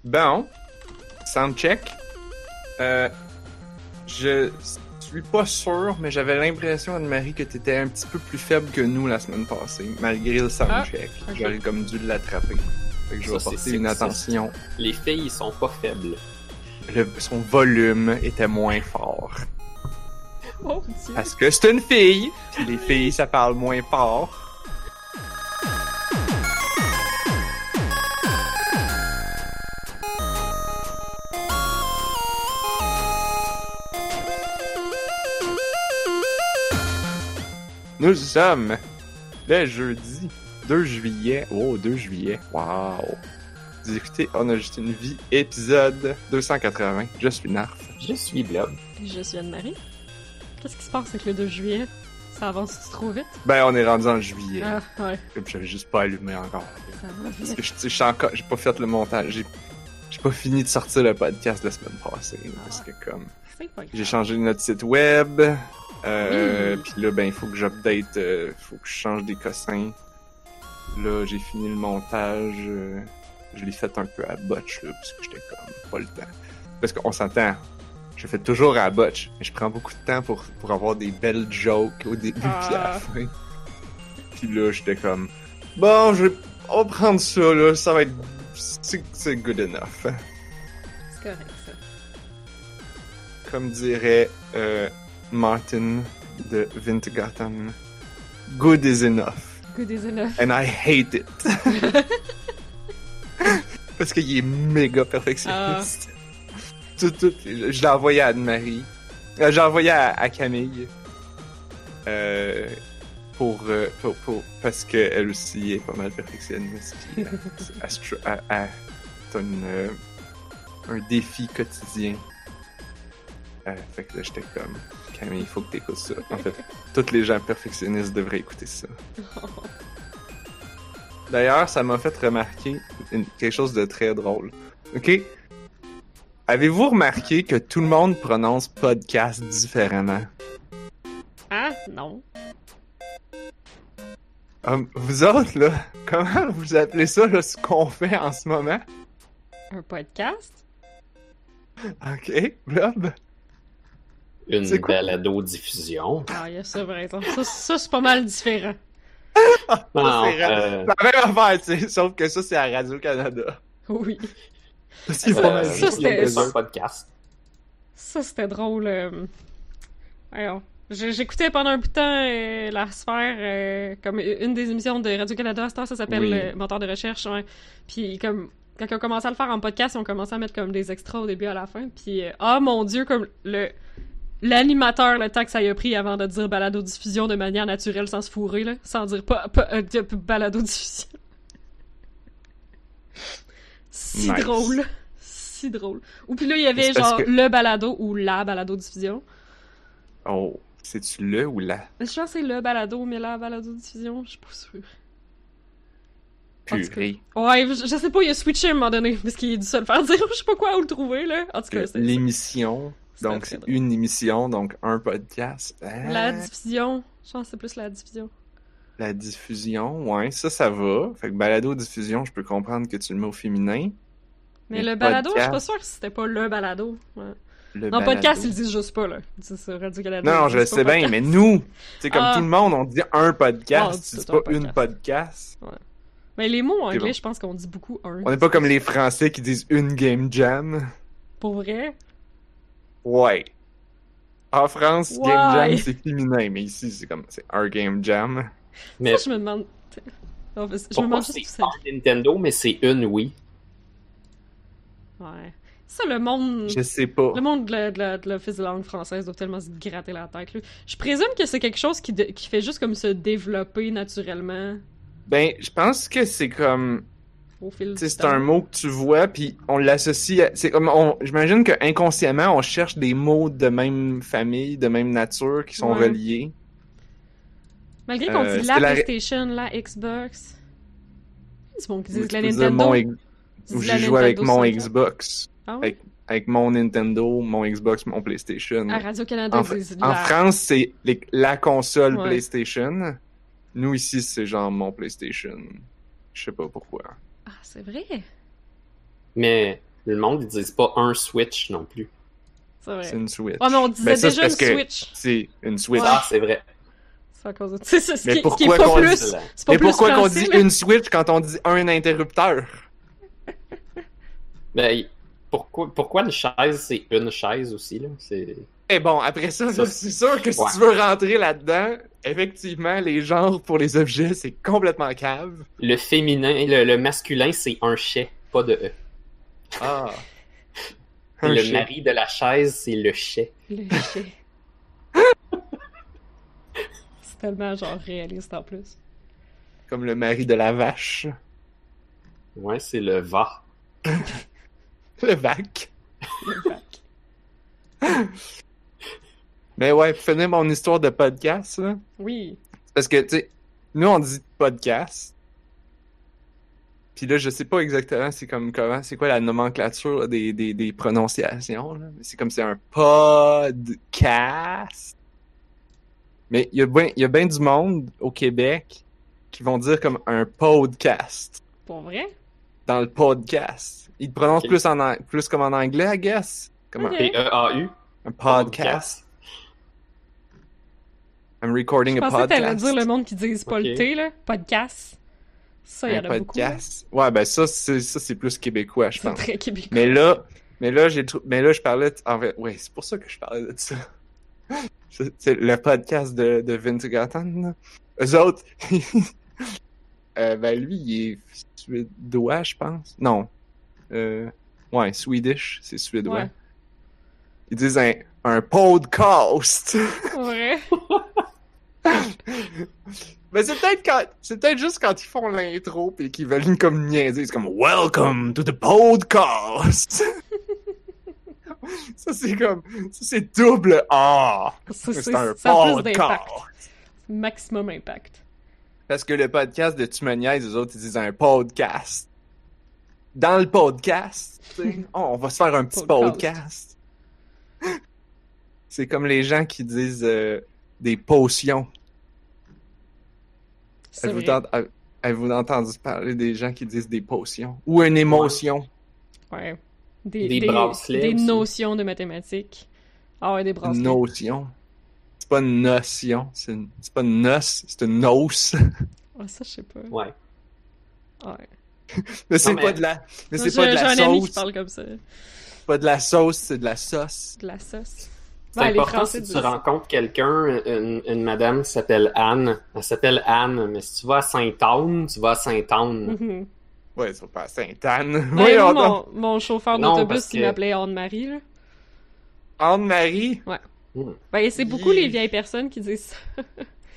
Bon, soundcheck. Je suis pas sûr, mais j'avais l'impression, Anne-Marie, que t'étais un petit peu plus faible que nous la semaine passée, malgré le soundcheck. Ok. J'aurais comme dû l'attraper. Fait que je vais Ça, porter une attention. Les filles, ils sont pas faibles. Son volume était moins fort. Oh, Dieu. Parce que c'est une fille, puis les filles, ça parle moins fort. Nous sommes le jeudi 2 juillet. Oh, 2 juillet. Wow. Vous écoutez On a juste une vie, épisode 280. Je suis Narf. Je suis Blob. Je suis Anne-Marie. Qu'est-ce qui se passe avec le 2 juillet? Ça avance trop vite? Ben, on est rendu en juillet. Ah, ouais. Comme j'avais juste pas allumé encore. Ça va Parce vite. que je suis encore, j'ai pas fait le montage. J'ai pas fini de sortir le podcast la semaine passée. Parce que comme, C'est pas grave. j'ai changé notre site web. Oui. Puis là, ben, il faut que j'update, faut que je change des cossins. Là, j'ai fini le montage. Je l'ai fait un peu à botch, là, parce que j'étais comme pas le temps. Parce qu'on s'entend, je fais toujours à botch, mais je prends beaucoup de temps pour avoir des belles jokes au début puis à la fin. Puis là, j'étais comme, bon, on va prendre ça, là, ça va être, c'est good enough. Hein. C'est correct, ça. Comme dirait Martin de Wintergarten, good is enough. Good is enough. And I hate it. Parce qu'il est méga perfectionniste. Je l'ai envoyé à Anne-Marie. J'ai envoyé à Camille. Parce qu'elle aussi est pas mal perfectionniste. Puis, t'as un défi quotidien. Fait que là, j'étais comme, Camille, il faut que t'écoutes ça. En fait, tous les gens perfectionnistes devraient écouter ça. D'ailleurs, ça m'a fait remarquer quelque chose de très drôle. OK? Avez-vous remarqué que tout le monde prononce podcast différemment? Ah, non. Vous autres, là, comment vous appelez ça, là, ce qu'on fait en ce moment? Un podcast? OK, Blob? Une C'est quoi? balado-diffusion. Ah, il y a ça, par exemple. Ça, c'est pas mal différent. Non, C'est la même affaire, tu sais, sauf que ça, c'est à Radio-Canada. Oui. Parce qu'ils font la ça, chose c'était- que un podcast. Ça, c'était drôle. Alors, j'écoutais pendant un bout de temps La Sphère, comme une des émissions de Radio-Canada à cette heure, ça s'appelle Oui. Moteur de recherche. Ouais. Puis, comme, quand ils ont commencé à le faire en podcast, ils ont commencé à mettre comme des extras au début à la fin. Puis, ah mon Dieu, comme l'animateur, le temps que ça y a pris avant de dire balado-diffusion de manière naturelle sans se fourrer, là, sans dire pas balado-diffusion. Si Nice. drôle. Si drôle. Ou puis là, il y avait C'est parce genre que- le balado ou la balado-diffusion. Oh, c'est-tu le ou la? Je pense que c'est le balado, mais la balado-diffusion, je suis pas sûre. En tout cas. Purée. Ouais, je sais pas, il a switché à un moment donné, parce qu'il a dû se le faire dire, je sais pas quoi, où le trouver, là. En tout cas, c'est L'émission, donc très c'est drôle. une émission, donc un podcast. Ah, La diffusion. Je pense que c'est plus la diffusion. la diffusion, ouais, ça va. Fait que balado-diffusion, je peux comprendre que tu le mets au féminin. Mais Mais le balado, je suis pas podcast- sûre que c'était pas le balado. Ouais. Le Non, balado. podcast, ils le disent juste pas, là. Ils disent ça, Radio-Canada. Non, ils je le disent pas sais bien, podcast. mais nous, c'est comme Ah. tout le monde, on dit un Ah, podcast, on tu dit dis tout pas un une podcast. Mais les mots en C'est anglais, bon. je pense qu'on dit beaucoup un. On n'est pas comme les Français qui disent une game jam. Pour vrai? Ouais. En France, Ouais. game jam, c'est féminin, mais ici, c'est un game jam. Mais Ça, je me demande... Non, je me pourquoi demande c'est juste... pas Nintendo, mais c'est une Wii? Ouais. Ça, le monde... Je sais pas. Le monde de l'Office de langue française doit tellement se gratter la tête. Là. Je présume que c'est quelque chose qui fait juste comme se développer naturellement Ben, je pense que c'est comme... au fil Tu sais, du c'est temps. un mot que tu vois, puis on l'associe à... C'est comme... J'imagine que inconsciemment, on cherche des mots de même famille, de même nature, qui sont Ouais. reliés. Malgré qu'on dit la c'est la- PlayStation, la Xbox. C'est bon qu'ils Ou disent tu la peux dire Nintendo. Ou Ils disent j'ai la joué avec Nintendo mon 64. Xbox. Ah ouais? Avec mon Nintendo, mon Xbox, mon PlayStation. À Radio-Canada, En, ils disent en la... France, c'est la console Ouais. PlayStation. Nous, ici, c'est genre mon PlayStation. Je sais pas pourquoi. Ah, c'est vrai? Mais Le monde, ils disent pas un Switch non plus. C'est vrai. C'est une Switch. Ouais, mais on disait Ben, ça, c'est déjà parce une que Switch. C'est une Switch. Ouais. Ah, c'est vrai. C'est à cause de... C'est ce Mais qui est pourquoi pas qu'on plus... dit- C'est pas Mais plus pourquoi qu'on français, dit là. une Switch quand on dit un interrupteur? Ben, pourquoi une chaise, c'est une chaise aussi, là? C'est... Et bon, après ça, Ça, c'est sûr que si ouais. tu veux rentrer là-dedans, effectivement, les genres pour les objets, c'est complètement cave. Le féminin, le masculin, c'est un chais, pas de E. Ah. Et Un le chien. mari de la chaise, c'est le chais. Le chien. C'est tellement, genre, réaliste, en plus. Comme le mari de la vache. Ouais, c'est le va. Le vac. Le bac. Mais ouais, pour finir mon histoire de podcast, là, Oui. c'est parce que, tu sais, nous, on dit podcast. Puis là, je sais pas exactement c'est quoi la nomenclature là, des prononciations, là. C'est comme c'est un podcast. Mais il y a bien du monde au Québec qui vont dire comme un podcast Pour vrai? dans le podcast. Ils le prononcent Ok. plus comme en anglais, I guess. Comme Ok. P-E-A-U. un podcast. I'm recording Je a pensais que t'allais podcast. dire le monde qui disent pas le Ok. T, là. Podcast. Ça, il y en Un a beaucoup. là. podcast. Ouais, ben ça c'est plus québécois, je C'est pense. très québécois. Mais là, je parlais en fait, ouais, c'est pour ça que je parlais de ça. C'est le podcast de Vince Gottan, là. Eux autres, ben lui, il est suédois, je pense. Non. Ouais, Swedish, c'est suédois. Ouais. Ils disent un podcast. Ouais. Mais c'est peut-être juste quand ils font l'intro pis qu'ils veulent comme niaiser, c'est comme Welcome to the podcast. Ça c'est double A. Ça, C'est un ça a plus d'impact. podcast. Maximum impact. Parce que le podcast de Tu me niaises, les autres ils disent un podcast. Dans le podcast, tu sais, on va se faire un petit podcast. C'est comme les gens qui disent des potions. C'est vrai. Avez-vous entendu parler des gens qui disent des potions? Ou une émotion? Ouais. Des bracelets Des aussi. notions de mathématiques. Ah ouais, des bracelets. Une notion. C'est pas une notion. C'est pas une noce, c'est une noce. Ah, ça, je sais pas. Ouais. Ouais. Mais c'est mais- pas de la, mais Moi, c'est pas de j'ai la un ami qui sauce. parle comme ça. Pas de la sauce, c'est de la sauce. De la sauce. C'est Ben, les important Français si tu disent ça. rencontres quelqu'un, une madame qui s'appelle Anne. Elle s'appelle Anne, mais si tu vas à Sainte-Anne, tu vas à Sainte-Anne. Mhm. Ouais, c'est pas Sainte-Anne. Ben, Oui, moi, on mon chauffeur Non, d'autobus, parce il que- m'appelait Anne-Marie, là. Anne-Marie, Ben, c'est beaucoup les vieilles personnes qui disent ça.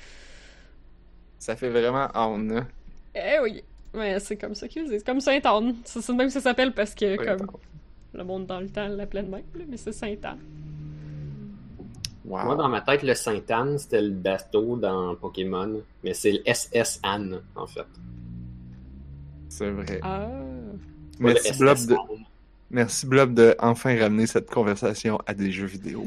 ça fait vraiment Anne. Hein. Eh oui. Mais c'est comme ça qu'ils le disent. Comme Sainte-Anne. C'est de même que ça s'appelle parce que, Oui, comme, le monde dans le temps l'appelait de même, là, mais c'est Sainte-Anne. Wow. Moi, dans ma tête, le Sainte-Anne, c'était le bateau dans Pokémon, mais c'est le SS Anne, en fait. C'est vrai. Ah. Pas le Merci SS Blob, de, Anne. merci Blob de enfin ramener cette conversation à des jeux vidéo.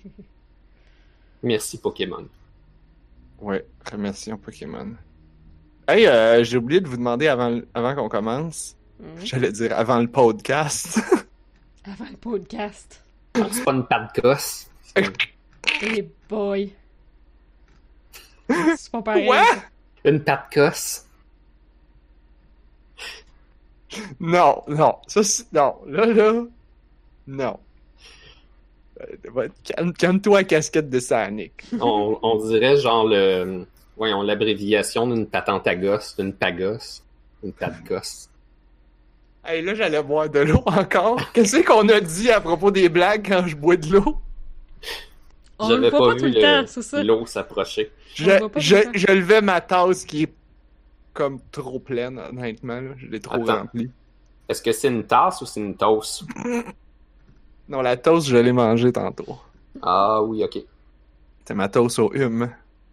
Merci Pokémon. Ouais, remercions Pokémon. Hey, j'ai oublié de vous demander avant qu'on commence. Mhm. J'allais dire avant le podcast. Avant le podcast. C'est pas une patte gosse. Hey boy. C'est pas pareil. Quoi? Une patte gosse. Non, non, non, là, non. Calme-toi, casquette de Sonic. On dirait genre voyons, l'abréviation d'une patente à gosse, d'une pagosse. Une patte gosse. Hey, là, j'allais boire de l'eau encore. Qu'est-ce qu'on a dit à propos des blagues quand je bois de l'eau? On J'avais le voit pas vu tout le temps, c'est ça. l'eau s'approcher. Je, On le voit pas tout le temps. je levais ma tasse qui est comme trop pleine, honnêtement. Là. Je l'ai trop Attends. remplie. Est-ce que c'est une tasse ou c'est une toast? Non, la toast, je l'ai mangée tantôt. Ah oui, ok. C'est ma toast au hume.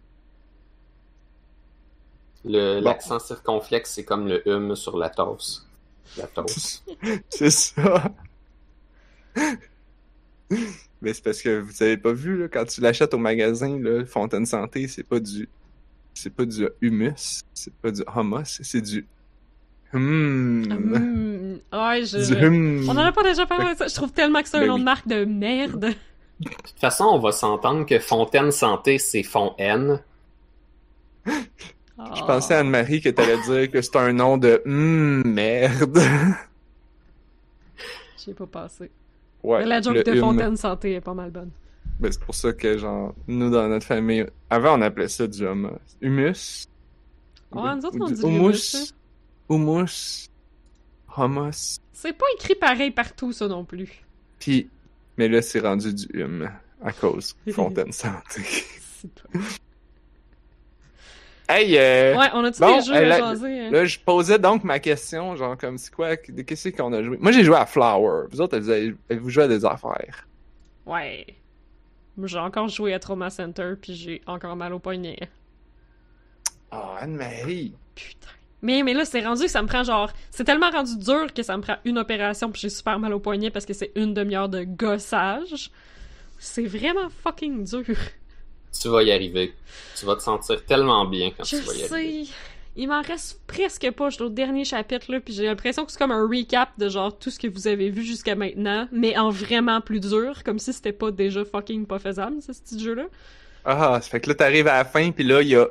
L'accent circonflexe, c'est comme le hum sur la toast. La toast. C'est ça. Mais c'est parce que vous avez pas vu, là, quand tu l'achètes au magasin, là, Fontaine Santé, c'est pas du humus, c'est pas du hummus, c'est du Ouais, Du hum. On en a pas déjà parlé de ça. Je trouve tellement que c'est un Ben nom oui. de marque de merde. De toute façon, on va s'entendre que Fontaine Santé, c'est Fond N. Je pensais à Anne-Marie que t'allais dire que c'est un nom de merde. J'ai pas passé. Ouais, Mais la joke le de Fontaine Santé est pas mal bonne. Ben, c'est pour ça que, genre, nous, dans notre famille, avant, on appelait ça du humus. Ouais, nous autres, on du dit humus, hein. Hummus. Hummus. C'est pas écrit pareil partout, ça non plus. Puis, mais là, c'est rendu du à cause Fontaine Santé. C'est toi. Hey, Ouais, on a-tu des jeux à jaser? Hein? là, je posais donc ma question, genre, comme, c'est quoi, qu'est-ce qu'on a joué? Moi, j'ai joué à Flower. Vous autres, avez-vous joué à des affaires? Ouais. Moi, j'ai encore joué à Trauma Center, puis j'ai encore mal au poignet. Oh, Anne-Marie. Putain. Mais là, c'est rendu que ça me prend genre... C'est tellement rendu dur que ça me prend une opération puis j'ai super mal au poignet parce que c'est une demi-heure de gossage. C'est vraiment fucking dur. Tu vas y arriver. Tu vas te sentir tellement bien quand Je tu vas y arriver. sais. Il m'en reste presque pas. Je suis au dernier chapitre, là, puis j'ai l'impression que c'est comme un recap de genre tout ce que vous avez vu jusqu'à maintenant, mais en vraiment plus dur, comme si c'était pas déjà fucking pas faisable, ce petit jeu-là. Ah, ça fait que là, t'arrives à la fin, puis là, il y a...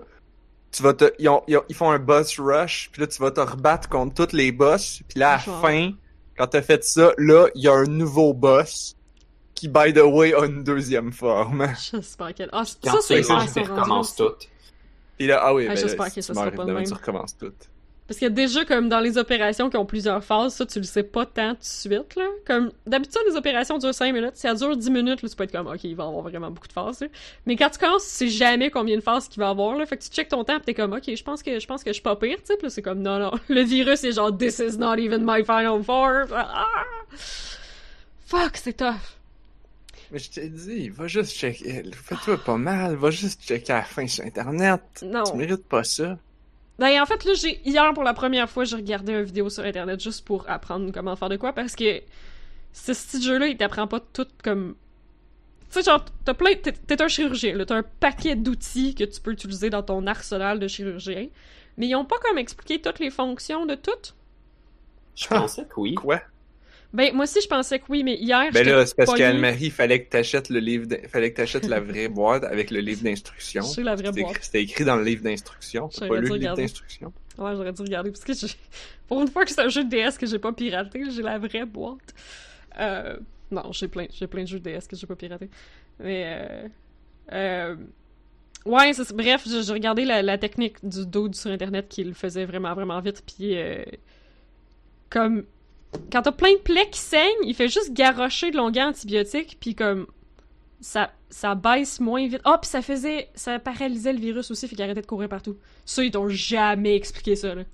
Ils font un boss rush, puis là, tu vas te rebattre contre tous les boss, puis là, à la Genre. fin, quand t'as fait ça, là, il y a un nouveau boss qui, by the way, a une deuxième forme. J'espère qu'elle... Ah, Quand ça, tu c'est manges, tu recommences tout. Puis là, ah oui, Ah, ben j'espère là, que si ça tu sera meurs, pas de évidemment, même. tu recommences tout. Parce que déjà, comme dans les opérations qui ont plusieurs phases, ça, tu le sais pas tant tout de suite, là. Comme, d'habitude, les opérations durent 5 minutes. Si ça dure 10 minutes, là, tu peux être comme, OK, il va y avoir vraiment beaucoup de phases, là. Mais quand tu commences, tu sais jamais combien de phases qu'il va y avoir, là. Fait que tu checkes ton temps pis t'es comme, OK, je pense que je suis pas pire, tu sais. Pis là, c'est comme, non. Le virus est genre, this is not even my final form. Ah! Fuck, c'est tough. Mais je t'ai dit, va juste checker. Fais-toi pas mal, va juste checker à la fin sur Internet. Non. Tu mérites pas ça. Ben, en fait, là, hier, pour la première fois, j'ai regardé une vidéo sur Internet juste pour apprendre comment faire de quoi, parce que ce petit jeu-là, il t'apprend pas tout comme... Tu sais, genre, t'es un chirurgien, là, t'as un paquet d'outils que tu peux utiliser dans ton arsenal de chirurgien, mais ils ont pas comme expliqué toutes les fonctions de tout. Je pensais que oui. Quoi? Ben, moi aussi, je pensais que oui, mais hier, Ben là, c'est parce pognée. qu'Anne-Marie, il fallait que t'achètes le livre, fallait que t'achètes la vraie boîte avec le livre d'instructions. C'est la vraie C'était boîte. C'était écrit dans le livre d'instructions. T'as pas J'aurais lu dû le livre regarder. d'instructions? Ouais, j'aurais dû regarder, parce que pour une fois que c'est un jeu de DS que j'ai pas piraté, j'ai la vraie boîte. Non, j'ai plein de jeux de DS que j'ai pas piraté. Mais, ouais, bref, j'ai regardé la technique du dude sur Internet qui le faisait vraiment, vraiment vite, puis comme... Quand t'as plein de plaies qui saignent, il fait juste garrocher de longueur antibiotique, puis comme... Ça baisse moins vite. Ah, puis ça paralysait le virus aussi, fait qu'il arrêtait de courir partout. Ça, ils t'ont jamais expliqué ça, là.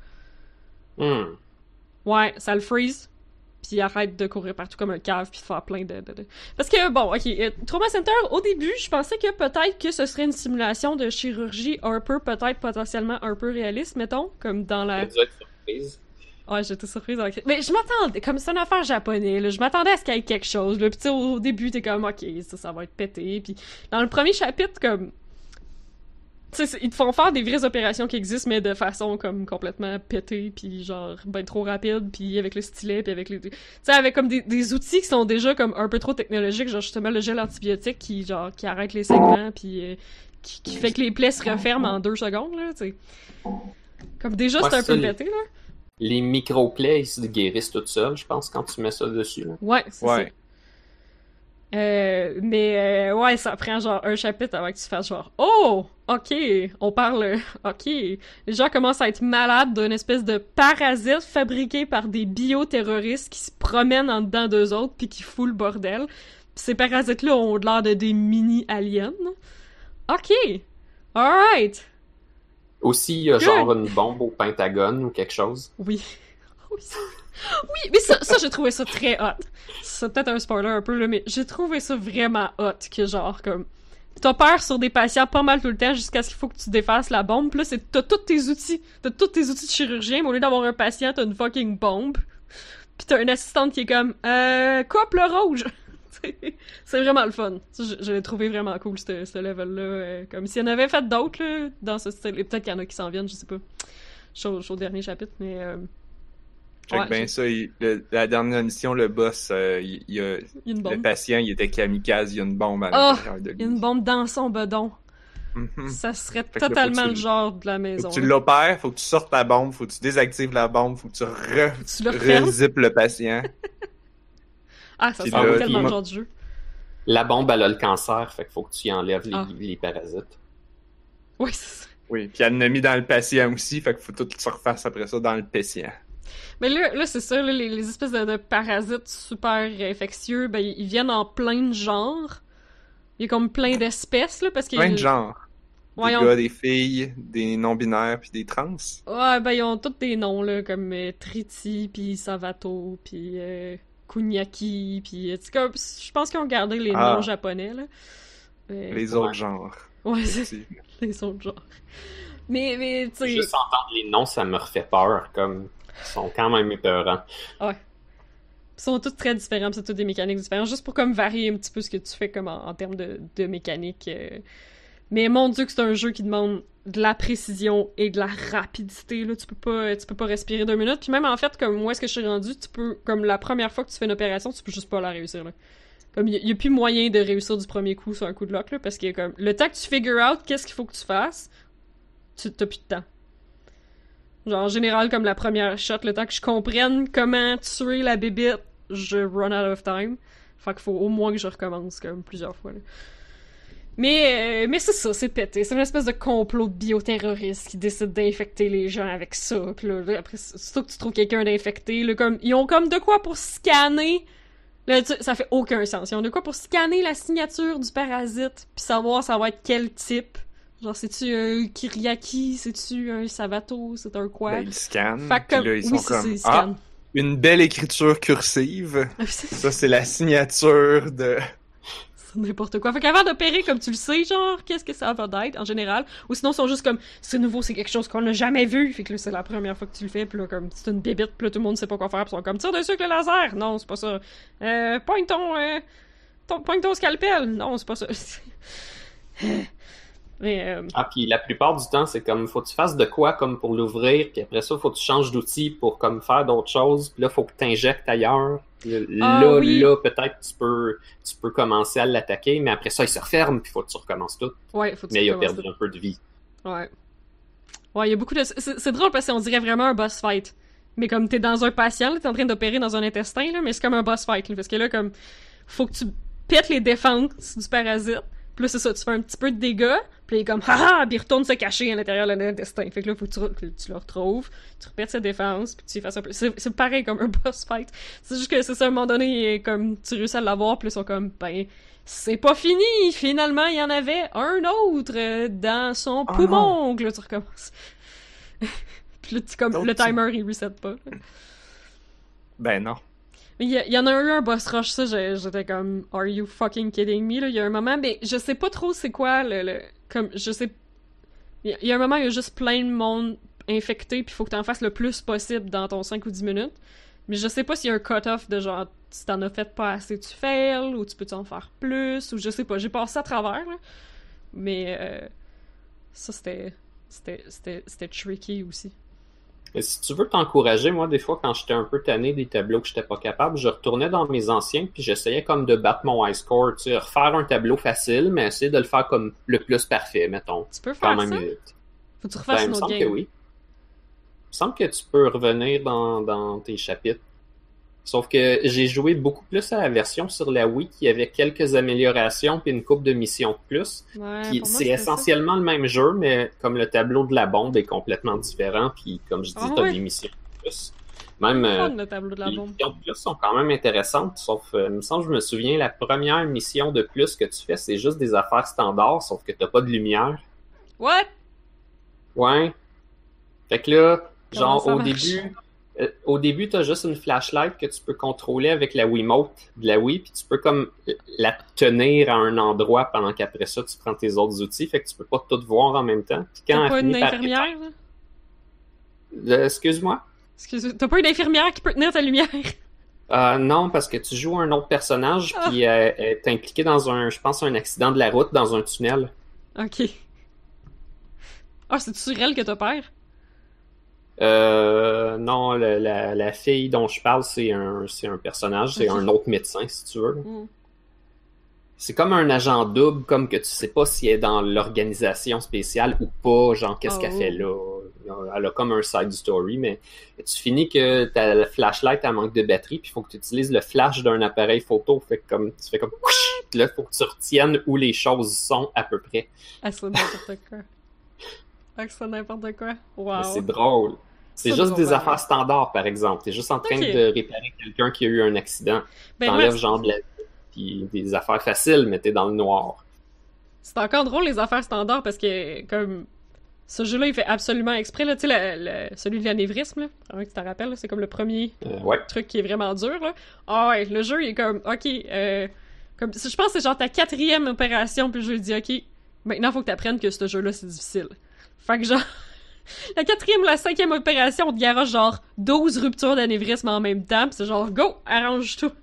Ouais, ça le freeze, puis il arrête de courir partout comme un cave, puis de faire plein de... Parce que, bon, ok, Trauma Center, au début, je pensais que peut-être que ce serait une simulation de chirurgie un peu, peut-être potentiellement un peu réaliste, mettons, comme dans la... Ça a dû être surprise. Ouais, j'étais surprise. Mais je m'attendais, comme c'est une affaire japonais, là, je m'attendais à ce qu'il y ait quelque chose, là, pis tu sais, au début, t'es comme, ok, ça va être pété, puis dans le premier chapitre, comme... Tu sais, ils te font faire des vraies opérations qui existent, mais de façon, comme, complètement pétée, puis genre, ben trop rapide, puis avec le stylet, puis avec les... Tu sais, avec comme des outils qui sont déjà, comme, un peu trop technologiques, genre, justement, le gel antibiotique qui arrête les saignements, puis qui fait que les plaies se referment en 2 secondes, là, tu sais. Comme, déjà, Ouais, c'est un ça, peu pété, là. Les micro-plaies, ils se guérissent toutes seules, je pense, quand tu mets ça dessus. Là. Ouais, c'est Ouais. ça. Mais ouais, ça prend genre un chapitre avant que tu fasses genre « Oh! Ok, on parle... Ok. » Les gens commencent à être malades d'une espèce de parasite fabriqué par des bioterroristes qui se promènent en dedans d'eux autres puis qui foutent le bordel. Pis ces parasites-là ont l'air de des mini-aliens. Ok! Alright! Aussi, il y a genre une bombe au Pentagone ou quelque chose. Oui. Oui, mais ça j'ai trouvé ça très hot. C'est peut-être un spoiler un peu, là, mais j'ai trouvé ça vraiment hot, que genre, comme... T'opères sur des patients pas mal tout le temps jusqu'à ce qu'il faut que tu défasses la bombe, pis là, t'as tous tes outils. T'as tous tes outils de chirurgien, mais au lieu d'avoir un patient, t'as une fucking bombe. Pis t'as une assistante qui est comme, coupe le rouge! C'est vraiment le fun. Je l'ai trouvé vraiment cool, ce level-là. Comme s'il y en avait fait d'autres, là, dans ce style. Et peut-être qu'il y en a qui s'en viennent, je sais pas. Je suis au dernier chapitre, mais... Check Ouais, bien ça. La dernière mission, le boss, Il y a une le bombe. patient, il était kamikaze, il y a une bombe à Oh! l'intérieur de Il y a une lui. bombe dans son bedon. Mhm. Ça serait Fait que là, totalement faut le que tu- genre de la Faut maison. que tu là. l'opères, faut que tu sortes la bombe, faut que tu désactives la bombe, faut que tu Tu le refermes? rezippes le patient. Ah, ça Puis serait là, tellement puis- le genre de jeu. La bombe, elle a le cancer, fait qu'il faut que tu y enlèves Ah. les parasites. Oui, c'est ça. Oui, puis elle en a mis dans le patient aussi, fait qu'il faut tout se refaire après ça dans le patient. Mais là c'est ça, là, les espèces de parasites super infectieux, ben, ils viennent en plein de genres. Il y a comme plein d'espèces, là, parce que... Plein de genres. Ouais, Des ils ont- gars, des filles, des non-binaires, puis des trans. Ouais, ben, ils ont tous des noms, là, comme Triti, puis Savato, puis Kunyaki, puis... je pense qu'ils ont gardé les Ah. noms japonais, là. Mais- Les Ouais. autres genres. Ouais, c'est Effectivement. les autres genres. Mais tu sais... Juste entendre les noms, ça me refait peur, comme ils sont quand même épeurants. Ouais. Ils sont tous très différents, pis c'est tous des mécaniques différentes, juste pour comme varier un petit peu ce que tu fais comme en termes de mécanique. Mais mon Dieu que c'est un jeu qui demande de la précision et de la rapidité, là. Tu peux pas respirer 2 minutes. Puis même en fait, comme où est-ce que je suis rendu, tu peux, comme la première fois que tu fais une opération, tu peux juste pas la réussir, là. Comme y a plus moyen de réussir du premier coup sur un coup de lock, là, parce que comme le temps que tu figure out qu'est-ce qu'il faut que tu fasses, t'as plus de temps. Genre, en général, comme la première shot, le temps que je comprenne comment tuer la bébite, je run out of time. Fait qu'il faut au moins que je recommence, comme, plusieurs fois, là. Mais c'est ça, c'est pété. C'est une espèce de complot de bioterroristes qui décident d'infecter les gens avec ça. Puis là, après, surtout que tu trouves quelqu'un d'infecté, là, comme, ils ont comme de quoi pour scanner. Là, ça fait aucun sens. Ils ont de quoi pour scanner la signature du parasite, puis savoir ça va être quel type. Genre, c'est-tu un Kyriaki, c'est-tu un Savato, c'est un quoi? Ben, ils scannent, Fait que puis comme... là, ils oui, sont comme... ils scannent. Une belle écriture cursive. C'est Ça, c'est la signature de... n'importe quoi. Fait qu'avant d'opérer, comme tu le sais, genre, qu'est-ce que ça va d'être, en général? Ou sinon, ils sont juste comme, c'est nouveau, c'est quelque chose qu'on n'a jamais vu. Fait que là, c'est la première fois que tu le fais, puis là, comme, c'est une bébite, puis là, tout le monde sait pas quoi faire, puis ils sont comme, tire dessus avec le laser! Non, c'est pas ça. Pointe ton scalpel! Non, c'est pas ça. Mais, Ah, puis la plupart du temps, c'est comme, faut que tu fasses de quoi comme pour l'ouvrir, puis après ça, faut que tu changes d'outil pour comme faire d'autres choses, puis là, faut que tu injectes ailleurs. Là, oui. là, peut-être tu peux commencer à l'attaquer, mais après ça, il se referme, puis faut que tu recommences tout. ouais, faut que Mais tu il a recommences perdu un peu de vie. Ouais. Ouais, il y a beaucoup de... C'est drôle parce qu'on dirait vraiment un boss fight. Mais comme t'es dans un patient, là, t'es en train d'opérer dans un intestin, là, mais c'est comme un boss fight, là, parce que là, comme, faut que tu pètes les défenses du parasite. Puis là, c'est ça, tu fais un petit peu de dégâts, puis il est comme, haha, puis il retourne se cacher à l'intérieur de l'intestin. Fait que là, faut que tu le retrouves, tu repètes ses défenses, puis tu y fasses un peu... C'est pareil comme un boss fight. C'est juste que c'est ça, à un moment donné, il est comme, tu réussis à l'avoir, puis ils sont comme, ben... C'est pas fini! Finalement, il y en avait un autre dans son Oh poumon! Que là, tu recommences. Puis là, comme, Donc, le timer, il reset pas. Ben non. Mais il y en a eu un boss rush, ça, j'étais comme, are you fucking kidding me? Là, il y a un moment, mais je sais pas trop c'est quoi comme, je sais... Il y a un moment, il y a juste plein de monde infecté, puis il faut que t'en fasses le plus possible dans ton 5 ou 10 minutes. Mais je sais pas s'il y a un cut-off de genre, si t'en as fait pas assez, tu fails, ou tu peux en faire plus, ou je sais pas. J'ai passé à travers, là. Mais ça, c'était tricky aussi. Et si tu veux t'encourager, moi, des fois, quand j'étais un peu tanné des tableaux que j'étais pas capable, je retournais dans mes anciens, puis j'essayais comme de battre mon high score, tu sais, refaire un tableau facile, mais essayer de le faire comme le plus parfait, mettons. Tu peux Quand faire même ça? vite. Faut que tu refasses Ben, il une me autre semble game. que oui. Il me semble que tu peux revenir dans tes chapitres. Sauf que j'ai joué beaucoup plus à la version sur la Wii qui avait quelques améliorations puis une coupe de missions de plus. Ouais, Puis pour moi, c'est c'était essentiellement le même jeu, mais comme le tableau de la bombe est complètement différent, puis comme je dis, Ah t'as ouais? des missions de plus. ça. Même C'est fun, le tableau de la les bombe. missions de plus sont quand même intéressantes, sauf, il me semble, je me souviens, la première mission de plus que tu fais, c'est juste des affaires standards, sauf que t'as pas de lumière. What? Ouais. Fait que là, Comment genre, ça au marche? début, t'as juste une flashlight que tu peux contrôler avec la Wiimote de la Wii, puis tu peux comme la tenir à un endroit pendant qu'après ça, tu prends tes autres outils, fait que tu peux pas tout voir en même temps. Puis quand T'as elle pas une finit par infirmière, là? Excuse-moi? Excuse, t'as pas une infirmière qui peut tenir ta lumière? Non, parce que tu joues un autre personnage, Ah. puis elle est impliquée dans je pense, un accident de la route dans un tunnel. Ok. Ah, c'est sur elle que t'as peur? Non, la fille dont je parle, c'est un personnage, c'est un autre médecin, si tu veux. Mm. C'est comme un agent double, comme que tu sais pas si elle est dans l'organisation spéciale ou pas, genre qu'est-ce qu'elle fait là. Elle a comme un side story, mais tu finis que ta flashlight elle manque de batterie, puis il faut que tu utilises le flash d'un appareil photo, tu fais comme là, faut que tu retiennes où les choses sont à peu près. Ah, c'est n'importe quoi. Ah, c'est n'importe quoi. Wow. Mais c'est drôle. C'est juste des affaires standards, par exemple. T'es juste en train de réparer quelqu'un qui a eu un accident. T'enlèves genre de la puis des affaires faciles, mais t'es dans le noir. C'est encore drôle, les affaires standards, parce que, comme, ce jeu-là, il fait absolument exprès, là, tu sais, celui de l'anévrisme, là, vraiment que tu t'en rappelles, là, c'est comme le premier truc qui est vraiment dur, là. Ah ouais, le jeu, il est comme, ok, comme, je pense que c'est genre ta 4e opération, puis le jeu dit, ok, maintenant, faut que t'apprennes que ce jeu-là, c'est difficile. Fait que genre, la 4e ou la 5e opération, on te garage genre 12 ruptures d'anévrisme en même temps, pis c'est genre, go, arrange tout.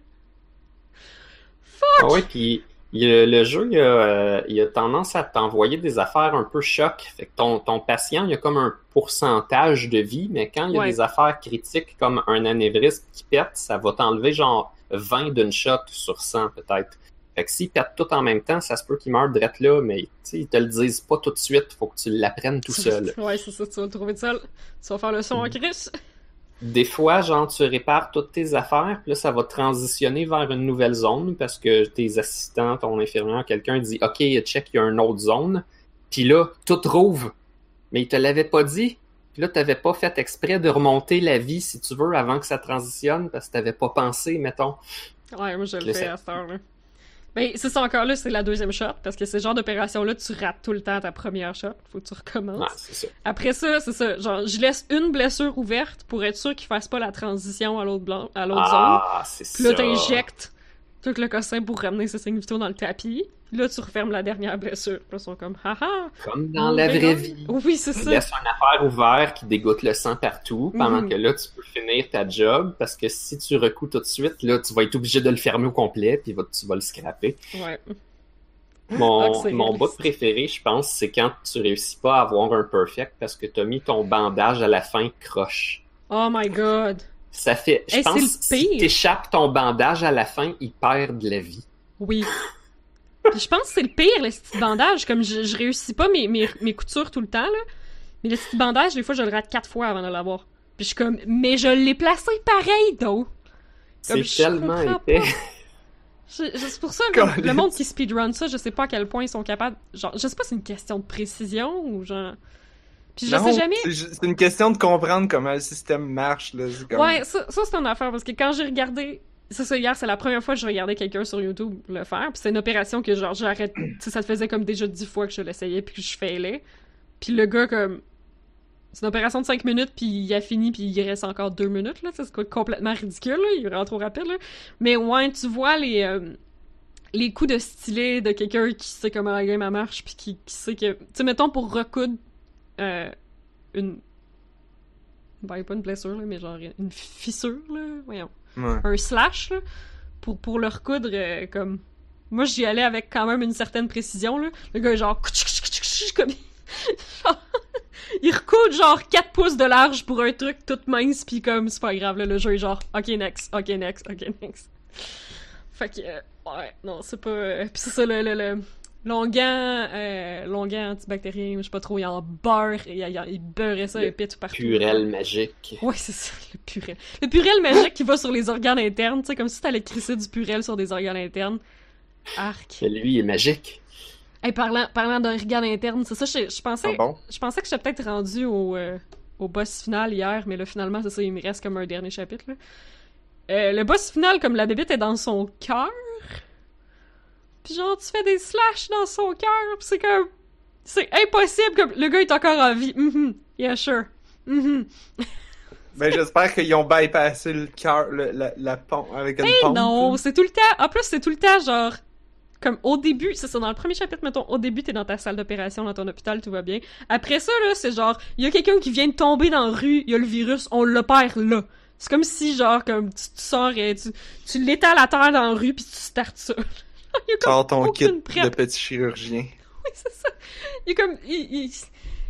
Ah oui, puis le jeu, il a tendance à t'envoyer des affaires un peu choc. Fait que ton patient, il a comme un pourcentage de vie, mais quand il y a des affaires critiques comme un anévrisme qui pète, ça va t'enlever genre 20 d'une shot sur 100 peut-être. Fait que s'il pète tout en même temps, ça se peut qu'il meure direct là, mais ils te le disent pas tout de suite, faut que tu l'apprennes tout seul. Ouais, c'est ça, tu vas le trouver tout seul. Tu vas faire le son en Chris. Des fois, genre, tu répares toutes tes affaires, puis là, ça va transitionner vers une nouvelle zone, parce que tes assistants, ton infirmière, quelqu'un dit « Ok, check, il y a une autre zone. » Puis là, tout rouvre. Mais il te l'avait pas dit. Puis là, t'avais pas fait exprès de remonter la vie, si tu veux, avant que ça transitionne, parce que t'avais pas pensé, mettons. Ouais, moi, je le fais à cette heure-là. Ben, c'est ça encore là, c'est la 2e shot, parce que ce genre d'opération-là, tu rates tout le temps ta première shot. Faut que tu recommences. Ouais, c'est ça. Après ça, c'est ça. Genre, je laisse une blessure ouverte pour être sûr qu'il fasse pas la transition à l'autre zone. Ah, c'est ça. Puis là, t'injectes tout le cossin pour ramener ses signes vitaux dans le tapis. Puis là, tu refermes la dernière blessure. Puis là, ils sont comme, haha. Comme dans la vraie vie. Oui, c'est ça. Tu laisses une affaire ouverte qui dégoûte le sang partout, pendant que là, tu peux finir ta job, parce que si tu recoues tout de suite, là, tu vas être obligé de le fermer au complet, puis tu vas le scraper. Ouais. Mon bout préféré, je pense, c'est quand tu réussis pas à avoir un perfect, parce que t'as mis ton bandage à la fin croche. Oh my god. Ça fait, je pense, si t'échappes ton bandage à la fin, il perd de la vie. Oui. Puis je pense que c'est le pire, le petit bandage. Comme je réussis pas mes coutures tout le temps, là. Mais le petit bandage, des fois, je le rate 4 fois avant de l'avoir. Puis je suis comme, mais je l'ai placé pareil, donc. C'est tellement épais. C'est pour ça, le monde qui speedrun ça, je sais pas à quel point ils sont capables. Genre, je sais pas si c'est une question de précision ou genre. Puis je sais jamais. C'est une question de comprendre comment le système marche, là. Comme... Ouais, ça c'est une affaire, parce que quand j'ai regardé. C'est ça, hier, c'est la première fois que je regardais quelqu'un sur YouTube le faire, puis c'est une opération que, genre, j'arrête... Tu sais, ça faisait comme déjà 10 fois que je l'essayais, puis que je failais. Puis le gars, comme... C'est une opération de 5 minutes, puis il a fini, puis il reste encore 2 minutes, là. C'est complètement ridicule, là. Il est vraiment trop rapide, là. Mais ouais, tu vois les coups de stylet de quelqu'un qui sait comment la game marche, puis qui sait que... Tu sais, mettons, pour recoudre une... Ben, pas une blessure, là, mais genre une fissure, là. Voyons. Ouais. Un slash, là, pour le recoudre, comme... Moi, j'y allais avec quand même une certaine précision, là. Le gars est genre... comme... il recoude genre 4 pouces de large pour un truc tout mince, pis comme, c'est pas grave, là, le jeu est genre, ok, next. Fait que, ouais, non, c'est pas... Pis c'est ça, le longuant antibactérien, je sais pas trop, il en beurre, il beurrait ça épais tout partout. Purel magique. Ouais, c'est ça, le purel. Le purel magique qui va sur les organes internes, tu sais, comme si t'allais crisser du purel sur des organes internes. Arc. Mais lui, il est magique. Hey, parlant d'organes internes, c'est ça, je pensais... Ah bon? Je pensais que j'étais peut-être rendu au boss final hier, mais là, finalement, c'est ça, il me reste comme un dernier chapitre, là. Le boss final, comme la bébête est dans son cœur... Pis genre, tu fais des slash dans son cœur, pis c'est comme... C'est impossible, comme... Le gars est encore en vie. Yeah, sure. Ben, j'espère qu'ils ont bypassé le cœur, la pompe, avec une pompe. Non, c'est tout le temps... En plus, c'est tout le temps, genre... Comme, au début, c'est ça, dans le premier chapitre, mettons, au début, t'es dans ta salle d'opération, dans ton hôpital, tout va bien. Après ça, là, c'est genre... Il y a quelqu'un qui vient de tomber dans la rue, il y a le virus, on l'opère là. C'est comme si, genre, comme, tu sors et tu l'étales à terre dans la rue, pis tu startes ça. Sors ton kit de petit chirurgien. Oui, c'est ça. Il est comme...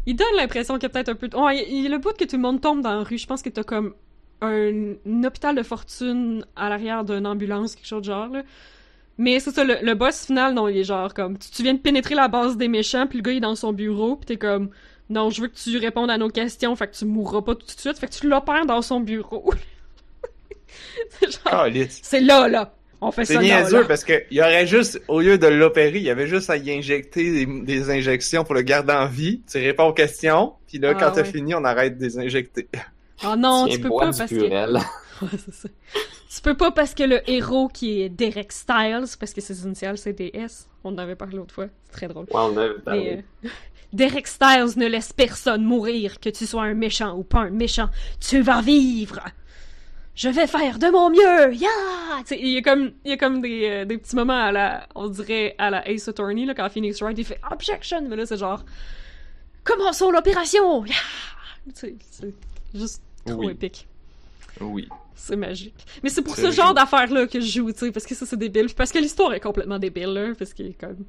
il donne l'impression qu'il y a peut-être un peu... Ouais, il y a le bout que tout le monde tombe dans la rue. Je pense que t'as comme un hôpital de fortune à l'arrière d'une ambulance, quelque chose de genre, là. Mais c'est ça, le boss final, non, il est genre comme... Tu viens de pénétrer la base des méchants, puis le gars, il est dans son bureau, puis t'es comme... Non, je veux que tu répondes à nos questions, fait que tu mourras pas tout de suite, fait que tu l'opères dans son bureau. C'est genre... Calice. C'est là. On fait ça C'est là, niaiseux là. parce que il y aurait juste, au lieu de l'opérer, il y avait juste à y injecter des injections pour le garder en vie. Tu réponds aux questions, puis là, quand t'as fini, on arrête de les injecter. Oh non, Tiens, tu peux bois pas du parce purel. que... Ouais, c'est ça. Tu peux pas parce que le héros qui est Derek Styles, parce que ses initiales c'est DS, on en avait parlé l'autre fois, c'est très drôle. Ouais, on avait parlé. Mais, Derek Styles ne laisse personne mourir, que tu sois un méchant ou pas un méchant, tu vas vivre! Je vais faire de mon mieux! Yeah! T'sais, il y a comme des petits moments à la, on dirait, à la Ace Attorney, là, quand Phoenix Wright, il fait « Objection! » Mais là, c'est genre « Commençons l'opération! Yeah! » C'est juste trop épique. Oui. C'est magique. Mais c'est pour C'est ce genre joue. d'affaires-là que je joue, tu sais, parce que ça, c'est débile. Parce que l'histoire est complètement débile, là, parce qu'il est comme...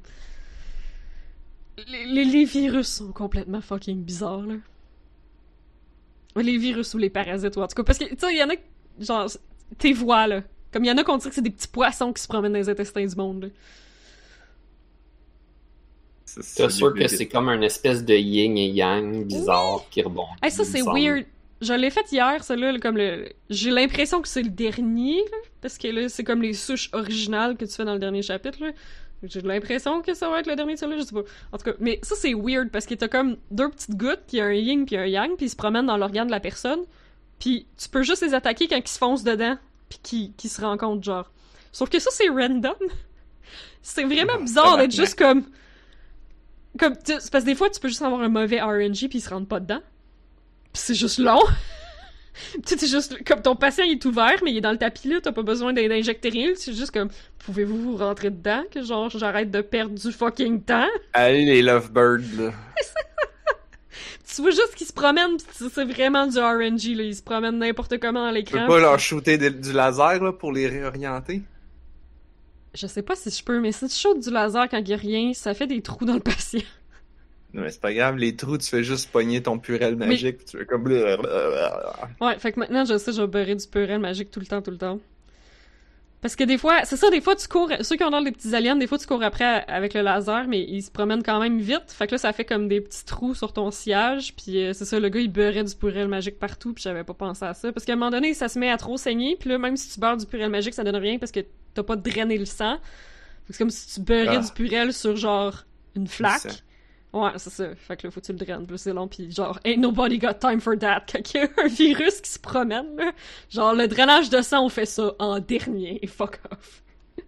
Les virus sont complètement fucking bizarres, là. Les virus ou les parasites, ou en tout cas, parce que, tu sais, il y en a, genre, tes voix, là. Comme il y en a qu'on dirait que c'est des petits poissons qui se promènent dans les intestins du monde, là. C'est sûr que c'est comme une espèce de yin et yang bizarre qui rebondit. Hey, ça, c'est weird. Je l'ai fait hier, celui-là, là, comme le... J'ai l'impression que c'est le dernier, là, parce que là, c'est comme les souches originales que tu fais dans le dernier chapitre, là. J'ai l'impression que ça va être le dernier de celui-là, je sais pas. En tout cas, mais ça, c'est weird, parce que t'as comme deux petites gouttes, qui a un yin puis un yang, puis ils se promènent dans l'organe de la personne, puis tu peux juste les attaquer quand ils se foncent dedans, puis qui se rencontrent, genre. Sauf que ça, c'est random. C'est vraiment bizarre d'être juste comme... c'est parce que des fois, tu peux juste avoir un mauvais RNG puis il se rentre pas dedans. Pis c'est juste long. Tu sais, c'est juste... Comme ton patient, il est ouvert, mais il est dans le tapis, là, t'as pas besoin d'injecter rien. C'est juste comme... Pouvez-vous vous rentrer dedans? Que genre, j'arrête de perdre du fucking temps. Allez, les lovebirds, là. Tu vois juste qu'ils se promènent, pis c'est vraiment du RNG, là. Ils se promènent n'importe comment à Tu l'écran. peux pas leur shooter du laser, là, pour les réorienter? Je sais pas si je peux, mais si tu shootes du laser quand il y a rien, ça fait des trous dans le patient. Non, mais c'est pas grave, les trous, tu fais juste pogner ton purel magique, pis tu fais comme... Ouais, fait que maintenant, je sais, je vais beurrer du purel magique tout le temps. Parce que des fois, c'est ça, des fois, tu cours... Ceux qui ont l'air des petits aliens, des fois, tu cours après avec le laser, mais ils se promènent quand même vite. Fait que là, ça fait comme des petits trous sur ton sillage, puis c'est ça, le gars, il beurrait du purel magique partout, puis j'avais pas pensé à ça. Parce qu'à un moment donné, ça se met à trop saigner, puis là, même si tu beurres du purel magique, ça donne rien, parce que t'as pas drainé le sang. C'est comme si tu beurrais du purel sur, genre, une flaque. Ouais, c'est ça. Fait que là, faut que tu le draines. Plus c'est long, pis genre, ain't nobody got time for that. Quand il y a un virus qui se promène, là. Genre, le drainage de sang, on fait ça en dernier. Fuck off.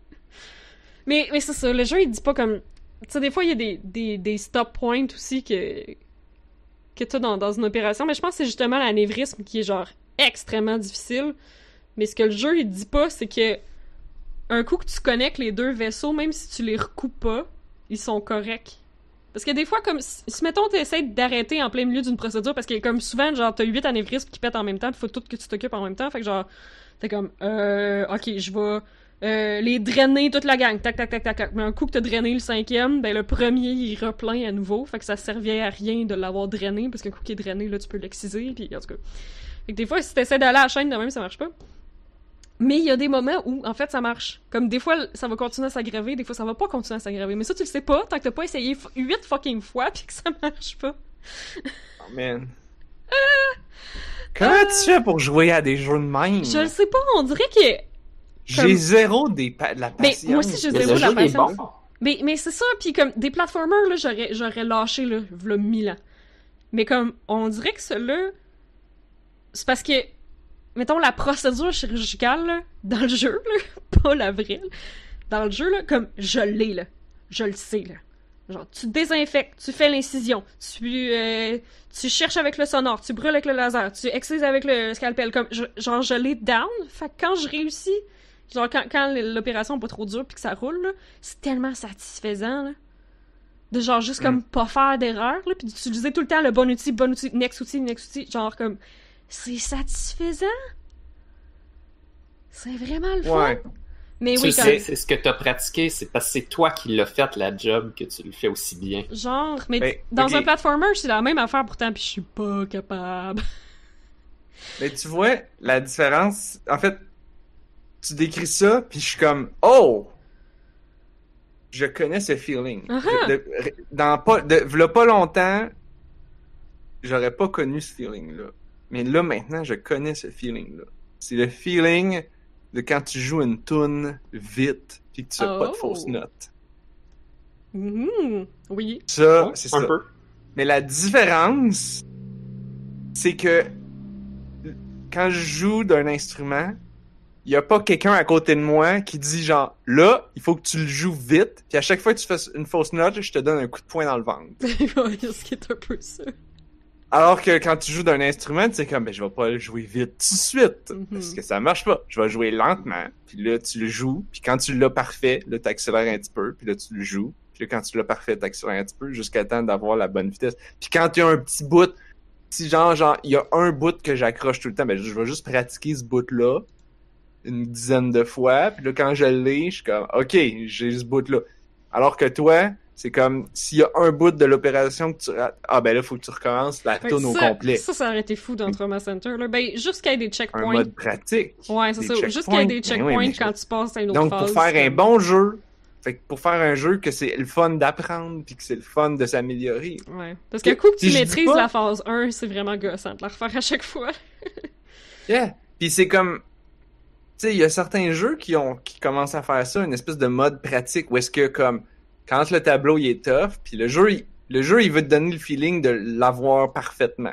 mais c'est ça, le jeu, il dit pas comme... Tu sais, des fois, il y a des stop points aussi que t'as dans une opération, mais je pense que c'est justement l'anévrisme qui est, genre, extrêmement difficile. Mais ce que le jeu, il dit pas, c'est que un coup que tu connectes les deux vaisseaux, même si tu les recoupes pas, ils sont corrects. Parce que des fois, comme, si mettons, t'essaies d'arrêter en plein milieu d'une procédure, parce que comme souvent, genre, t'as 8 anévrismes qui pètent en même temps, pis faut tout que tu t'occupes en même temps, fait que genre, t'es comme, ok, je vais les drainer toute la gang, tac, tac, tac, tac, tac. Mais un coup que t'as drainé le 5e, ben le premier, il repleint à nouveau, fait que ça servait à rien de l'avoir drainé, parce qu'un coup qui est drainé, là, tu peux l'exciser, pis en tout cas. Fait que des fois, si t'essaies d'aller à la chaîne de même, ça marche pas. Mais il y a des moments où, en fait, ça marche. Comme des fois, ça va continuer à s'aggraver, des fois, ça va pas continuer à s'aggraver. Mais ça, tu le sais pas, tant que t'as pas essayé 8 fucking fois pis que ça marche pas. Oh man. Comment tu fais pour jouer à des jeux de même? Je le sais pas, on dirait que... J'ai zéro de la patience. Mais moi aussi, j'ai zéro de la patience. Mais c'est ça, pis comme, des platformers, là, j'aurais lâché, là, v'là 1000 ans. Mais comme, on dirait que celui-là... C'est parce que... Mettons, la procédure chirurgicale, là, dans le jeu, là, pas la vraie, là, dans le jeu, là, comme, je l'ai, là. Je le sais, là. Genre, tu désinfectes, tu fais l'incision, tu cherches avec le sonore, tu brûles avec le laser, tu excises avec le scalpel, comme, genre, je l'ai down. Fait que quand je réussis, genre, quand l'opération est pas trop dure pis que ça roule, là, c'est tellement satisfaisant, là. De genre, juste comme, pas faire d'erreur, là, pis d'utiliser tout le temps le bon outil, next outil, genre, comme... C'est satisfaisant. C'est vraiment le fun. Ouais. Mais Tu oui, sais, c'est ce que t'as pratiqué, c'est parce que c'est toi qui l'as fait la job que tu le fais aussi bien. genre, mais Ben, dans ok. un platformer, c'est la même affaire pourtant, puis je suis pas capable. Mais tu vois, la différence, en fait, tu décris ça, puis je suis comme, oh! Je connais ce feeling. V'là pas longtemps, j'aurais pas connu ce feeling-là. Mais là, maintenant, je connais ce feeling-là. C'est le feeling de quand tu joues une tune vite, puis que tu fais pas de fausses notes. Oui. Ça, Ouais, c'est un ça. peu. Mais la différence, c'est que quand je joue d'un instrument, il y a pas quelqu'un à côté de moi qui dit genre, là, il faut que tu le joues vite, puis à chaque fois que tu fais une fausse note, je te donne un coup de poing dans le ventre. Ce qui est un peu ça. Alors que quand tu joues d'un instrument, tu sais comme, ben, je vais pas le jouer vite tout de suite, parce que ça marche pas. Je vais jouer lentement, puis là, tu le joues, puis quand tu l'as parfait, là, t'accélères un petit peu, puis là, tu le joues, puis là, quand tu l'as parfait, t'accélères un petit peu, jusqu'à temps d'avoir la bonne vitesse. Puis quand il y a un petit bout, si genre, il y a un bout que j'accroche tout le temps, ben, je vais juste pratiquer ce bout-là une dizaine de fois, puis là, quand je l'ai, je suis comme, OK, j'ai ce bout-là. Alors que toi, c'est comme, s'il y a un bout de l'opération que tu rates, ah ben là, faut que tu recommences la tourne au complet. Ça aurait été fou dans Trauma Center. Là. Ben, juste qu'il y ait des checkpoints. Un mode pratique. Ouais, c'est ça. Checkpoints. Juste qu'il y ait des checkpoints oui, quand tu passes à une autre donc, phase. pour faire un bon jeu, fait que pour faire un jeu que c'est le fun d'apprendre, puis que c'est le fun de s'améliorer. Ouais. Parce qu'un coup que tu Si je dis maîtrises pas- la phase 1, c'est vraiment gossant de la refaire à chaque fois. Yeah. Puis c'est comme, tu sais, il y a certains jeux qui commencent à faire ça, une espèce de mode pratique où est-ce que comme quand le tableau il est tough, puis le jeu il veut te donner le feeling de l'avoir parfaitement.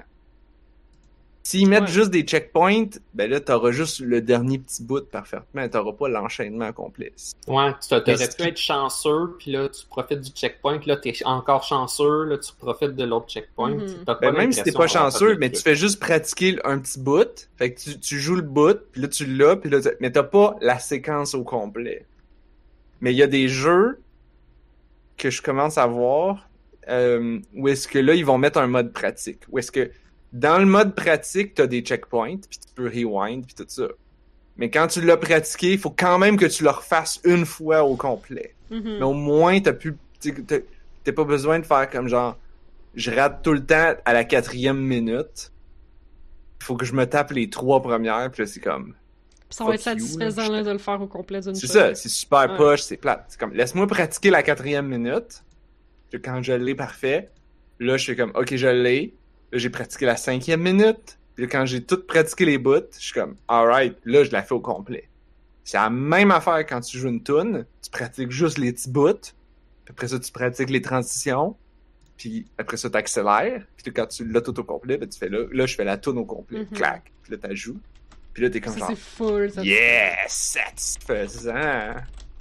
S'ils mettent juste des checkpoints, ben là t'auras juste le dernier petit bout parfaitement, t'auras pas l'enchaînement complet. Ouais, tu aurais Mais pu être chanceux, puis là, tu profites du checkpoint, là, t'es encore chanceux, là, tu profites de l'autre checkpoint. T'as pas Ben, même si t'es l'impression pas d'avoir chanceux, fait mais le tu truc. fais juste pratiquer un petit bout, fait que tu joues le bout, puis là tu l'as, puis là mais t'as pas la séquence au complet. Mais il y a des jeux que je commence à voir où est-ce que là ils vont mettre un mode pratique, où est-ce que dans le mode pratique t'as des checkpoints, puis tu peux rewind puis tout ça. Mais quand tu l'as pratiqué, il faut quand même que tu le refasses une fois au complet. Mais au moins t'as pas besoin de faire comme genre je rate tout le temps à la 4e minute. Il faut que je me tape les 3 premières, puis là c'est comme Puis ça va être Fuck you, satisfaisant là, là, de le faire au complet d'une c'est fois. ça, c'est super Ouais. poche, c'est plate. C'est comme, laisse-moi pratiquer la 4e minute. Puis quand je l'ai parfait, là, je fais comme, OK, je l'ai. Là, j'ai pratiqué la 5e minute. Puis là, quand j'ai tout pratiqué les bouts, je suis comme, alright, là, je la fais au complet. C'est la même affaire quand tu joues une tune. Tu pratiques juste les petits bouts. Puis après ça, tu pratiques les transitions. Puis après ça, tu accélères. Puis quand tu l'as tout au complet, ben, tu fais là, je fais la tune au complet. Clac. Puis là, tu joues. Puis là, t'es comme Ça, genre, c'est full. Ça, yes, satisfaisant.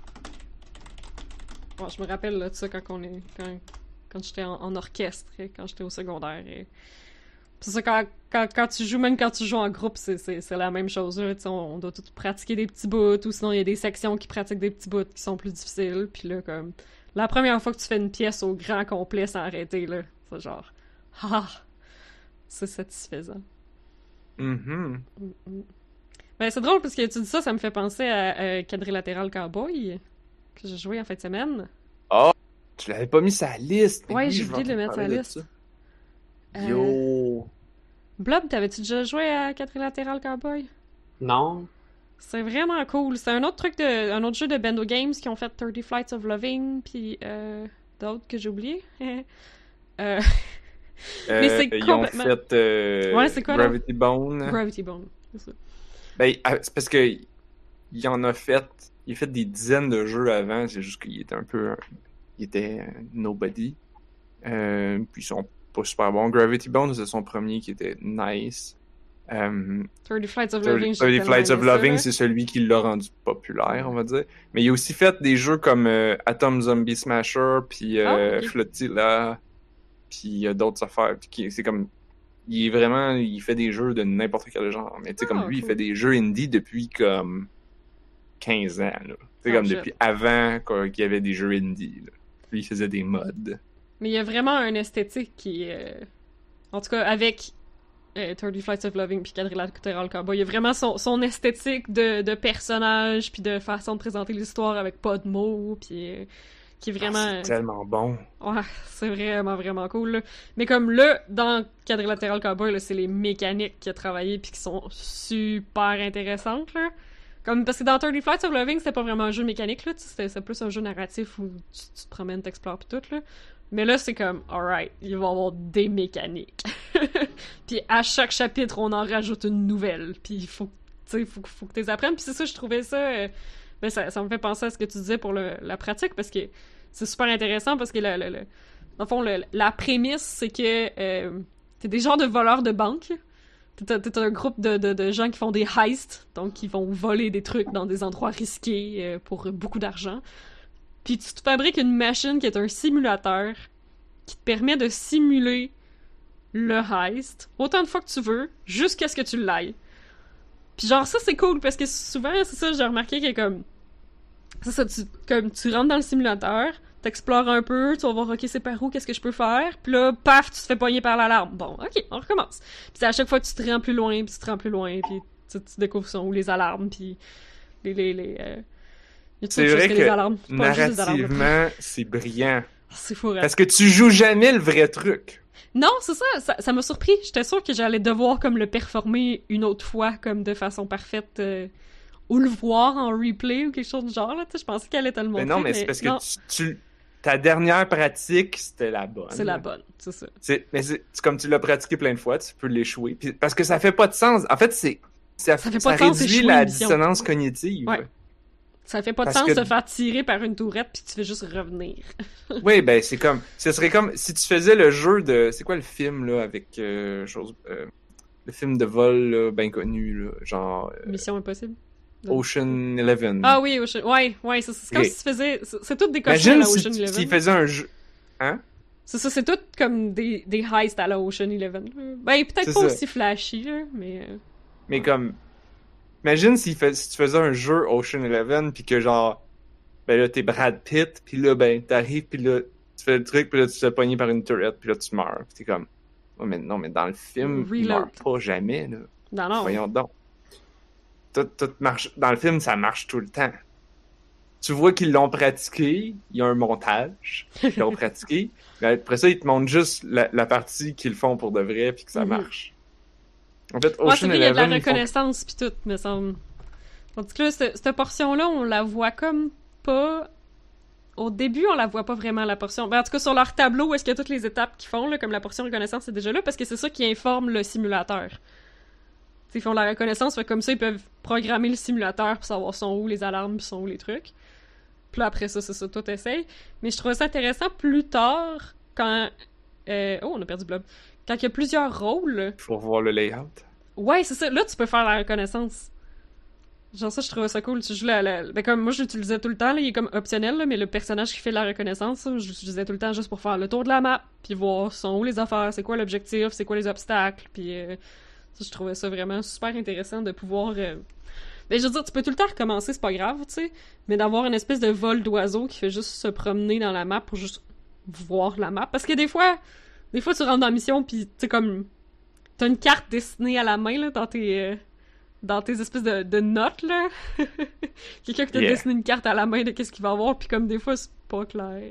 Bon, je me rappelle là, de ça quand quand j'étais en orchestre, quand j'étais au secondaire. C'est ça, quand tu joues, même quand tu joues en groupe, c'est la même chose. Là, on doit tout pratiquer des petits bouts, ou sinon il y a des sections qui pratiquent des petits bouts qui sont plus difficiles. Puis là, comme la première fois que tu fais une pièce au grand complet sans arrêter, là, c'est genre, c'est satisfaisant. Ben, c'est drôle parce que tu dis ça, ça me fait penser à Quadrilateral Cowboy que j'ai joué en fin de semaine. Oh, tu l'avais pas mis sur la liste. Ouais, Oui, j'ai je vais oublié de le en mettre sur la parler de liste. ça. Yo. Blob, t'avais-tu déjà joué à Quadrilateral Cowboy? Non. C'est vraiment cool. C'est un autre un autre jeu de Bendo Games qui ont fait 30 Flights of Loving, puis d'autres que j'ai oubliés. Mais c'est Ils ont complètement... fait Ouais, c'est quoi, là? Gravity Bone. Gravity Bone, c'est ça. Ben, c'est parce que il en a fait. Il a fait des dizaines de jeux avant. C'est juste qu'il était un peu. Il était nobody. Puis ils sont pas super bons. Gravity Bone, c'est son premier qui était nice. 30 Flights of Loving, 30 Flights of Loving, c'est c'est celui qui l'a rendu populaire, on va dire. Mais il a aussi fait des jeux comme Atom Zombie Smasher, puis ok. Flotilla, puis d'autres affaires. Puis c'est comme... il fait des jeux de n'importe quel genre. Mais tu sais, comme lui, il cool. fait des jeux indie depuis comme 15 ans, là. Tu sais, comme shit. depuis avant qu'il y avait des jeux indie, là. Lui, il faisait des mods. Mais il y a vraiment une esthétique qui... En tout cas, avec 30 Flights of Loving puis Quadrilateral Cowboy. Il y a vraiment son esthétique de personnage puis de façon de présenter l'histoire avec pas de mots puis qui est vraiment... c'est tellement bon. Ouais, c'est vraiment, vraiment cool, là. Mais comme là, dans Quadrilateral Cowboy, là, c'est les mécaniques qu'il a travaillé puis qui sont super intéressantes, là. Comme, parce que dans 30 Flights of Loving, c'était pas vraiment un jeu mécanique, là, c'était plus un jeu narratif où tu te promènes, t'explores pis tout, là. Mais là, c'est comme, alright, il va y avoir des mécaniques. Puis à chaque chapitre, on en rajoute une nouvelle. Puis il faut, faut que tu les apprennes. Puis c'est ça, je trouvais ça... ben ça me fait penser à ce que tu disais pour la pratique, parce que c'est super intéressant, parce que dans le fond, la prémisse, c'est que t'es des genres de voleurs de banque. T'es un groupe de gens qui font des heists, donc qui vont voler des trucs dans des endroits risqués pour beaucoup d'argent. Puis tu te fabriques une machine qui est un simulateur qui te permet de simuler le heist autant de fois que tu veux, jusqu'à ce que tu l'ailles. Puis genre ça c'est cool, parce que souvent, c'est ça, j'ai remarqué que comme... C'est ça, tu rentres dans le simulateur, t'explores un peu, tu vas voir, ok, c'est par où, qu'est-ce que je peux faire, puis là, paf, tu te fais pogner par l'alarme. Bon, ok, on recommence. Puis c'est à chaque fois que tu te rends plus loin, puis tu te rends plus loin, puis tu découvres sont où les alarmes, puis c'est vrai que alarmes, narrativement, c'est brillant. C'est fou, hein? Parce que tu joues jamais le vrai truc. Non, c'est ça m'a surpris. J'étais sûre que j'allais devoir comme le performer une autre fois, comme de façon parfaite, ou le voir en replay ou quelque chose du genre, là. Je pensais qu'elle allait te le montrer. Mais non, mais c'est parce que ta dernière pratique, c'était la bonne. C'est la bonne, c'est ça. Mais c'est comme tu l'as pratiqué plein de fois, tu peux l'échouer. Puis, parce que ça fait pas de sens. En fait, ça réduit la dissonance cognitive. Ouais. Ça fait pas de sens de te faire tirer par une tourette puis tu fais juste revenir. Oui, ben c'est comme... Ce serait comme si tu faisais le jeu de... C'est quoi le film, là, avec... le film de vol, là, bien connu, là, genre... Mission Impossible? Ocean 11. Ah oui, Ocean... Ouais, c'est comme si tu faisais... C'est tout des cochons à la Ocean 11. S'il faisait un jeu... Hein? C'est ça, c'est tout comme des heists à la Ocean 11. Ben, peut-être pas aussi flashy, là, mais... Mais comme... Imagine si tu faisais un jeu Ocean 11 pis que genre, ben là t'es Brad Pitt pis là ben t'arrives pis là tu fais le truc pis là tu te fais pogner par une tourette pis là tu meurs pis t'es comme, oh mais non mais dans le film il meurt pas jamais là. Non. Voyons donc. Tout marche, dans le film ça marche tout le temps. Tu vois qu'ils l'ont pratiqué, il y a un montage, ils l'ont pratiqué, mais après ça ils te montrent juste la partie qu'ils font pour de vrai pis que ça marche. En fait, Ocean 11, il y a de la reconnaissance pis tout, mais ça... Tandis que là, cette portion-là, on la voit comme pas... Au début, on la voit pas vraiment, la portion. Ben, en tout cas, sur leur tableau, où est-ce qu'il y a toutes les étapes qu'ils font, là, comme la portion reconnaissance, c'est déjà là, parce que c'est ça qui informe le simulateur. T'sais, ils font la reconnaissance, fait comme ça, ils peuvent programmer le simulateur pour savoir sont où les alarmes pis sont où les trucs. Puis là, après ça, c'est ça, toi t'essayes. Mais je trouvais ça intéressant plus tard, quand... Oh, on a perdu Blob. Quand il y a plusieurs rôles... Faut revoir le layout. Ouais, c'est ça. Là, tu peux faire la reconnaissance. Genre ça, je trouvais ça cool. Tu joues ben comme moi, je l'utilisais tout le temps, là, il est comme optionnel, là, mais le personnage qui fait la reconnaissance, je l'utilisais tout le temps juste pour faire le tour de la map, puis voir sont où les affaires, c'est quoi l'objectif, c'est quoi les obstacles, puis ça, je trouvais ça vraiment super intéressant de pouvoir... Ben, je veux dire, tu peux tout le temps recommencer, c'est pas grave, tu sais, mais d'avoir une espèce de vol d'oiseau qui fait juste se promener dans la map pour juste voir la map. Parce que des fois, tu rentres dans la mission, pis tu sais, comme... T'as une carte dessinée à la main, là, dans tes espèces de notes, là. Quelqu'un qui t'a dessiné une carte à la main de qu'est-ce qu'il va avoir, pis comme des fois, c'est pas clair.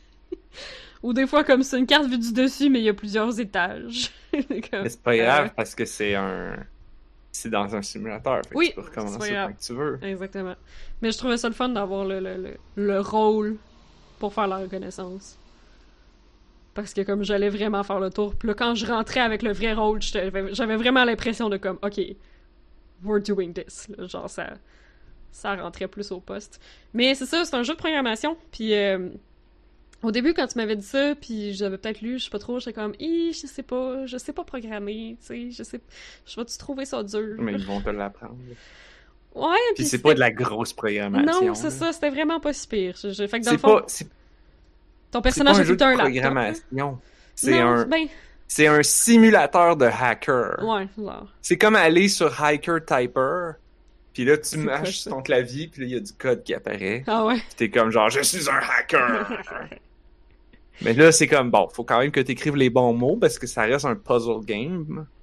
Ou des fois, comme c'est une carte vue du dessus, mais il y a plusieurs étages. Mais c'est pas grave, parce que c'est dans un simulateur, fait que tu peux recommencer tant que tu veux. Exactement. Mais je trouvais ça le fun d'avoir le rôle pour faire la reconnaissance. Parce que comme j'allais vraiment faire le tour, puis là, quand je rentrais avec le vrai rôle, j'avais vraiment l'impression de comme, OK, we're doing this. Là, genre, ça rentrait plus au poste. Mais c'est ça, c'est un jeu de programmation, puis au début, quand tu m'avais dit ça, puis j'avais peut-être lu, je sais pas trop, j'étais comme, je sais pas programmer, tu sais, je vais-tu trouver ça dur? Mais ils vont te l'apprendre. Ouais, puis c'est pas de la grosse programmation. Non, c'est ça, c'était vraiment pas si pire. Fait que dans le fond... Ton personnage a tout un laptop. C'est un simulateur de hacker. Ouais, genre. C'est comme aller sur Hiker Typer, puis là tu mâches sur ton clavier, puis là il y a du code qui apparaît. Ah ouais. Puis t'es comme genre je suis un hacker. Mais là c'est comme bon, faut quand même que t'écrives les bons mots parce que ça reste un puzzle game.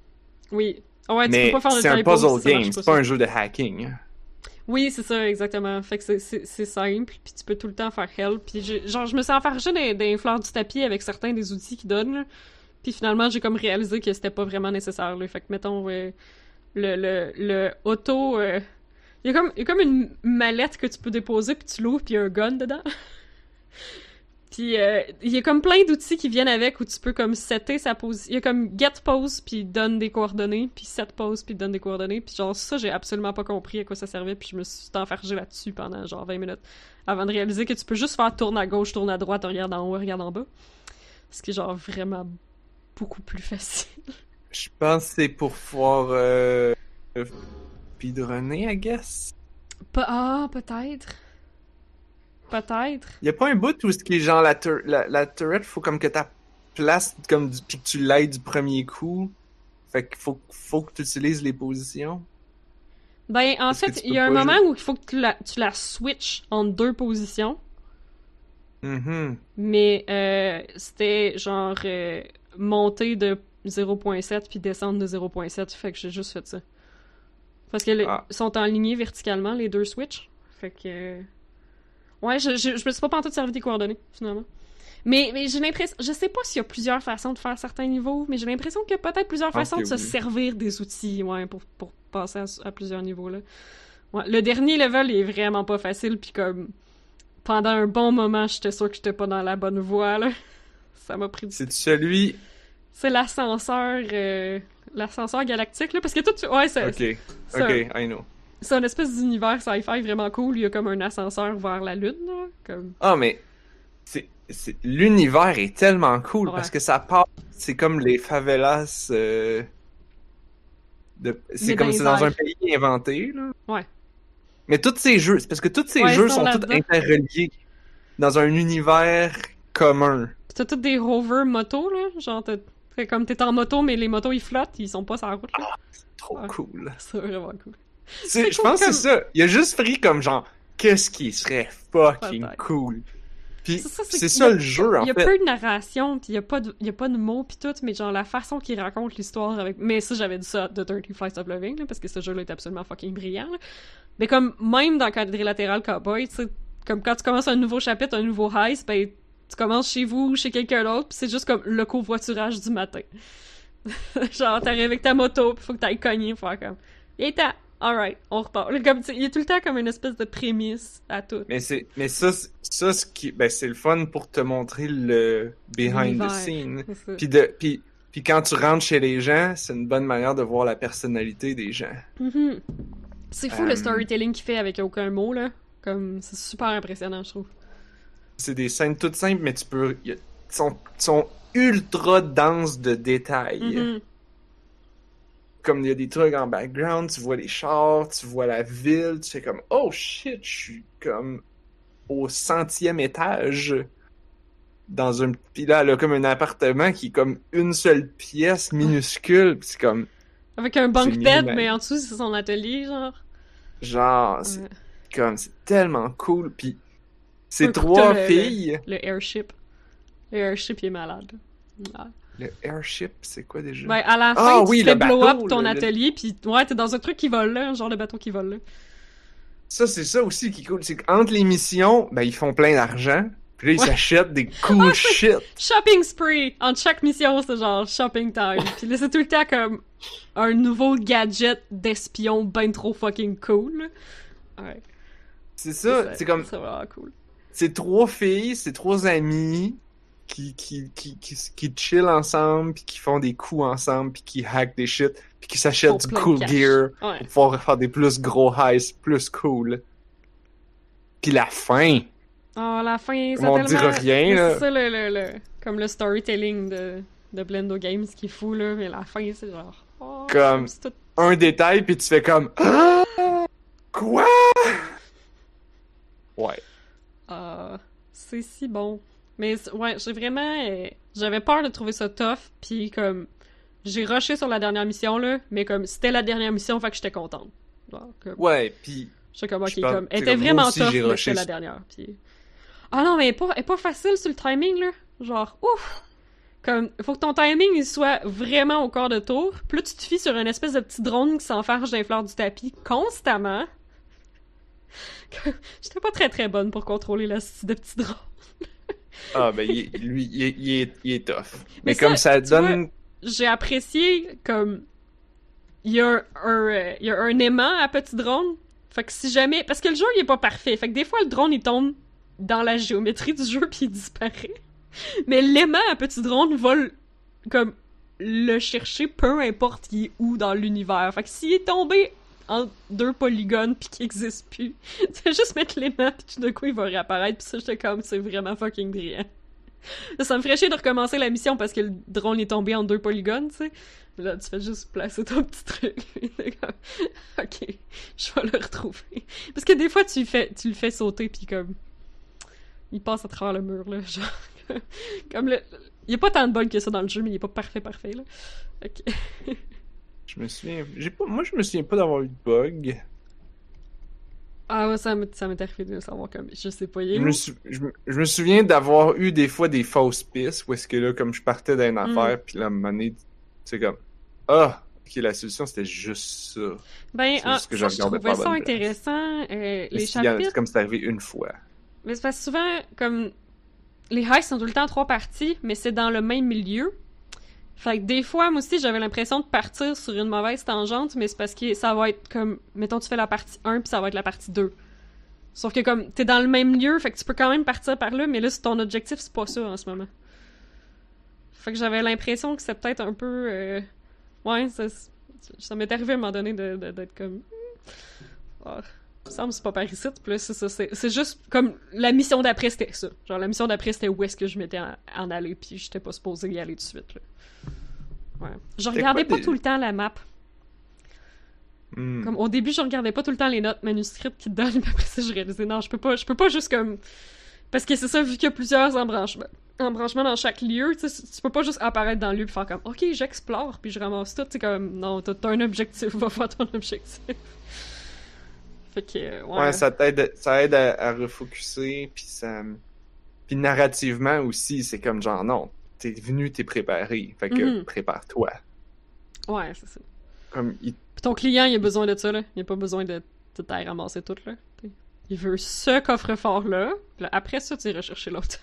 Oui. Ouais, tu Mais peux pas faire de c'est un typo, puzzle ça marche game, pas, c'est pas ça. un jeu de hacking. Oui, c'est ça, exactement. Fait que c'est simple, puis tu peux tout le temps faire help. Puis je me suis enfargée des fleurs du tapis avec certains des outils qu'ils donnent, là. Puis finalement, j'ai comme réalisé que c'était pas vraiment nécessaire, là. Fait que, mettons, le auto... il y a comme une mallette que tu peux déposer, puis tu l'ouvres, puis il y a un gun dedans. Puis il y a comme plein d'outils qui viennent avec où tu peux comme setter sa pose. Il y a comme get pose puis il donne des coordonnées, puis set pose puis il donne des coordonnées, puis genre ça j'ai absolument pas compris à quoi ça servait, puis je me suis enfargée là-dessus pendant genre 20 minutes avant de réaliser que tu peux juste faire tourne à gauche, tourne à droite, regarde en haut, regarde en bas. Ce qui est genre vraiment beaucoup plus facile. Je pense que c'est pour pouvoir speedrunner, I guess. Peut-être. Peut-être. Y a pas un bout où ce qui est genre la turret, faut comme que ta place comme pis que tu l'aies du premier coup. Fait qu'il faut que tu utilises les positions. Ben, en Parce que fait, tu il y peux a un pas moment où il faut que tu la switches en deux positions. Mhm. Mais c'était genre monter de 0.7 puis descendre de 0.7, fait que j'ai juste fait ça. Parce que sont alignés verticalement, les deux switches. Fait que... Ouais, je me suis pas pantoute servi des coordonnées, finalement. Mais j'ai l'impression... Je sais pas s'il y a plusieurs façons de faire certains niveaux, mais j'ai l'impression qu'il y a peut-être plusieurs façons de se servir des outils, ouais, pour passer à plusieurs niveaux, là. Ouais, le dernier level il est vraiment pas facile, puis comme... Pendant un bon moment, j'étais sûre que j'étais pas dans la bonne voie, là. Ça m'a pris du... C'est celui... C'est l'ascenseur galactique, là, parce que toi, ouais, c'est... Ok, I know. C'est un espèce d'univers sci-fi vraiment cool, il y a comme un ascenseur vers la Lune, là, comme... Ah, mais... L'univers est tellement cool, Ouais. parce que ça part... C'est comme les favelas... C'est Mais comme dans c'est les dans un airs. pays inventé, là. Ouais. Mais tous ces jeux... C'est parce que tous ces Ouais, jeux ils sont sont tous là-dedans. interreliés dans un univers commun. Pis t'as tous des rovers motos, là, genre, fait comme t'es en moto, mais les motos, ils flottent, ils sont pas sur la route, là. Trop Ouais. cool. C'est vraiment cool. Je cool pense que comme- c'est ça. Il a juste pris comme genre, qu'est-ce qui serait fucking Peut-être. cool. Puis C'est c'est qu'il ça y a- le jeu, en Il y a fait. peu de narration, puis il y a pas de mots, puis tout, mais genre la façon qu'il raconte l'histoire avec... Mais ça, j'avais dit ça de 30 Flights of Loving, là, parce que ce jeu-là est absolument fucking brillant, là. Mais comme, même dans Quadrilatéral Cowboy, tu sais, comme quand tu commences un nouveau chapitre, un nouveau heist, ben, tu commences chez vous, chez quelqu'un d'autre, puis c'est juste comme le covoiturage du matin. Genre, t'arrives avec ta moto, pis faut que t'ailles cogner, faire comme... Et t'as... Alright, on repart. Là, comme, il y a tout le temps comme une espèce de prémisse à tout. Mais ça, ce qui, ben, c'est le fun pour te montrer le behind the L'univers, scene. c'est ça. Puis quand tu rentres chez les gens, c'est une bonne manière de voir la personnalité des gens. Mhm. C'est fou le storytelling qu'il fait avec aucun mot, là. Comme, c'est super impressionnant, je trouve. C'est des scènes toutes simples, mais sont ultra denses de détails. Mhm. Comme il y a des trucs en background, tu vois les chars, tu vois la ville, tu fais comme oh shit, je suis comme au 100e étage dans un puis là elle a comme un appartement qui est comme une seule pièce minuscule, pis c'est comme Avec un bunk c'est bed, minimal. mais en dessous, c'est son atelier, genre. genre c'est Ouais. comme c'est tellement cool, puis c'est Un coup, trois t'as filles. Le airship. Le airship, il est malade. Ouais. Le airship, c'est quoi déjà? Ben, à la Ah fin, oui, tu te fais le blow bateau, up ton le- atelier, pis ouais, t'es dans un truc qui vole là, un genre de bateau qui vole là. Ça, c'est ça aussi qui est cool. C'est qu'entre les missions, ben, ils font plein d'argent. Puis là, ils Ouais. s'achètent des cool shit. Shopping spree! Entre chaque mission, c'est genre shopping time. Pis là, c'est tout le temps comme un nouveau gadget d'espion ben trop fucking cool. Ouais. C'est ça. C'est comme, C'est vraiment cool. c'est trois filles, c'est trois amis qui chill ensemble, puis qui font des coups ensemble, puis qui hack des shit, puis qui s'achètent Pour du plein de cool cash. gear Ouais. pour pouvoir faire des plus gros heists, plus cool. Puis la fin, Oh, la fin, c'est Comme on tellement... dira rien, Mais là. c'est ça, comme le storytelling de Blendo Games qui est fou, là, mais la fin, c'est genre... Oh, Comme- c'est tout... un détail, puis tu fais comme ah! Quoi? Ouais. C'est si bon. Mais ouais, j'ai vraiment... j'avais peur de trouver ça tough, puis comme... J'ai rushé sur la dernière mission, là, mais comme c'était la dernière mission, fait que j'étais contente. Genre, comme... Ouais, puis J'étais comme, ok, Je pense- comme... Elle c'est était comme moi vraiment aussi, tough, j'ai mais rushé c'était la sur- dernière, puis... Ah non, mais elle est pas facile sur le timing, là. Genre, ouf! Comme, faut que ton timing il soit vraiment au quart de tour. Puis là, tu te fies sur une espèce de petit drone qui s'enfarge dans les fleurs du tapis constamment. J'étais pas très très bonne pour contrôler le petit drone. Ah, ben, il est tough. Mais Mais comme ça tu donne... vois, j'ai apprécié, comme, il y a un aimant à petit drone. Fait que si jamais... Parce que le jeu, il est pas parfait. Fait que des fois, le drone, il tombe dans la géométrie du jeu puis il disparaît. Mais l'aimant à petit drone va comme le chercher peu importe il est où dans l'univers. Fait que s'il est tombé en 2 polygones pis qu'il existe plus, tu vas juste mettre l'aimant pis tout d'un coup il va réapparaître pis ça j'étais comme c'est vraiment fucking brillant. Ça me ferait chier de recommencer la mission parce que le drone est tombé en 2 polygones, tu sais. Là, tu fais juste placer ton petit truc. Comme, ok, je vais le retrouver. Parce que des fois, tu le fais sauter, puis comme... Il passe à travers le mur, là, genre... Comme le... Il y a pas tant de bugs que ça dans le jeu, mais il est pas parfait, là. Ok. Je me souviens... Moi, je me souviens pas d'avoir eu de bug. Ah ouais, ça m'est arrivé de savoir comme... Je sais pas, il est Je me souviens d'avoir eu des fois des fausses pistes, où est-ce que là, comme je partais d'une affaire, puis là, à un moment donné, c'est comme... Ah! Ok, la solution, c'était juste ça. Ben, c'est juste que ça, je je regardais trouvais pas ça bonne intéressant. Les C'est chapitres... comme c'est arrivé une fois. Mais c'est parce que souvent, comme... Les heists sont tout le temps en 3 parties, mais c'est dans le même milieu. Fait que des fois, moi aussi, j'avais l'impression de partir sur une mauvaise tangente, mais c'est parce que ça va être comme... Mettons, tu fais la partie 1, puis ça va être la partie 2. Sauf que comme, t'es dans le même lieu, fait que tu peux quand même partir par là, mais là, ton objectif, c'est pas ça en ce moment. Fait que j'avais l'impression que c'est peut-être un peu... Ouais, ça m'est arrivé à un moment donné d'être comme... Ah, il me semble que c'est pas par ici, puis là, c'est ça. C'est juste comme... La mission d'après, c'était ça. Genre, la mission d'après, c'était où est-ce que je m'étais en aller, puis j'étais pas supposée y aller tout de suite, là. Ouais. Je regardais pas tout le temps la map. Comme, au début, je regardais pas tout le temps les notes manuscrites qui te donnent, puis après ça, je réalisais, non, je peux pas juste comme... Parce que c'est ça, vu qu'il y a plusieurs embranchements dans chaque lieu, tu sais, tu peux pas juste apparaître dans le lieu pis faire comme, ok, j'explore, puis je ramasse tout, tu sais, comme, non, t'as un objectif, va faire ton objectif. Fait que, ouais. Ouais, ça aide à refocuser, puis narrativement aussi, c'est comme genre, non, t'es venu, t'es préparé, fait que prépare-toi. Ouais, c'est ça. Comme, Pis ton client, il a besoin de ça, là. Il a pas besoin de t'aller ramasser tout, là. Il veut ce coffre-fort-là, pis là, après ça, tu iras chercher l'autre.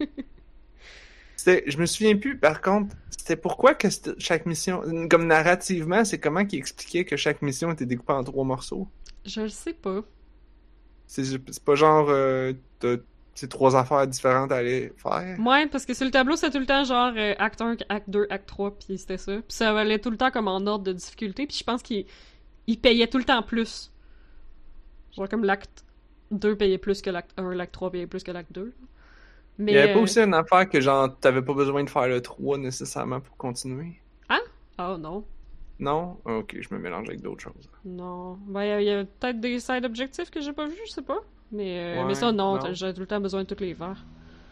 Je me souviens plus, par contre, c'était pourquoi que chaque mission, comme narrativement, c'est comment qu'il expliquait que chaque mission était découpée en 3 morceaux? Je le sais pas. C'est pas genre, c'est 3 affaires différentes à aller faire? Ouais, parce que sur le tableau, c'est tout le temps genre acte 1, acte 2, acte 3, puis c'était ça. Puis ça allait tout le temps comme en ordre de difficulté, puis je pense qu'il payait tout le temps plus. Genre comme l'acte 2 payait plus que l'acte 1, l'acte 3 payait plus que l'acte 2. Mais, Il y avait pas aussi une affaire que genre, t'avais pas besoin de faire le 3 nécessairement pour continuer? Ah? Oh non. Non? Ok, je me mélange avec d'autres choses. Non. Ben, il y a peut-être des side objectifs que j'ai pas vus, je sais pas. Mais, Ouais, ça, non, non. j'ai tout le temps besoin de toutes les verres.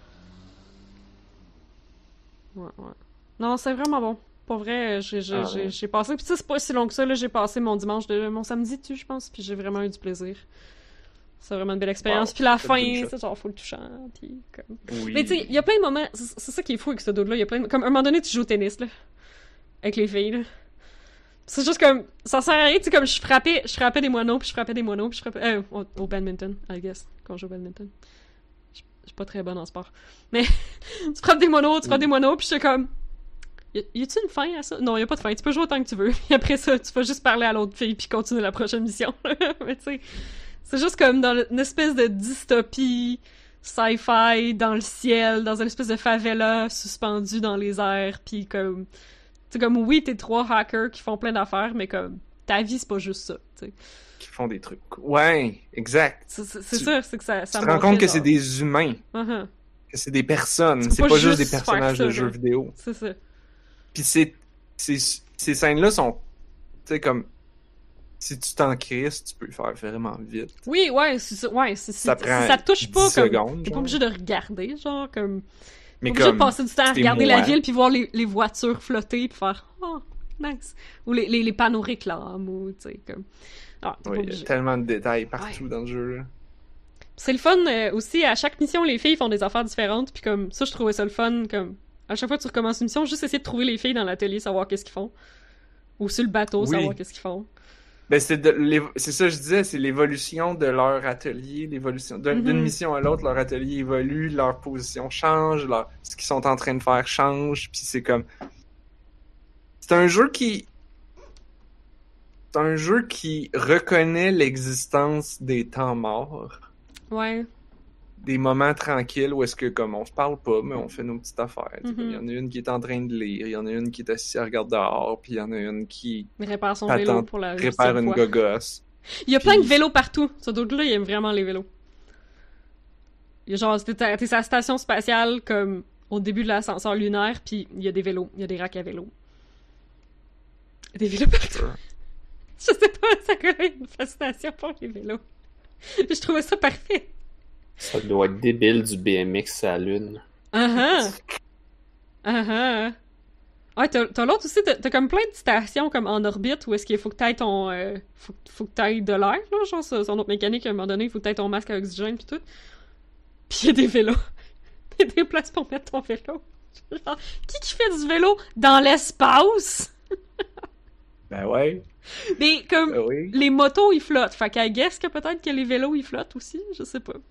Ouais. Non, c'est vraiment bon. Pour vrai, j'ai passé... Puis ça, c'est pas si long que ça, là. J'ai passé mon samedi dessus, je pense, puis j'ai vraiment eu du plaisir. C'est vraiment une belle expérience. Wow, puis la c'est fin, une c'est genre full touchant, puis comme... Oui. Mais tu sais, il y a plein de moments... C'est ça qui est fou avec ce dude-là. Il y a plein de... Comme, à un moment donné, tu joues au tennis, là. Avec les filles, là. C'est juste comme... Ça sert à rien, tu sais, comme je frappais des moineaux, puis je frappais des moineaux, puis je frappais... au badminton, I guess, quand je joue au badminton. Je suis pas très bonne en sport. Mais tu frappes des moineaux, puis j'étais comme... Y a-tu une fin à ça? Non, y a pas de fin. Tu peux jouer autant que tu veux. Et après ça, tu vas juste parler à l'autre fille, puis continuer la prochaine mission. Mais tu sais... C'est juste comme dans une espèce de dystopie sci-fi dans le ciel, dans une espèce de favela suspendue dans les airs, puis comme... Tu sais, comme, oui, t'es 3 hackers qui font plein d'affaires, mais comme, ta vie, c'est pas juste ça, tu sais. Qui font des trucs. Ouais, exact. C'est ça, c'est que ça Tu te rends compte que c'est des humains. Uh-huh. Que c'est des personnes. Tu C'est peux pas pas juste des juste personnages faire de ça, jeux là. vidéo. C'est ça. Puis ces scènes-là sont... Tu sais, comme... Si tu t'en crises, tu peux le faire vraiment vite. Oui, ouais, c'est ça. Ouais, Ça prend si ça te touche pas, 10 comme... secondes, T'es pas genre. obligé de regarder, genre, comme... Mais T'es obligé de comme... passer du temps à c'est regarder moi. la ville puis voir les voitures flotter puis faire « Oh, nice! » Ou les panneaux réclames, ou, tu sais, comme... Ah, t'es pas Oui, il y obligé. a tellement de détails partout dans le jeu, là. C'est le fun aussi, à chaque mission, les filles font des affaires différentes, puis comme ça, je trouvais ça le fun, comme À chaque fois que tu recommences une mission, juste essayer de trouver les filles dans l'atelier, savoir qu'est-ce qu'ils font. Ou sur le bateau, Oui. savoir qu'est-ce qu'ils font. Ben, c'est ça que je disais, c'est l'évolution de leur atelier, l'évolution d'une mission à l'autre, leur atelier évolue, leur position change, ce qu'ils sont en train de faire change, puis c'est comme... C'est un jeu qui reconnaît l'existence des temps morts. Ouais. Des moments tranquilles où est-ce que, comme, on se parle pas, mais on fait nos petites affaires. Il y en a une qui est en train de lire, il y en a une qui est assise à regarder dehors, puis il y en a une qui répare son vélo pour la répare une gogosse. Il y a plein de vélos partout. Ce d'autres-là, ils aiment vraiment les vélos. Il y a genre, t'es sur la station spatiale, comme, au début de l'ascenseur lunaire, puis il y a des vélos. Il y a des racks à vélos. Des vélos partout. Je sais pas, ça connaît une fascination pour les vélos. Je trouvais ça parfait. Ça doit être débile du BMX à la Lune. Ouais, t'as l'autre aussi, t'as comme plein de stations comme en orbite où est-ce qu'il faut que t'ailles ton... faut que t'ailles de l'air, là, genre c'est une autre mécanique, à un moment donné, il faut que t'ailles ton masque à oxygène pis tout. Pis y a des vélos. Y a des places pour mettre ton vélo. Genre, qui fait du vélo dans l'espace? Ben ouais. Mais comme, oui. Les motos, ils flottent. Fait qu'à guess que peut-être que les vélos, ils flottent aussi, je sais pas.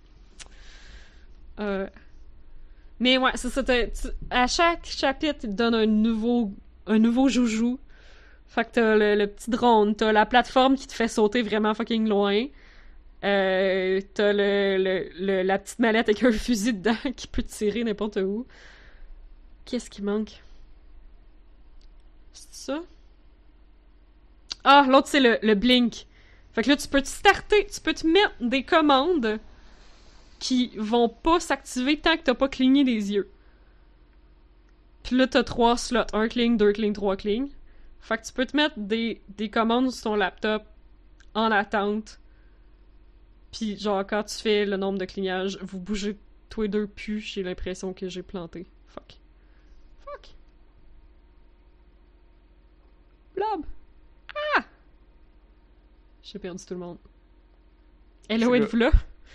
Mais ouais, c'est ça. À chaque chapitre, il te donne un nouveau joujou. Fait que t'as le petit drone, t'as la plateforme qui te fait sauter vraiment fucking loin. T'as la petite mallette avec un fusil dedans qui peut te tirer n'importe où. Qu'est-ce qui manque? C'est ça? Ah, l'autre, c'est le blink. Fait que là, tu peux te mettre des commandes qui vont pas s'activer tant que t'as pas cligné les yeux. Puis là, t'as 3 slots. 1 cling, 2 cling, 3 cling. Fait que tu peux te mettre des commandes sur ton laptop en attente. Puis genre, quand tu fais le nombre de clignages, vous bougez tous les deux plus, j'ai l'impression que j'ai planté. Fuck. Blob! Ah! J'ai perdu tout le monde. Hello, êtes-vous là?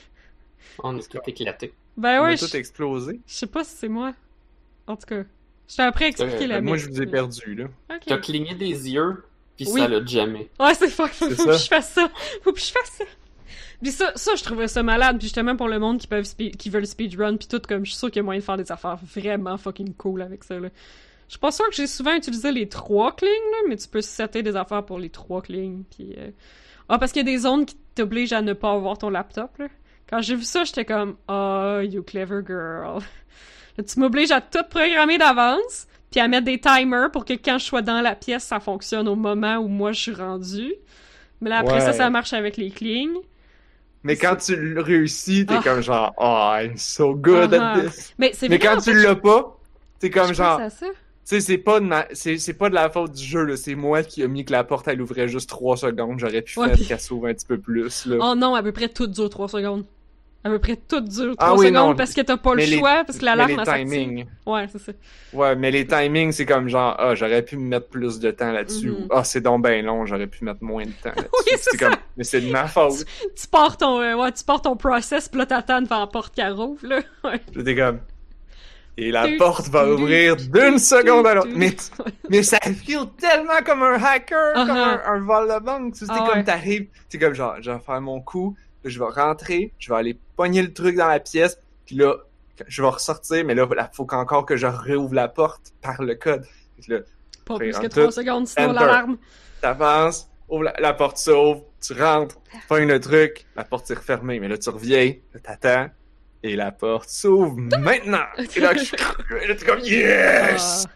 On est tout éclaté. Ben On ouais, a tout explosé. je sais pas si c'est moi. En tout cas, je t'ai après expliqué la moi, mienne. je vous ai perdu, là. Ok. T'as cligné des yeux, pis Oui. ça l'a jamais. Ouais, c'est fuck. Faut C'est que ça. je fasse ça. Faut que je fasse ça. Puis ça, je trouvais ça malade. Puis justement, pour le monde qui veulent speedrun, puis tout, comme je suis sûr qu'il y a moyen de faire des affaires vraiment fucking cool avec ça, là. Je suis pas sûre que j'ai souvent utilisé les 3 clings, là, mais tu peux setter des affaires pour les 3 clings, puis... Ah, parce qu'il y a des zones qui t'obligent à ne pas avoir ton laptop, là. Quand j'ai vu ça, j'étais comme « Oh, you clever girl. » Là, tu m'obliges à tout programmer d'avance, puis à mettre des timers pour que quand je sois dans la pièce, ça fonctionne au moment où moi je suis rendue. Mais là, après Ouais. ça marche avec les clings. Mais quand tu le réussis, t'es Ah. comme genre « Oh, I'm so good at this. » Mais c'est Mais quand vraiment tu pas- l'as pas, t'es comme je genre... pense à ça. Tu sais, c'est pas de la faute du jeu, là. C'est moi qui a mis que la porte, elle ouvrait juste 3 secondes. J'aurais pu Ouais, faire puis- qu'elle s'ouvre un petit peu plus, là. Oh non, à peu près tout dure 3 secondes. À peu près tout dure 3 Ah oui, secondes non, parce que t'as pas le mais choix, parce que l'alarme mais les elle s'active. timings. Ouais, c'est ça. Ouais, mais les timings, c'est comme genre, ah, j'aurais pu me mettre plus de temps là-dessus. Mhm. Ou, ah, c'est donc ben long, j'aurais pu mettre moins de temps là-dessus. Oui, c'est ça. comme, mais c'est de ma faute. Tu pars ton process, pis là t'attends devant la porte qui rouvre, là. Ouais. J'étais comme, et la Tu- porte va tu- ouvrir tu- d'une seconde à l'autre. tu- Mais ça feel tellement comme un hacker, comme Uh-huh. un vol de banque. Tu sais, Ah comme ouais. t'arrives, c'est comme genre, je vais faire mon coup, là, je vais rentrer, je vais aller pogner le truc dans la pièce, puis là, je vais ressortir, mais là, faut qu'encore que je réouvre la porte par le code. Fait que là, Pas Après, plus que en 3 tout, secondes, sinon enter. l'alarme. t'avances, ouvre la porte s'ouvre, tu rentres, pognes le truc, la porte est refermée, mais là, tu reviens, là, t'attends, et la porte s'ouvre maintenant! Et là, là, t'es comme, yes!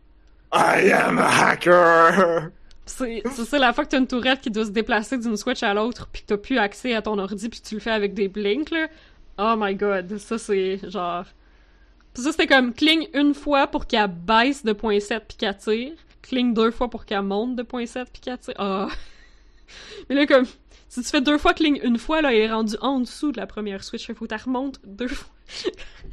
I am a hacker! C'est ça, la fois que t'as une tourette qui doit se déplacer d'une switch à l'autre, pis que t'as plus accès à ton ordi, pis tu le fais avec des blinks, là. Oh my god, ça c'est genre... Pis ça c'était comme cling une fois pour qu'elle baisse de 0.7 pis qu'elle tire, cling 2 fois pour qu'elle monte de 0.7 pis qu'elle tire. Ah! Mais là comme... Si tu fais 2 fois cling une fois, là, elle est rendue en dessous de la première switch, faut que t'as remontes 2 fois. C'est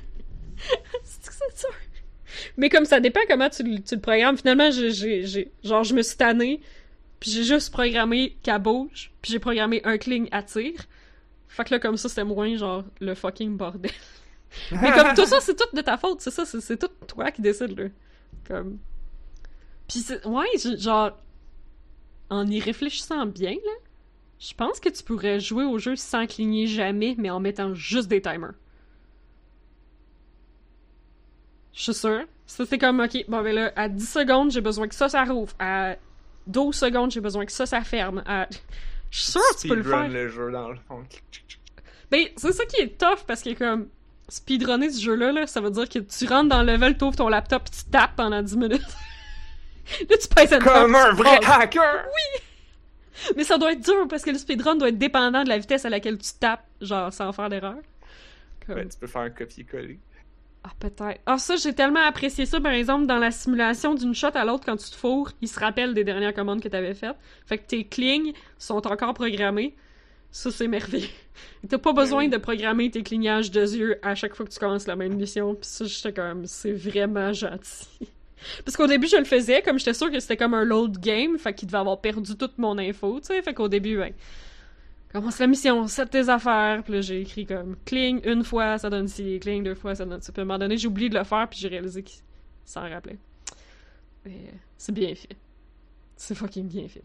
que c'est dur. Mais comme ça dépend comment tu le programmes. Finalement, je me suis tannée, puis j'ai juste programmé qu'elle bouge, puis j'ai programmé un cling à tir. Fait que là, comme ça, c'était moins, genre, le fucking bordel. Mais comme tout ça, c'est tout de ta faute, c'est ça, c'est tout toi qui décide, là. Comme... Pis ouais, genre, en y réfléchissant bien, là, je pense que tu pourrais jouer au jeu sans cligner jamais, mais en mettant juste des timers. Je suis sûre. Ça, c'est comme, ok, bon, ben là, à 10 secondes, j'ai besoin que ça rouvre. À 12 secondes, j'ai besoin que ça ferme. Je suis sûre que tu peux le faire. Le jeu, dans le fond. Ben, c'est ça qui est tough, parce que comme, speedrunner ce jeu-là, là, ça veut dire que tu rentres dans le level, t'ouvres ton laptop, pis tu tapes pendant 10 minutes. Là, tu pèses une Comme un vrai hacker! Oui! Mais ça doit être dur, parce que le speedrun doit être dépendant de la vitesse à laquelle tu tapes, genre, sans faire d'erreur. Comme... Ben, tu peux faire un copier-coller. Ah, peut-être. Ah, ça, j'ai tellement apprécié ça, par exemple, dans la simulation d'une shot à l'autre, quand tu te fourres, il se rappelle des dernières commandes que t'avais faites. Fait que tes clignes sont encore programmés. Ça, c'est merveilleux. T'as pas besoin de programmer tes clignages de yeux à chaque fois que tu commences la même mission. Pis ça, j'étais comme, c'est vraiment gentil. Parce qu'au début, je le faisais, comme j'étais sûre que c'était comme un load game, fait qu'il devait avoir perdu toute mon info, tu sais. Fait qu'au début, ben, commence la mission, set tes affaires, puis là, j'ai écrit comme, cling une fois, ça donne ci, cling deux fois, ça donne ça. Puis à un moment donné, j'ai oublié de le faire, puis j'ai réalisé qu'il s'en rappelait. Mais c'est bien fait. C'est fucking bien fait.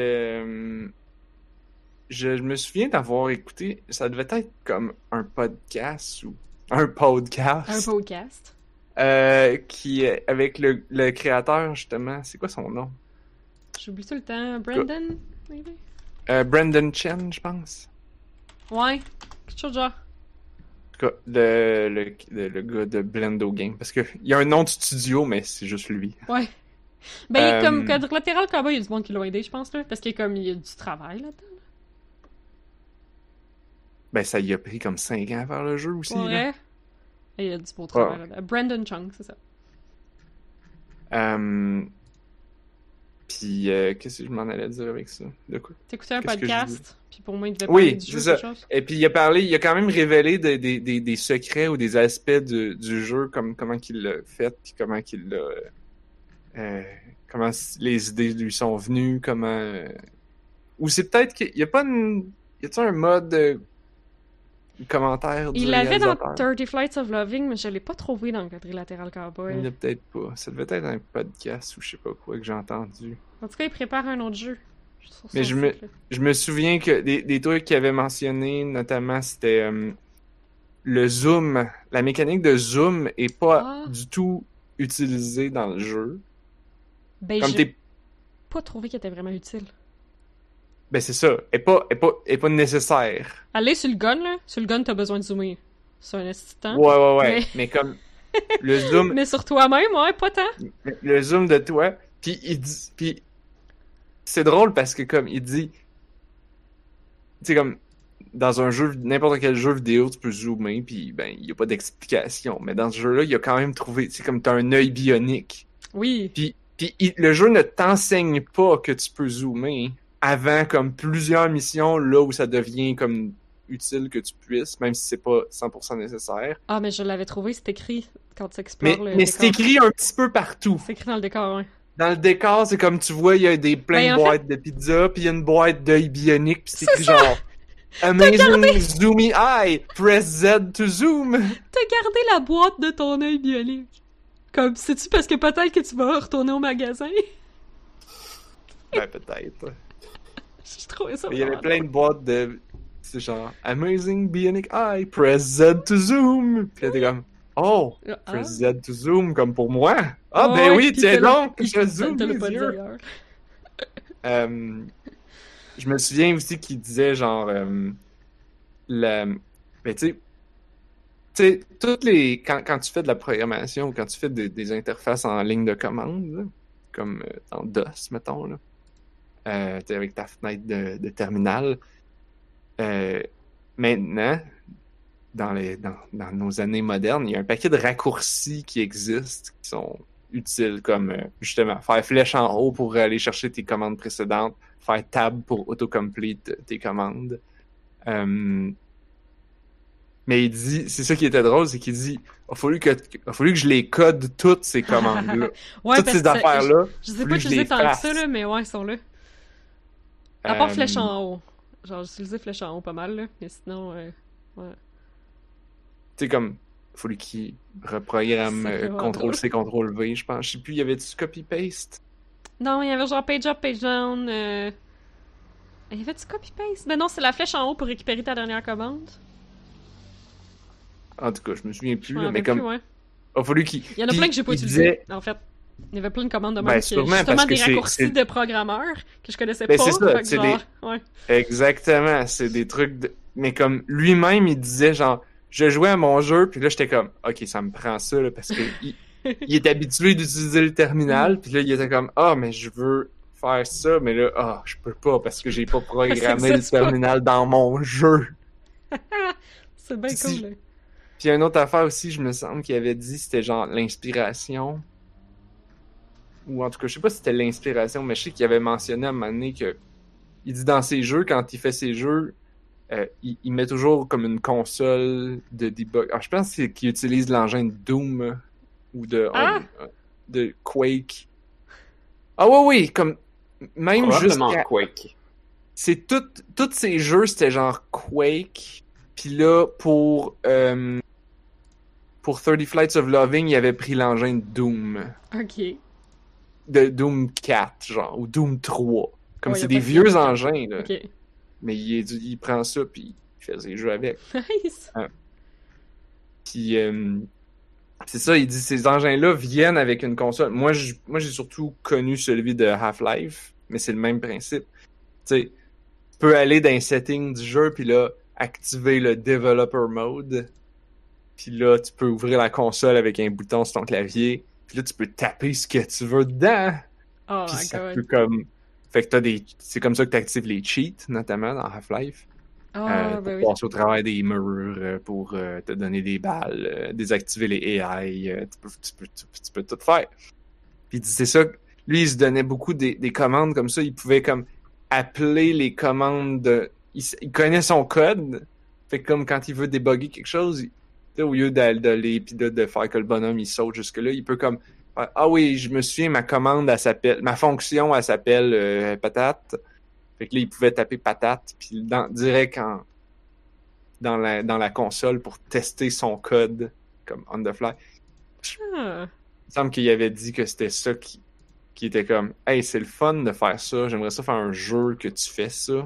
Je me souviens d'avoir écouté, ça devait être comme un podcast ou un podcast. Un podcast. Qui est avec le créateur, justement. C'est quoi son nom? J'oublie tout le temps. Brandon, maybe? Brandon Chen, je pense. Ouais, quelque chose de genre. En tout cas, le gars de Blendo Game. Parce qu'il y a un nom de studio, mais c'est juste lui. Ouais. Ben, comme Quadrilateral Cowboy, il y a du monde qui l'a aidé, je pense, là. Parce qu'il y a du travail là-dedans. Ben, ça y a pris comme 5 ans à faire le jeu aussi. Ouais. Là. Et il y a du beau travail là-dedans. Brandon Chung, c'est ça. Puis, qu'est-ce que je m'en allais dire avec ça? De quoi? T'écoutais un podcast, puis pour moi, il devait parler du jeu, c'est ça. Et puis, il a quand même révélé des secrets ou des aspects du jeu, comme comment qu'il l'a fait, puis comment qu'il l'a... comment les idées lui sont venues, comment... Ou c'est peut-être qu'il y a pas une... Y a-t-il un mode... commentaire du Il l'avait dans réalisateur? 30 Flights of Loving, mais je l'ai pas trouvé dans le Quadrilateral Cowboy. Il l'a peut-être pas. Ça devait être un podcast ou je sais pas quoi que j'ai entendu. En tout cas, il prépare un autre jeu. Mais je me souviens que des trucs qu'il avait mentionné, notamment, c'était le zoom. La mécanique de zoom est pas du tout utilisée dans le jeu. Ben, comme j'ai pas trouvé qu'elle était vraiment utile. Ben, c'est ça. Elle est pas nécessaire. Allez sur le gun, là. Sur le gun, t'as besoin de zoomer. C'est un assistant. Ouais. Mais comme le zoom... Mais sur toi-même, ouais, pas tant. Le zoom de toi. Puis il dit... Puis c'est drôle parce que comme il dit... Tu sais, comme dans un jeu, n'importe quel jeu vidéo, tu peux zoomer, puis ben, il y a pas d'explication. Mais dans ce jeu-là, il a quand même trouvé... Tu sais, comme t'as un œil bionique. Oui. Puis le jeu ne t'enseigne pas que tu peux zoomer avant comme plusieurs missions là où ça devient comme utile que tu puisses, même si c'est pas 100% nécessaire. Ah, mais je l'avais trouvé, c'est écrit quand tu explores le décor. Mais c'est écrit un petit peu partout. C'est écrit dans le décor, ouais. Dans le décor, c'est comme tu vois, il y a plein de boîtes de pizza, puis il y a une boîte d'œil bionique, puis c'est écrit genre Amazing Zoomy Eye, press Z to zoom. T'as gardé la boîte de ton œil bionique. Comme, sais-tu parce que peut-être que tu vas retourner au magasin? Ben, peut-être. J'ai trouvé ça. Il y avait plein de boîtes de... C'est genre, Amazing Bionic Eye, press Z to zoom. Puis là, t'es comme, oh, press Z to zoom, comme pour moi. Ah, ben oui, tiens donc, je zoome les yeux. Je me souviens aussi qu'il disait, genre, ben, tu sais, toutes les... Quand tu fais de la programmation ou quand tu fais des interfaces en ligne de commande, là, comme dans DOS, mettons, là, avec ta fenêtre de terminal. Maintenant, dans nos années modernes, il y a un paquet de raccourcis qui existent, qui sont utiles, comme justement faire flèche en haut pour aller chercher tes commandes précédentes, faire tab pour autocomplete tes commandes. Mais il dit, c'est ça qui était drôle, c'est qu'il dit, il a fallu que je les code toutes ces commandes-là. Ouais, toutes ces affaires-là. Je sais pas utiliser tant que ça, là, mais ouais, ils sont là. À part flèche en haut. Genre, j'utilisais flèche en haut pas mal, là. Mais sinon, ouais. Tu sais, comme, fallu qu'il reprogramme C'est vraiment CTRL-C, CTRL-V, je pense. Je sais plus, il y avait du copy-paste? Non, il y avait genre page up, page down. Il y avait du copy-paste. Ben non, c'est la flèche en haut pour récupérer ta dernière commande. En tout cas, je me souviens Je plus, m'en là, mais rappelle comme... plus, ouais. Il a fallu qu'il... Il y en a puis plein que j'ai pas il utilisé, disait- en fait. Il y avait plein de commandes de Ben, même qui sûrement, justement parce que des c'est- raccourcis c'est- de programmeurs que je connaissais Ben, pas. c'est ça, fait que c'est genre, ouais. Exactement, c'est des trucs de... Mais comme lui-même, il disait genre, je jouais à mon jeu, puis là, j'étais comme, ok, ça me prend ça, là, parce que il est habitué d'utiliser le terminal, puis là, il était comme, ah, mais je veux faire ça, mais là, ah, je peux pas, parce que j'ai pas programmé Ça le existe pas. terminal dans mon jeu. C'est bien Si- cool. Là. Puis une autre affaire aussi, je me semble qu'il avait dit, c'était genre l'inspiration. Ou en tout cas, je sais pas si c'était l'inspiration, mais je sais qu'il avait mentionné à un moment donné que il dit dans ses jeux, quand il fait ses jeux, il met toujours comme une console de debug. Alors, je pense que c'est qu'il utilise l'engin de Doom ou de Quake. Ah oui, comme même Probablement jusqu'à... Quake. C'est tous ces jeux, c'était genre Quake. Puis là, pour 30 Flights of Loving, il avait pris l'engin de Doom. Ok. De Doom 4, genre, ou Doom 3. Comme Ouais, c'est y a des pas de vieux Doom 4. engins, là. Ok. Mais il prend ça, puis il fait ses jeux avec. Nice. Puis, c'est ça, il dit ces engins-là viennent avec une console. Moi, j'ai surtout connu celui de Half-Life, mais c'est le même principe. Tu sais, tu peux aller dans les settings du jeu, puis là, activer le Developer Mode. Puis là, tu peux ouvrir la console avec un bouton sur ton clavier. Puis là, tu peux taper ce que tu veux dedans. Oh Puis my ça god. peut comme... Fait que c'est comme ça que tu actives les cheats, notamment dans Half-Life. Ah, Pour ben oui. passer au travers des murs, pour te donner des balles, désactiver les AI, tu peux tout faire. Puis c'est ça, lui il se donnait beaucoup des commandes comme ça, il pouvait comme appeler les commandes il connaît son code, fait que comme quand il veut débugger quelque chose, au lieu d'aller pis de faire que le bonhomme il saute jusque là, il peut comme faire, ah oui, je me souviens, ma fonction elle s'appelle patate. Fait que là, il pouvait taper patate, puis direct dans la console pour tester son code, comme on the fly. Ah. Il me semble qu'il avait dit que c'était ça qui était comme, hey, c'est le fun de faire ça, j'aimerais ça faire un jeu que tu fais ça.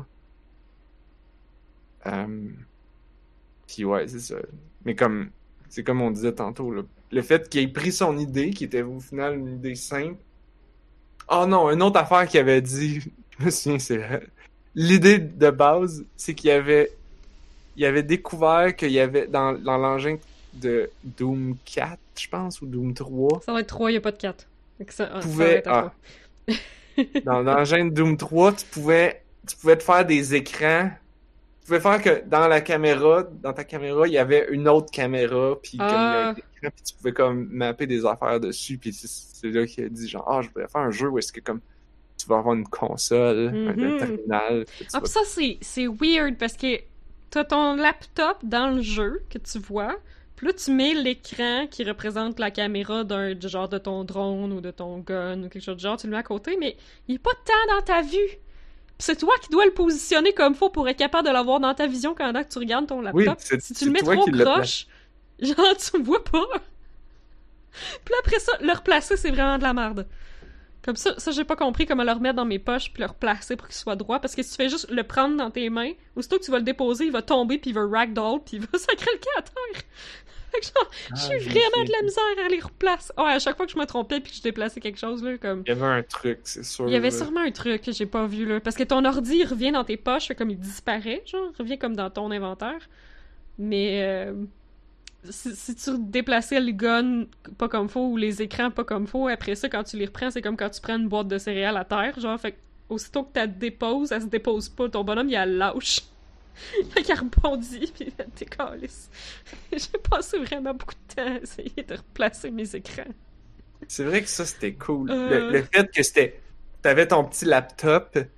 Puis ouais, c'est ça. Mais c'est comme on disait tantôt, là, le fait qu'il ait pris son idée, qui était au final une idée simple. Oh non, une autre affaire qu'il avait dit, je me souviens, c'est l'idée de base, c'est qu'il avait découvert qu'il y avait dans l'engin de Doom 4, je pense, ou Doom 3. Ça va être 3, il n'y a pas de 4. Ça va Pouvait, être à 3. dans l'engin de Doom 3, tu pouvais te faire des écrans. Tu pouvais faire que dans ta caméra, il y avait une autre caméra, puis comme il y a un écran, puis tu pouvais comme mapper des affaires dessus, puis c'est là qu'il a dit genre, je voudrais faire un jeu où est-ce que comme tu vas avoir une console, un terminal. Ah, pis ça, c'est weird parce que t'as ton laptop dans le jeu que tu vois, puis là, tu mets l'écran qui représente la caméra du genre de ton drone ou de ton gun ou quelque chose de genre, tu le mets à côté, mais il est pas tant dans ta vue. Pis c'est toi qui dois le positionner comme faut pour être capable de l'avoir dans ta vision quand tu regardes ton laptop. Oui, si tu le mets toi trop qui l'as proche, genre, tu le vois pas. Puis là, après ça, le replacer, c'est vraiment de la merde. Comme ça, j'ai pas compris comment le remettre dans mes poches puis le replacer pour qu'il soit droit, parce que si tu fais juste le prendre dans tes mains, aussitôt que tu vas le déposer, il va tomber puis il va ragdoll puis il va sacrer le camp à terre. Fait que genre, j'ai vraiment de la misère à les replacer. Oh, à chaque fois que je me trompais puis que je déplaçais quelque chose, là, comme... Il y avait un truc, c'est sûr. Il y avait sûrement un truc que j'ai pas vu, là. Parce que ton ordi, il revient dans tes poches, fait comme il disparaît, genre, il revient comme dans ton inventaire. Mais... Si tu déplaçais le gun pas comme faut ou les écrans pas comme faut, après ça, quand tu les reprends, c'est comme quand tu prends une boîte de céréales à terre, genre, fait aussitôt que tu la déposes, elle se dépose pas, ton bonhomme, il a lâche. Fait qu'il rebondit, pis t'es calisse. J'ai passé vraiment beaucoup de temps à essayer de replacer mes écrans. C'est vrai que ça, c'était cool. Le fait que t'avais ton petit laptop, pis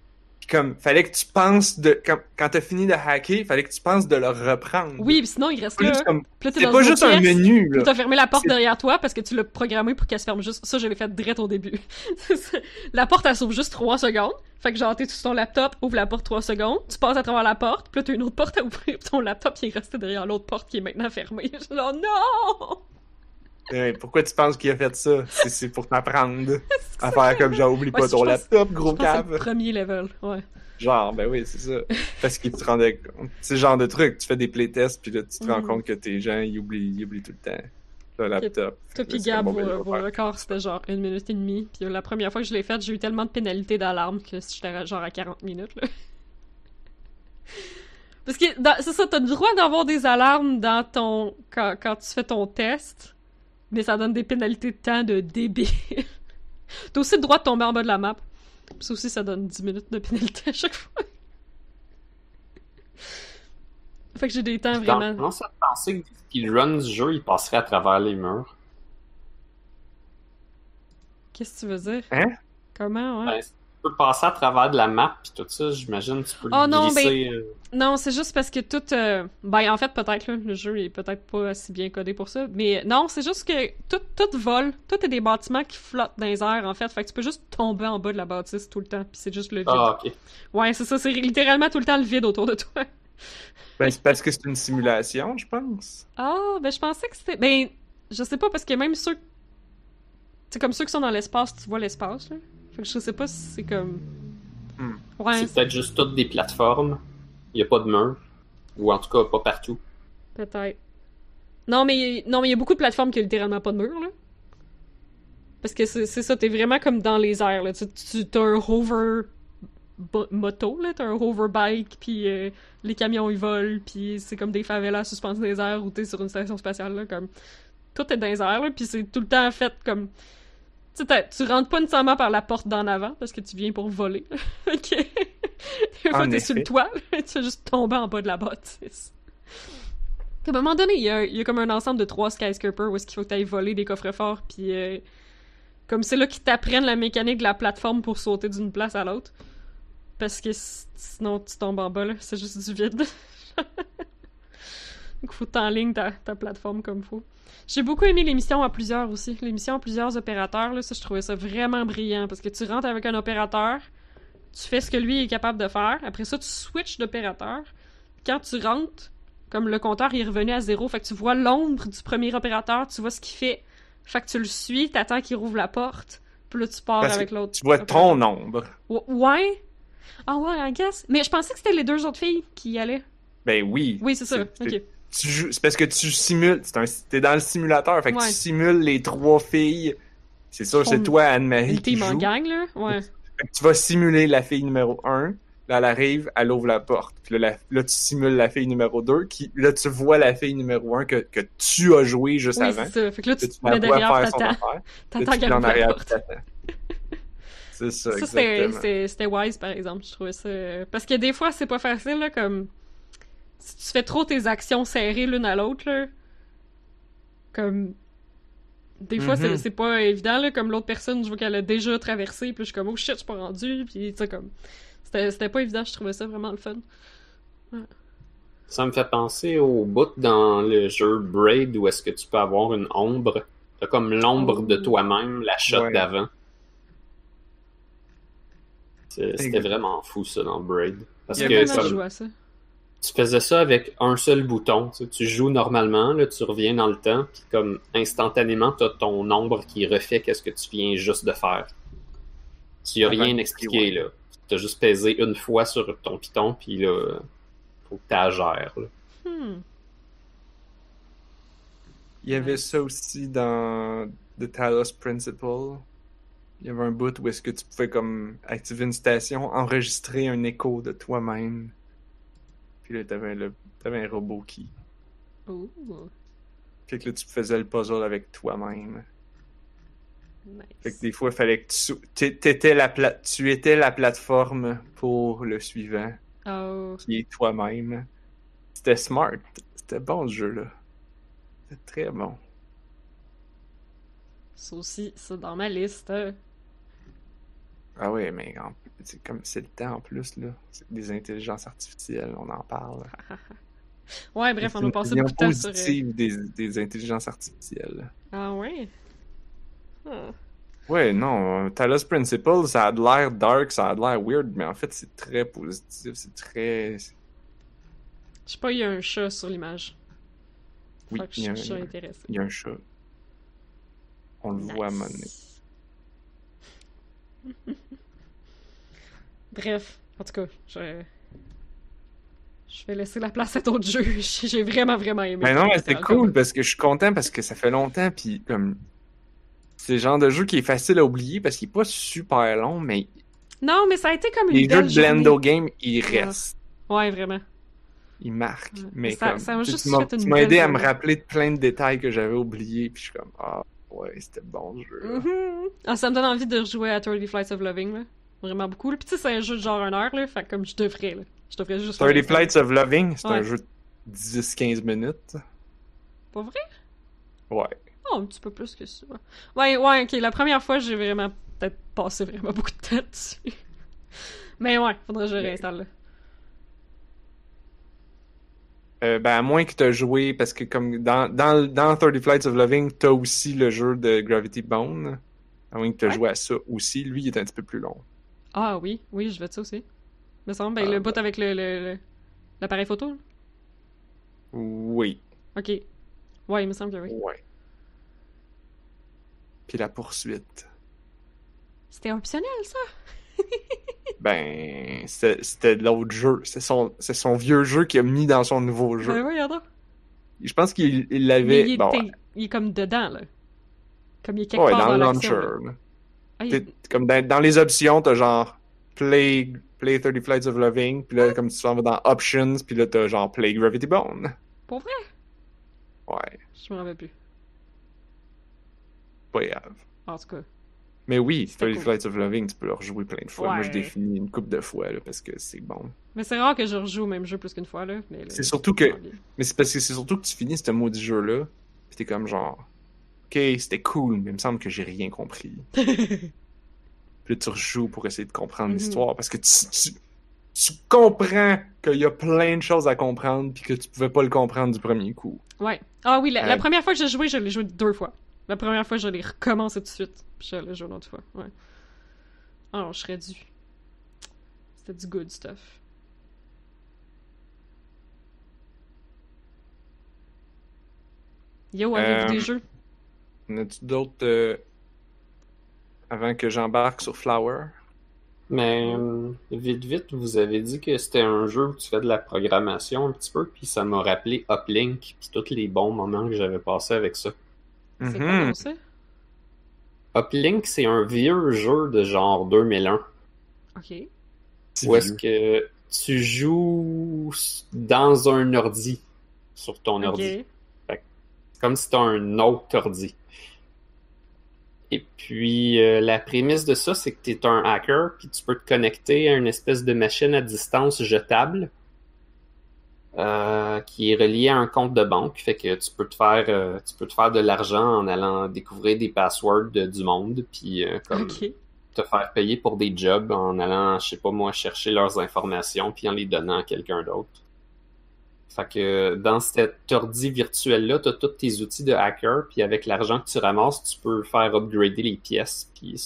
comme, fallait que tu penses quand t'as fini de hacker, fallait que tu penses de le reprendre. Oui, pis sinon, il reste là. Juste comme, Puis là, t'es c'est dans pas une juste autre un pièce, menu, puis là. t'as fermé la porte C'est- derrière toi parce que tu l'as programmé pour qu'elle se ferme juste. Ça, je l'ai fait direct au début. La porte, elle s'ouvre juste 3 secondes. Fait que genre, t'es sur ton laptop, ouvre la porte 3 secondes, tu passes à travers la porte, puis là, t'as une autre porte à ouvrir, puis ton laptop, il est resté derrière l'autre porte qui est maintenant fermée. Je suis genre, non! Pourquoi tu penses qu'il a fait ça? C'est pour t'apprendre à faire comme genre, oublie Ouais, pas je ton pense- laptop, Je gros pense que c'est le cave. premier level, ouais. Genre, ben oui, c'est ça. Parce qu'il te rendait compte. C'est le genre de truc, tu fais des playtests, puis là, tu te rends compte que tes gens, ils oublient tout le temps le laptop. Toi pis Là, c'est Gab, comme, bon, ben, je vais vos faire. records, c'était genre 1 minute et demie. Puis la première fois que je l'ai fait, j'ai eu tellement de pénalités d'alarme que j'étais genre à 40 minutes, là. Parce que, c'est ça, t'as le droit d'avoir des alarmes dans ton... quand tu fais ton test, mais ça donne des pénalités de temps de débile. T'as aussi le droit de tomber en bas de la map. Puis ça aussi, ça donne 10 minutes de pénalité à chaque fois. Fait que j'ai des temps J'ai vraiment... tendance à penser que des speedruns du jeu, ils passeraient à travers les murs. Qu'est-ce que tu veux dire? Hein? Comment, ouais? Ben, tu peux passer à travers de la map pis tout ça, j'imagine tu peux Oh non, glisser... Non, c'est juste parce que tout... Ben, en fait, peut-être, là, le jeu est peut-être pas assez bien codé pour ça, mais non, c'est juste que tout vole, tout est des bâtiments qui flottent dans les airs, en fait, fait que tu peux juste tomber en bas de la bâtisse tout le temps, puis c'est juste le vide. Ah, ok. Ouais, c'est ça, c'est littéralement tout le temps le vide autour de toi. Ben, c'est parce que c'est une simulation, je pense. Ah, ben je pensais que c'était... Ben, je sais pas, parce que même ceux... C'est comme ceux qui sont dans l'espace, tu vois l'espace, là. Fait que je sais pas si c'est comme... Ouais, C'est peut-être juste toutes des plateformes. Il y a pas de mur. Ou en tout cas, pas partout. peut-être. Non, mais il y a beaucoup de plateformes qui ont littéralement pas de mur, là. Parce que c'est ça, t'es vraiment comme dans les airs, là. T'as un hover moto, là. T'as un hover bike, puis les camions, ils volent, puis c'est comme des favelas suspendues dans les airs ou t'es sur une station spatiale, là. Comme... Tout est dans les airs, là, puis c'est tout le temps fait comme... Tu rentres pas nécessairement par la porte d'en avant, parce que tu viens pour voler. Ok. Une fois En t'es sur le effet. toit, tu fais juste tomber en bas de la bâtisse. Puis à un moment donné, il y a comme un ensemble de 3 skyscrapers où est-ce qu'il faut que t'ailles voler des coffres-forts, puis comme c'est là qu'ils t'apprennent la mécanique de la plateforme pour sauter d'une place à l'autre. Parce que sinon, tu tombes en bas, là. C'est juste du vide. Donc, faut t'enligner ta plateforme comme faut. J'ai beaucoup aimé l'émission à plusieurs aussi. L'émission à plusieurs opérateurs, là, ça, je trouvais ça vraiment brillant. Parce que tu rentres avec un opérateur, tu fais ce que lui est capable de faire. Après ça, tu switches d'opérateur. Quand tu rentres, comme le compteur il est revenu à 0, fait que tu vois l'ombre du premier opérateur, tu vois ce qu'il fait. Fait que tu le suis, t'attends qu'il rouvre la porte, puis là, tu pars Parce avec que l'autre. tu vois ton nombre. Ouais. Ah ouais, I guess. Mais je pensais que c'était les 2 autres filles qui y allaient. Ben oui. Oui, c'est ça. Ok. C'est parce que tu simules. T'es dans le simulateur, fait que Ouais. tu simules les 3 filles. C'est sûr, c'est Font toi, Anne-Marie, Une qui team en joue. gang, là. Ouais. Fait que tu vas simuler la fille numéro 1. Là, elle arrive, elle ouvre la porte. Puis là, tu simules la fille numéro 2. Là, tu vois la fille numéro 1 que tu as joué juste Oui, avant. c'est ça. Fait que là, tu Tu te mets la vois derrière, faire son t'attends. affaire. Là, T'attends tu qu'elle es en ouvre la arrière, porte. puis t'attends. C'est ça, Ça, exactement. c'était wise, par exemple. Je trouvais ça... Parce que des fois, c'est pas facile, là, comme... Si tu fais trop tes actions serrées l'une à l'autre, là... Comme... Des fois, Mhm. c'est pas évident, là, comme l'autre personne, je vois qu'elle a déjà traversé, puis je suis comme, oh shit, je suis pas rendu, puis tu sais, comme... C'était pas évident, je trouvais ça vraiment le fun. Ça me fait penser au bout dans le jeu Braid où est-ce que tu peux avoir une ombre. T'as comme l'ombre de toi-même, la shot Ouais. d'avant. C'était Exact. vraiment fou, ça, dans Braid. Parce Il y que avait Comment ça. je joue à ça? tu faisais ça avec un seul bouton. Tu joues normalement, là, tu reviens dans le temps, puis comme instantanément, t'as ton ombre qui refait qu'est-ce que tu viens juste de faire. Tu n'as rien expliqué, là. Tu as juste pesé une fois sur ton piton, puis là, faut que t'agères, là. Il y avait ça aussi dans The Talos Principle. Il y avait un bout où est-ce que tu pouvais comme activer une station, enregistrer un écho de toi-même. Puis là, t'avais un robot qui... Ouh. Fait que là, tu faisais le puzzle avec toi-même. Fait que Nice. des fois, il fallait que tu étais la plateforme pour le suivant, Oh. qui est toi-même. C'était smart. C'était bon, ce jeu-là. C'était très bon. Ça aussi, c'est dans ma liste. Ah ouais, mais c'est comme c'est le temps en plus, là. C'est des intelligences artificielles, on en parle. Ouais, bref, on a passé une beaucoup de temps opinion sur... positive des intelligences artificielles. Ah ouais? Ah. Ouais, non, Talos Principle, ça a de l'air dark, ça a de l'air weird, mais en fait, c'est très positif, c'est très... Je sais pas, il y a un chat sur l'image. Oui, Fait que je suis intéressée. il y a un chat. On le voit à un moment donné. Bref, en tout cas, je vais laisser la place à d'autres jeux. J'ai vraiment, vraiment aimé. Mais non, mais c'est Critical cool Code. parce que je suis content parce que ça fait longtemps, puis comme... C'est le genre de jeu qui est facile à oublier parce qu'il est pas super long, mais Non, mais ça a été comme une les jeux belle de journée. Blendo Game, ils Ouais. restent. Ouais, vraiment. Ils marquent. Ouais. Mais Ça- comme, ça m'a tu sais, juste tu m'as fait une tu m'as belle aidé à me journée. rappeler de plein de détails que j'avais oubliés, puis je suis comme, ah, ouais, c'était bon ce jeu. Mhm. Ah, ça me donne envie de rejouer à 30 Flights of Loving, là. Vraiment beaucoup. Puis tu sais, c'est un jeu de genre 1 heure, là. Fait que comme je devrais, là. Je devrais juste 30 faire ça. Flights of Loving, c'est Ouais. un jeu de 10-15 minutes. Pas vrai? Ouais. Oh, un petit peu plus que ça. Ouais, ok. La première fois, j'ai vraiment peut-être passé vraiment beaucoup de temps dessus. Mais ouais, faudrait que je réinstalle, là. Ben, à moins que tu as joué, parce que comme dans 30 Flights of Loving, t'as aussi le jeu de Gravity Bone. À moins que tu as Ouais. joué à ça aussi. Lui, il est un petit peu plus long. Ah oui, oui, je vais de ça aussi. Me semble, ben Ah, le bout avec l'appareil photo, là. Oui. Ok. Ouais, il me semble que oui. Ouais. Puis la poursuite. C'était optionnel, ça? Ben, c'était de l'autre jeu. C'est son vieux jeu qu'il a mis dans son nouveau Ben jeu. oui, attends. Je pense qu'il Mais l'avait. Bon, il est comme dedans, là. Comme il est quelque ouais, part dans le l'action, launcher. là. là. Ah, il- Comme dans les options, t'as genre Play 30 Flights of Loving, puis là, comme tu s'en vas dans Options, puis là, t'as genre Play Gravity Bone. Pour vrai? Ouais, Je me rappelle plus. pas grave. En tout cas. Mais oui, C'était 30 cool. Flights of Loving, tu peux le rejouer plein de fois. Moi, je Ouais. l'ai fini une couple de fois, là, parce que c'est bon. Mais c'est rare que je rejoue au même jeu plus qu'une fois, là. Mais là, C'est surtout que- ça va bien. Mais c'est parce que c'est surtout que tu finis ce maudit jeu-là, pis t'es comme genre, ok, c'était cool, mais il me semble que j'ai rien compris. Puis là, tu rejoues pour essayer de comprendre Mhm. l'histoire, parce que tu comprends qu'il y a plein de choses à comprendre, puis que tu pouvais pas le comprendre du premier coup. Ouais. Ah oui, la Ouais. première fois que j'ai joué, je l'ai joué 2 fois. La première fois, je l'ai recommencé tout de suite. Puis je l'ai joué une autre fois. Ouais. Alors, je serais dû. C'était du good stuff. Yo, avez-vous des jeux? En as-tu d'autres avant que j'embarque sur Flower? Mais vite, vous avez dit que c'était un jeu où tu fais de la programmation un petit peu, puis ça m'a rappelé Uplink, puis tous les bons moments que j'avais passés avec ça. C'est quoi, Mhm. non, ça? Uplink, c'est un vieux jeu de genre 2001, Ok. Petit où est-ce vieux. que tu joues dans un ordi, sur ton ordi. Ok. C'est comme si c'était un autre ordi. Et puis, la prémisse de ça, c'est que tu es un hacker, puis tu peux te connecter à une espèce de machine à distance jetable qui est reliée à un compte de banque. Fait que tu peux te faire de l'argent en allant découvrir des passwords du monde, puis comme Ok. te faire payer pour des jobs en allant, je sais pas moi, chercher leurs informations, puis en les donnant à quelqu'un d'autre. Fait que dans cet ordi virtuel-là, t'as tous tes outils de hacker, puis avec l'argent que tu ramasses, tu peux faire upgrader les pièces, puis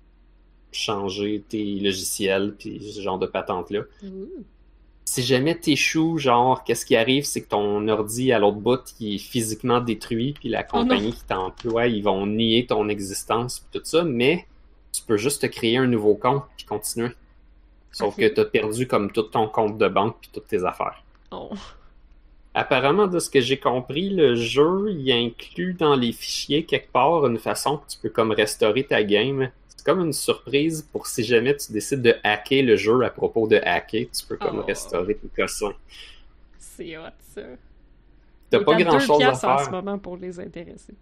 changer tes logiciels, puis ce genre de patente-là. Ouh. Si jamais t'échoues, genre, qu'est-ce qui arrive, c'est que ton ordi à l'autre bout, il est physiquement détruit, puis la Oh non. compagnie qui t'emploie, ils vont nier ton existence, puis tout ça, mais tu peux juste te créer un nouveau compte, puis continuer. Sauf Ok. que t'as perdu comme tout ton compte de banque, puis toutes tes affaires. Oh. Apparemment, de ce que j'ai compris, le jeu, il inclut dans les fichiers quelque part une façon que tu peux comme restaurer ta game. C'est comme une surprise pour si jamais tu décides de hacker le jeu à propos de hacker, tu peux comme Oh. restaurer tes cossins. C'est hot, ça. T'as Il est pas à 2 grand chose à piastres en ce faire. moment pour les intéresser.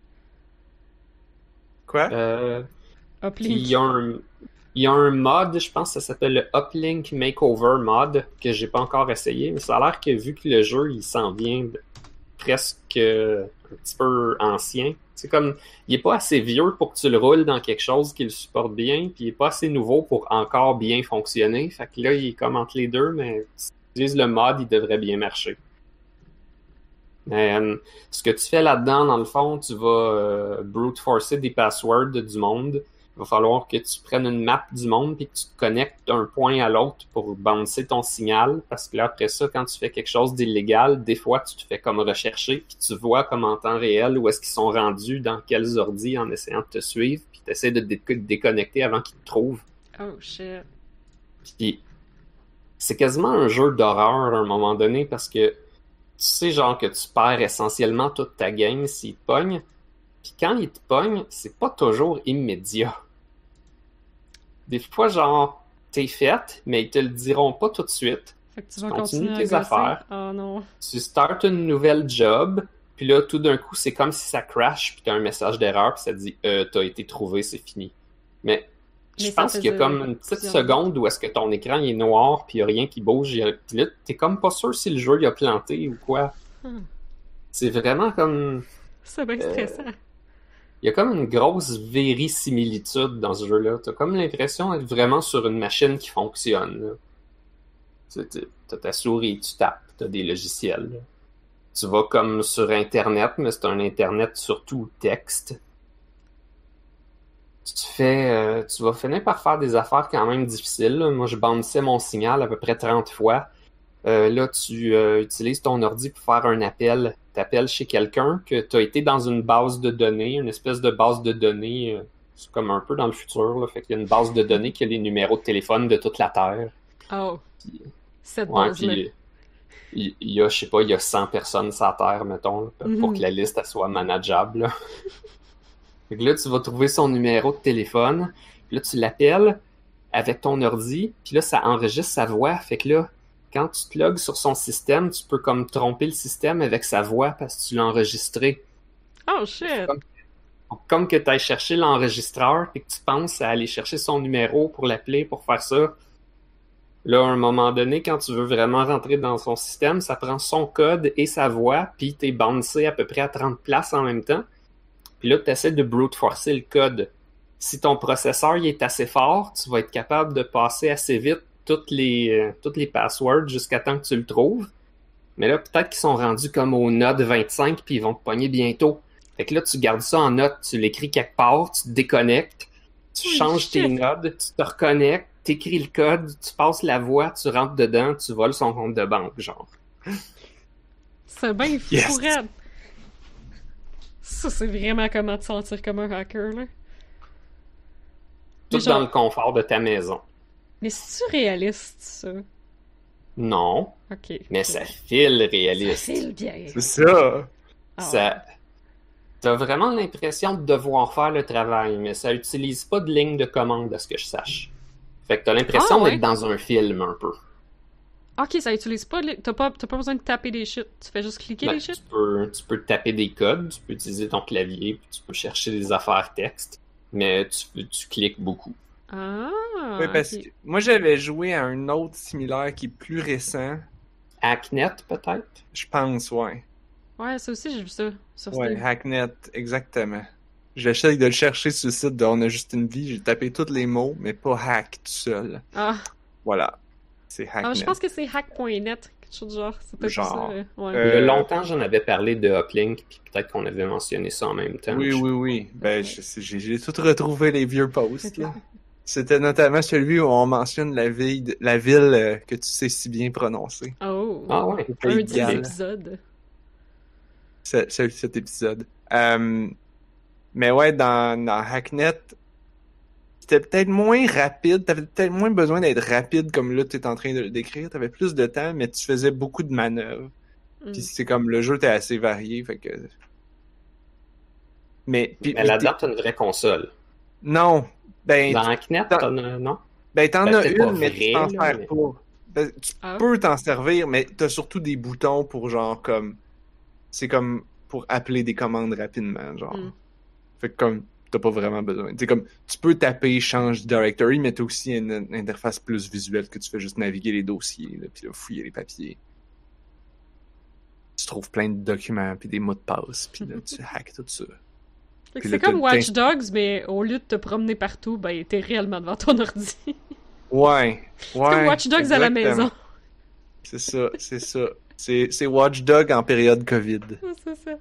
Quoi? Puis Uplink. il y a un mod, je pense que ça s'appelle le Uplink Makeover mod, que j'ai pas encore essayé, mais ça a l'air que vu que le jeu il s'en vient presque un petit peu ancien. C'est comme, il est pas assez vieux pour que tu le roules dans quelque chose qui le supporte bien, puis il est pas assez nouveau pour encore bien fonctionner. Fait que là, il est comme entre les deux, mais si tu utilises le mod, il devrait bien marcher. Mais ce que tu fais là-dedans, dans le fond, tu vas brute forcer des passwords du monde. Il va falloir que tu prennes une map du monde puis que tu te connectes d'un point à l'autre pour bouncer ton signal. Parce que là, après ça, quand tu fais quelque chose d'illégal, des fois, tu te fais comme rechercher puis tu vois comme en temps réel où est-ce qu'ils sont rendus, dans quels ordis en essayant de te suivre. Puis tu essaies de te déconnecter avant qu'ils te trouvent. Oh shit. Puis c'est quasiment un jeu d'horreur à un moment donné parce que tu sais genre que tu perds essentiellement toute ta game s'il te pogne. Puis quand il te pogne, c'est pas toujours immédiat. Des fois, genre, t'es faite, mais ils te le diront pas tout de suite. Fait que tu vas continues continuer tes à gosser. affaires. Oh non. Tu startes une nouvelle job, puis là, tout d'un coup, c'est comme si ça crash, puis t'as un message d'erreur, puis ça te dit « t'as été trouvé, c'est fini ». Mais je Mais ça pense qu'il y a faisait comme une petite plusieurs seconde où est-ce que ton écran il est noir, puis il y a rien qui bouge. Puis là, t'es comme pas sûr si le jeu il a planté ou quoi. C'est vraiment comme... C'est bien stressant. Il y a comme une grosse vérisimilitude dans ce jeu-là. T'as comme l'impression d'être vraiment sur une machine qui fonctionne. Là. T'as ta souris, tu tapes, t'as des logiciels. Là. Tu vas comme sur Internet, mais c'est un Internet surtout texte. Tu vas finir par faire des affaires quand même difficiles. Là. Moi, je bounçais mon signal à peu près 30 fois. Là, tu utilises ton ordi pour faire un appel. T'appelles chez quelqu'un que t'as été dans une base de données, une espèce de base de données. C'est comme un peu dans le futur. Là. Fait qu'il y a une base de données qui a les numéros de téléphone de toute la Terre. Oh. Puis, Cette ouais, base-là. puis il y a, je sais pas, il y a 100 personnes sur la Terre, mettons, là, pour que la liste elle soit manageable. Là. Fait que là, tu vas trouver son numéro de téléphone. Puis là, tu l'appelles avec ton ordi. Puis là, ça enregistre sa voix. Fait que là, quand tu te logs sur son système, tu peux comme tromper le système avec sa voix parce que tu l'as enregistré. Oh shit. Comme que tu ailles chercher l'enregistreur et que tu penses à aller chercher son numéro pour l'appeler, pour faire ça. Là, à un moment donné, quand tu veux vraiment rentrer dans son système, ça prend son code et sa voix, puis t'es bouncé à peu près à 30 places en même temps. Puis là, tu essaies de brute forcer le code. Si ton processeur il est assez fort, tu vas être capable de passer assez vite toutes les passwords jusqu'à temps que tu le trouves. Mais là, peut-être qu'ils sont rendus comme au node 25 puis ils vont te pogner bientôt. Fait que là, tu gardes ça en note, tu l'écris quelque part, tu te déconnectes, tu changes tes nodes, tu te reconnectes, t'écris le code, tu passes la voix, tu rentres dedans, tu voles son compte de banque, genre. C'est bien fou, Yes. raide. Ça, c'est vraiment comment te sentir comme un hacker, là. Tout Mais genre- dans le confort de ta maison. Mais c'est-tu réaliste, ça? Non, Ok. mais ça file réaliste. Ça file bien. C'est ça! Ah Ça... T'as vraiment l'impression de devoir faire le travail, mais ça utilise pas de ligne de commande, à ce que je sache. Fait que t'as l'impression Ah, ouais? d'être dans un film, un peu. Ok, ça utilise pas... T'as pas besoin de taper des shit. Tu fais juste cliquer Ben, les shit? tu peux taper des codes, tu peux utiliser ton clavier, puis tu peux chercher des affaires texte, mais tu cliques beaucoup. Ah, Oui, parce ok. que moi j'avais joué à un autre similaire qui est plus récent. Hacknet, peut-être? Je pense, ouais. Ouais, ça aussi, j'ai vu ça sur Ouais, Steam. Hacknet, exactement. J'essaie de le chercher sur le site de On a juste une vie. J'ai tapé tous les mots, mais pas hack tout seul. Ah. Voilà. C'est Ah, Hacknet. je pense que c'est hack.net, quelque chose du genre. C'est peut-être Genre. ça. Ouais. Il y a longtemps, j'en avais parlé de Uplink, puis peut-être qu'on avait mentionné ça en même temps. Oui, oui, oui. Ben, j'ai tout retrouvé les vieux posts, là. C'était notamment celui où on mentionne la ville que tu sais si bien prononcer. Oh. Ah ouais. Au Un Pays de des Galles. épisodes. Cet épisode. Mais ouais, dans Hacknet, c'était peut-être moins rapide. T'avais peut-être moins besoin d'être rapide comme là tu es en train de le décrire. T'avais plus de temps, mais tu faisais beaucoup de manœuvres. Mm. Puis c'est comme le jeu était assez varié, fait que. Mais là-dedans, t'as une vraie console. non, ben Dans Hacknet, dans- t'en as... Non? t'en Ben, as c'est pas une, mais vrai, tu t'en là, sers mais- pas. Ben, tu Ah. peux t'en servir, mais t'as surtout des boutons pour genre comme. C'est comme pour appeler des commandes rapidement, genre. Mm. Fait que comme t'as pas vraiment besoin. Tu comme tu peux taper change directory, mais t'as aussi une interface plus visuelle que tu fais juste naviguer les dossiers, là, puis là, fouiller les papiers. Tu trouves plein de documents, puis des mots de passe, puis là, tu hacks tout ça. Fait que Puis c'est là, comme Watch Dogs, mais au lieu de te promener partout, ben t'es réellement devant ton ordi. Ouais. C'est comme Watch Dogs à la maison. C'est ça. C'est Watch Dogs en période COVID. C'est ça.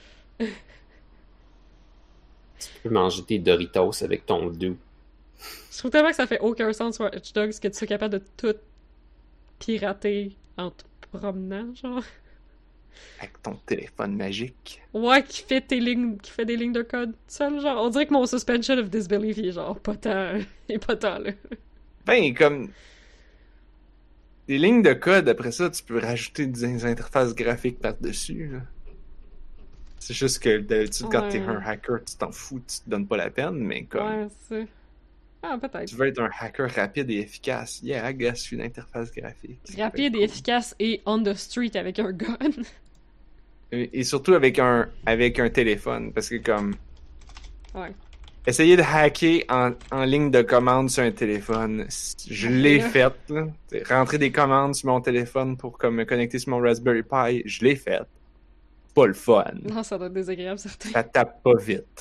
Tu peux manger tes Doritos avec ton doux. Je trouve tellement que ça fait aucun sens, Watch Dogs, que tu sois capable de tout pirater en te promenant, genre. Avec ton téléphone magique. Ouais, qui fait des lignes de code seul, genre. On dirait que mon suspension of disbelief, il est genre pas tant... il est pas tant, là. Ben, comme... Des lignes de code, après ça, tu peux rajouter des interfaces graphiques par-dessus, là. C'est juste que d'habitude, quand t'es un hacker, tu t'en fous, tu te donnes pas la peine, mais comme... Ouais, c'est... Ah, peut-être. Tu veux être un hacker rapide et efficace. Yeah, I guess, une interface graphique. Rapide et efficace et on the street avec un gun. Et surtout avec un téléphone, parce que comme... Ouais. Essayer de hacker en ligne de commande sur un téléphone, je l'ai fait, là. Rentrer des commandes sur mon téléphone pour comme me connecter sur mon Raspberry Pi, je l'ai fait. Pas le fun. Non, ça doit être désagréable, certain. Ça tape pas vite.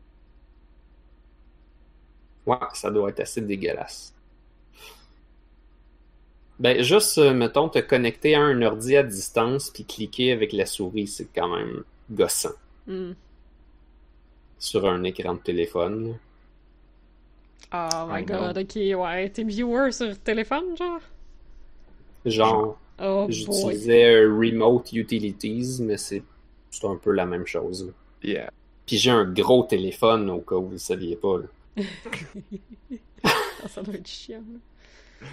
Ouais, ça doit être assez dégueulasse. Ben, juste, mettons, te connecter à un ordi à distance puis cliquer avec la souris, c'est quand même gossant. Mm. Sur un écran de téléphone. Oh my god, ok, ouais. T'es viewer sur téléphone, genre? Genre, Oh boy. j'utilisais Remote Utilities, mais c'est un peu la même chose, là. Yeah. Puis j'ai un gros téléphone, au cas où vous ne saviez pas, là. Ça doit être chiant, là.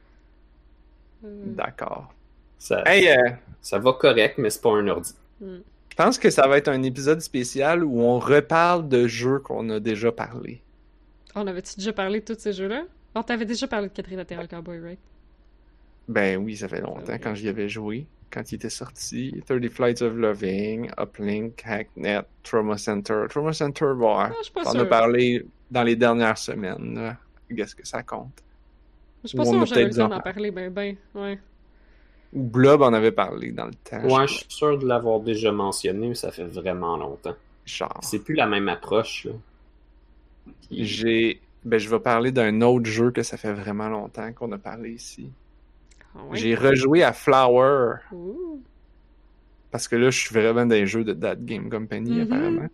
D'accord. Ça, Hey, ça va correct, mais c'est pas un ordi. je pense que ça va être un épisode spécial où on reparle de jeux qu'on a déjà parlé. On avait-tu déjà parlé de tous ces jeux-là? Oh, t'avais déjà parlé de Catherine Lateral Cowboy, right? Ben oui, ça fait longtemps quand j'y avais joué. Quand il était sorti, 30 Flights of Loving, Uplink, Hacknet, Trauma Center. Trauma Center, ouais. je suis pas On sûre. a parlé dans les dernières semaines. Là. Qu'est-ce que ça compte? Je suis pas Ou on sûre a que j'avais le peut-être temps d'en parler, ouais. Ou Blob en avait parlé dans le temps. Ouais, je suis sûr de l'avoir déjà mentionné, mais ça fait vraiment longtemps. Genre. C'est plus la même approche, là. Puis- Je vais parler d'un autre jeu que ça fait vraiment longtemps qu'on a parlé ici. Ah ouais? J'ai rejoué à Flower. Ouh. Parce que là, je suis vraiment dans les jeux de That Game Company, apparemment.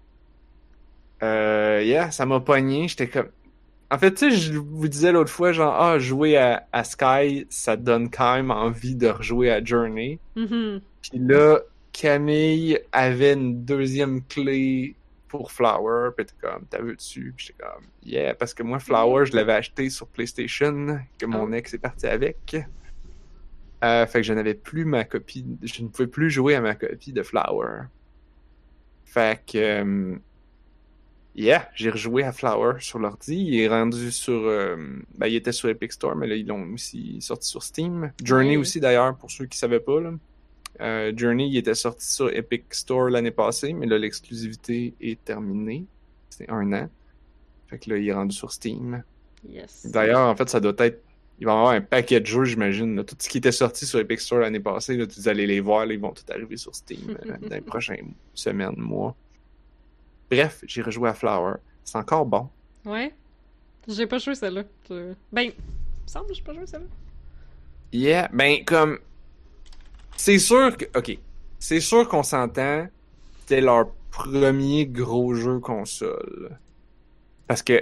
Yeah, ça m'a pogné. J'étais comme... En fait, tu sais, je vous disais l'autre fois, genre, jouer à Sky, ça donne quand même envie de rejouer à Journey. Mhm. Puis là, Camille avait une deuxième clé pour Flower, pis t'es comme, t'as vu dessus? Pis j'étais comme, yeah, parce que moi, Flower, je l'avais acheté sur PlayStation, que mon ex est parti avec. Fait que je n'avais plus ma copie, je ne pouvais plus jouer à ma copie de Flower. Fait que, yeah, j'ai rejoué à Flower sur l'ordi. Il est rendu sur, il était sur Epic Store, mais là, ils l'ont aussi sorti sur Steam. Journey aussi, d'ailleurs, pour ceux qui savaient pas, là. Journey, il était sorti sur Epic Store l'année passée, mais là, l'exclusivité est terminée. C'est 1 an. Fait que là, il est rendu sur Steam. Yes. D'ailleurs, en fait, ça doit être... Il va y avoir un paquet de jeux, j'imagine. Là. Tout ce qui était sorti sur Epic Store l'année passée, là, vous allez les voir, là, ils vont tout arriver sur Steam dans les prochaines semaines, mois. Bref, j'ai rejoué à Flower. C'est encore bon. Ouais? J'ai pas joué celle-là. Ben, il me semble que j'ai pas joué celle-là. Yeah, ben, comme... C'est sûr que... OK. C'est sûr qu'on s'entend. C'était leur premier gros jeu console. Parce que...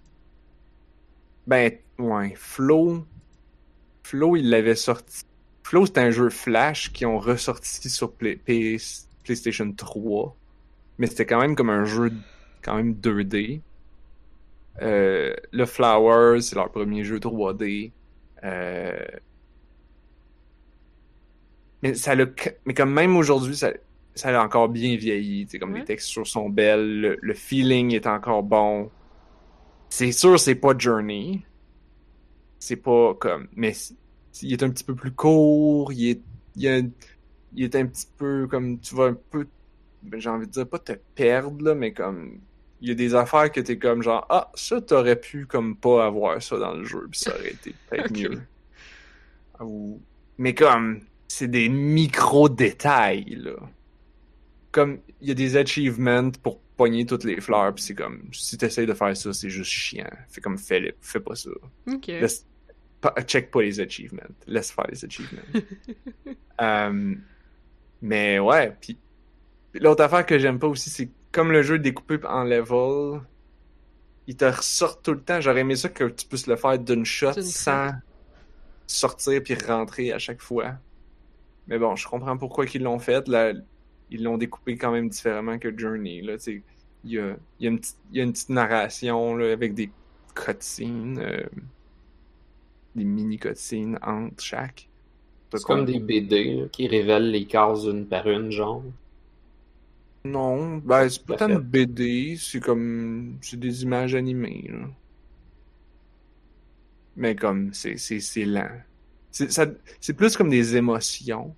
Ben, ouais, Flow, il l'avait sorti. Flow, c'est un jeu Flash qui ont ressorti sur PlayStation 3. Mais c'était quand même comme un jeu quand même 2D. Le Flowers, c'est leur premier jeu 3D. Mais comme même aujourd'hui, ça a encore bien vieilli. Comme les textures sont belles, le feeling est encore bon. C'est sûr, c'est pas Journey. C'est pas comme... Mais il est un petit peu plus court, il est un petit peu comme... Tu vas un peu... J'ai envie de dire, pas te perdre, là, mais comme... Il y a des affaires que t'es comme genre, ça t'aurais pu comme pas avoir ça dans le jeu, puis ça aurait été peut-être mieux. Mais comme... c'est des micro-détails, là. Comme, il y a des achievements pour pogner toutes les fleurs, pis c'est comme, si t'essayes de faire ça, c'est juste chiant. Fais comme, fais pas ça. Ok. Check pas les achievements. Laisse faire les achievements. Mais ouais, pis l'autre affaire que j'aime pas aussi, c'est comme le jeu est découpé en level, il te ressort tout le temps. J'aurais aimé ça que tu puisses le faire d'une shot sans sortir puis rentrer à chaque fois. Mais bon, je comprends pourquoi ils l'ont fait. Là, ils l'ont découpé quand même différemment que Journey. Là, il y a une petite narration là, avec des cutscenes, des mini-cutscenes entre chaque. C'est comme des BD là, qui révèlent les cases une par une, genre. Non, ben c'est pas tant une BD, c'est des images animées, là. Mais comme, c'est lent. C'est plus comme des émotions.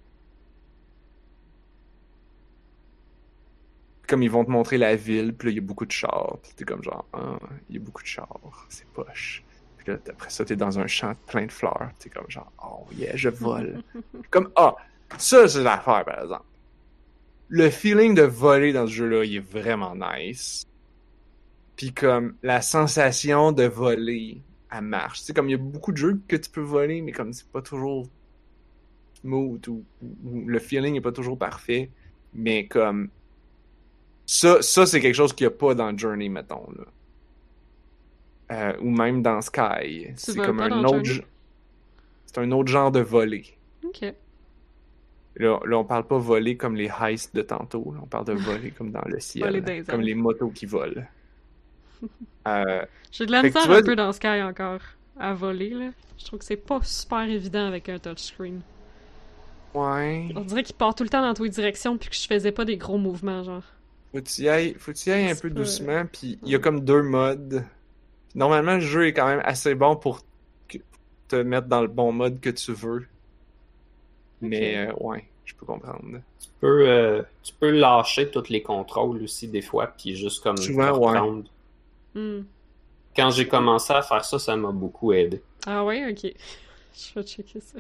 Comme ils vont te montrer la ville, puis là, il y a beaucoup de chars. Puis t'es comme genre, ah, il y a beaucoup de chars, c'est poche. Puis là, après ça, t'es dans un champ plein de fleurs. T'es comme genre, oh yeah, je vole. Comme, ça, c'est l'affaire, par exemple. Le feeling de voler dans ce jeu-là, il est vraiment nice. Puis comme, la sensation de voler, elle marche. Tu sais, comme, il y a beaucoup de jeux que tu peux voler, mais comme, c'est pas toujours smooth ou le feeling est pas toujours parfait. Mais comme, ça c'est quelque chose qu'il y a pas dans Journey, mettons, là. Ou même dans Sky. C'est comme un autre c'est un autre genre de voler. Ok. Là, on parle pas voler comme les heists de tantôt. Là. On parle de voler comme dans le ciel. Comme les motos qui volent. J'ai de la misère un peu dans Sky encore à voler, là. Je trouve que c'est pas super évident avec un touchscreen. Ouais. On dirait qu'il part tout le temps dans toutes les directions puis que je faisais pas des gros mouvements, genre. Faut que tu y ailles un peu doucement, puis il y a comme 2 modes. Normalement, le jeu est quand même assez bon pour te mettre dans le bon mode que tu veux. Mais ouais, je peux comprendre. Tu peux lâcher tous les contrôles aussi des fois, puis juste comme souvent, reprendre. Ouais. Quand j'ai commencé à faire ça, ça m'a beaucoup aidé. Ah ouais, ok. Je vais checker ça.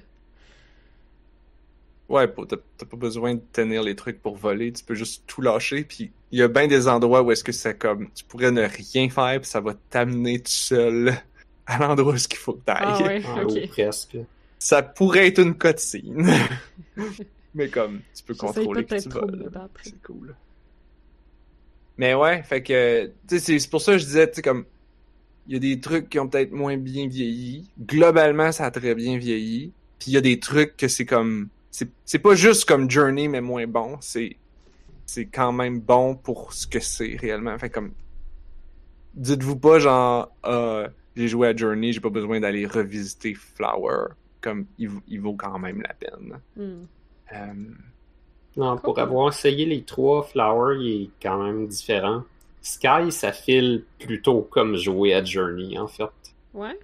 Ouais, t'as pas besoin de tenir les trucs pour voler, tu peux juste tout lâcher, puis il y a bien des endroits où est-ce que c'est comme, tu pourrais ne rien faire, puis ça va t'amener tout seul à l'endroit où il faut que t'ailles. Ah ouais, ok. Ou presque. Ça pourrait être une cutscene. Mais comme, tu peux contrôler que tu voles. C'est cool. Mais ouais, fait que, tu sais, c'est pour ça que je disais, tu sais, comme, il y a des trucs qui ont peut-être moins bien vieilli. Globalement, ça a très bien vieilli. Puis il y a des trucs que c'est comme, c'est pas juste comme Journey, mais moins bon. C'est quand même bon pour ce que c'est réellement. Fait comme, dites-vous pas genre, j'ai joué à Journey, j'ai pas besoin d'aller revisiter Flower. Comme, il vaut quand même la peine. Non, pour avoir essayé les 3, Flower, il est quand même différent. Sky, ça file plutôt comme jouer à Journey, en fait. Ouais?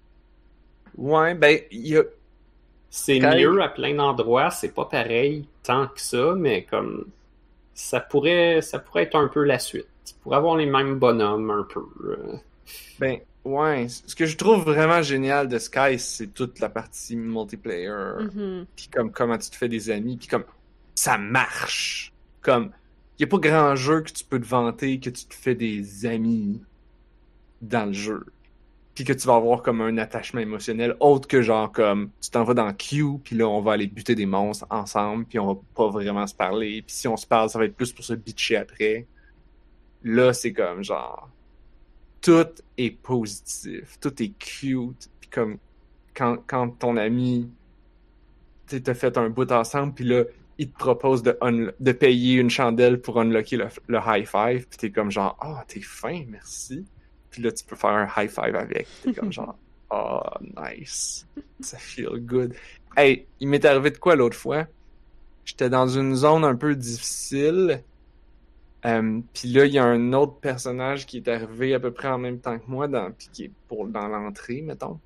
Ouais, ben, il y a... C'est mieux à plein d'endroits, c'est pas pareil tant que ça, mais comme ça pourrait être un peu la suite. Tu pourrais avoir les mêmes bonhommes un peu. Ben, ouais. Ce que je trouve vraiment génial de Sky, c'est toute la partie multiplayer. Puis comme comment tu te fais des amis, puis comme ça marche. Comme, y a pas grand jeu que tu peux te vanter que tu te fais des amis dans le jeu. Puis que tu vas avoir comme un attachement émotionnel autre que genre comme tu t'en vas dans Q, puis là on va aller buter des monstres ensemble, puis on va pas vraiment se parler, puis si on se parle ça va être plus pour se bitcher après. Là c'est comme genre tout est positif, tout est cute, puis comme quand ton ami t'as fait un bout ensemble, puis là il te propose de payer une chandelle pour unlocker le high five, puis t'es comme genre t'es fin, merci. Puis là, tu peux faire un high five avec. T'es comme genre, nice. Ça feel good. Hey, il m'est arrivé de quoi l'autre fois? J'étais dans une zone un peu difficile. Puis là, il y a un autre personnage qui est arrivé à peu près en même temps que moi, puis qui est dans l'entrée, mettons.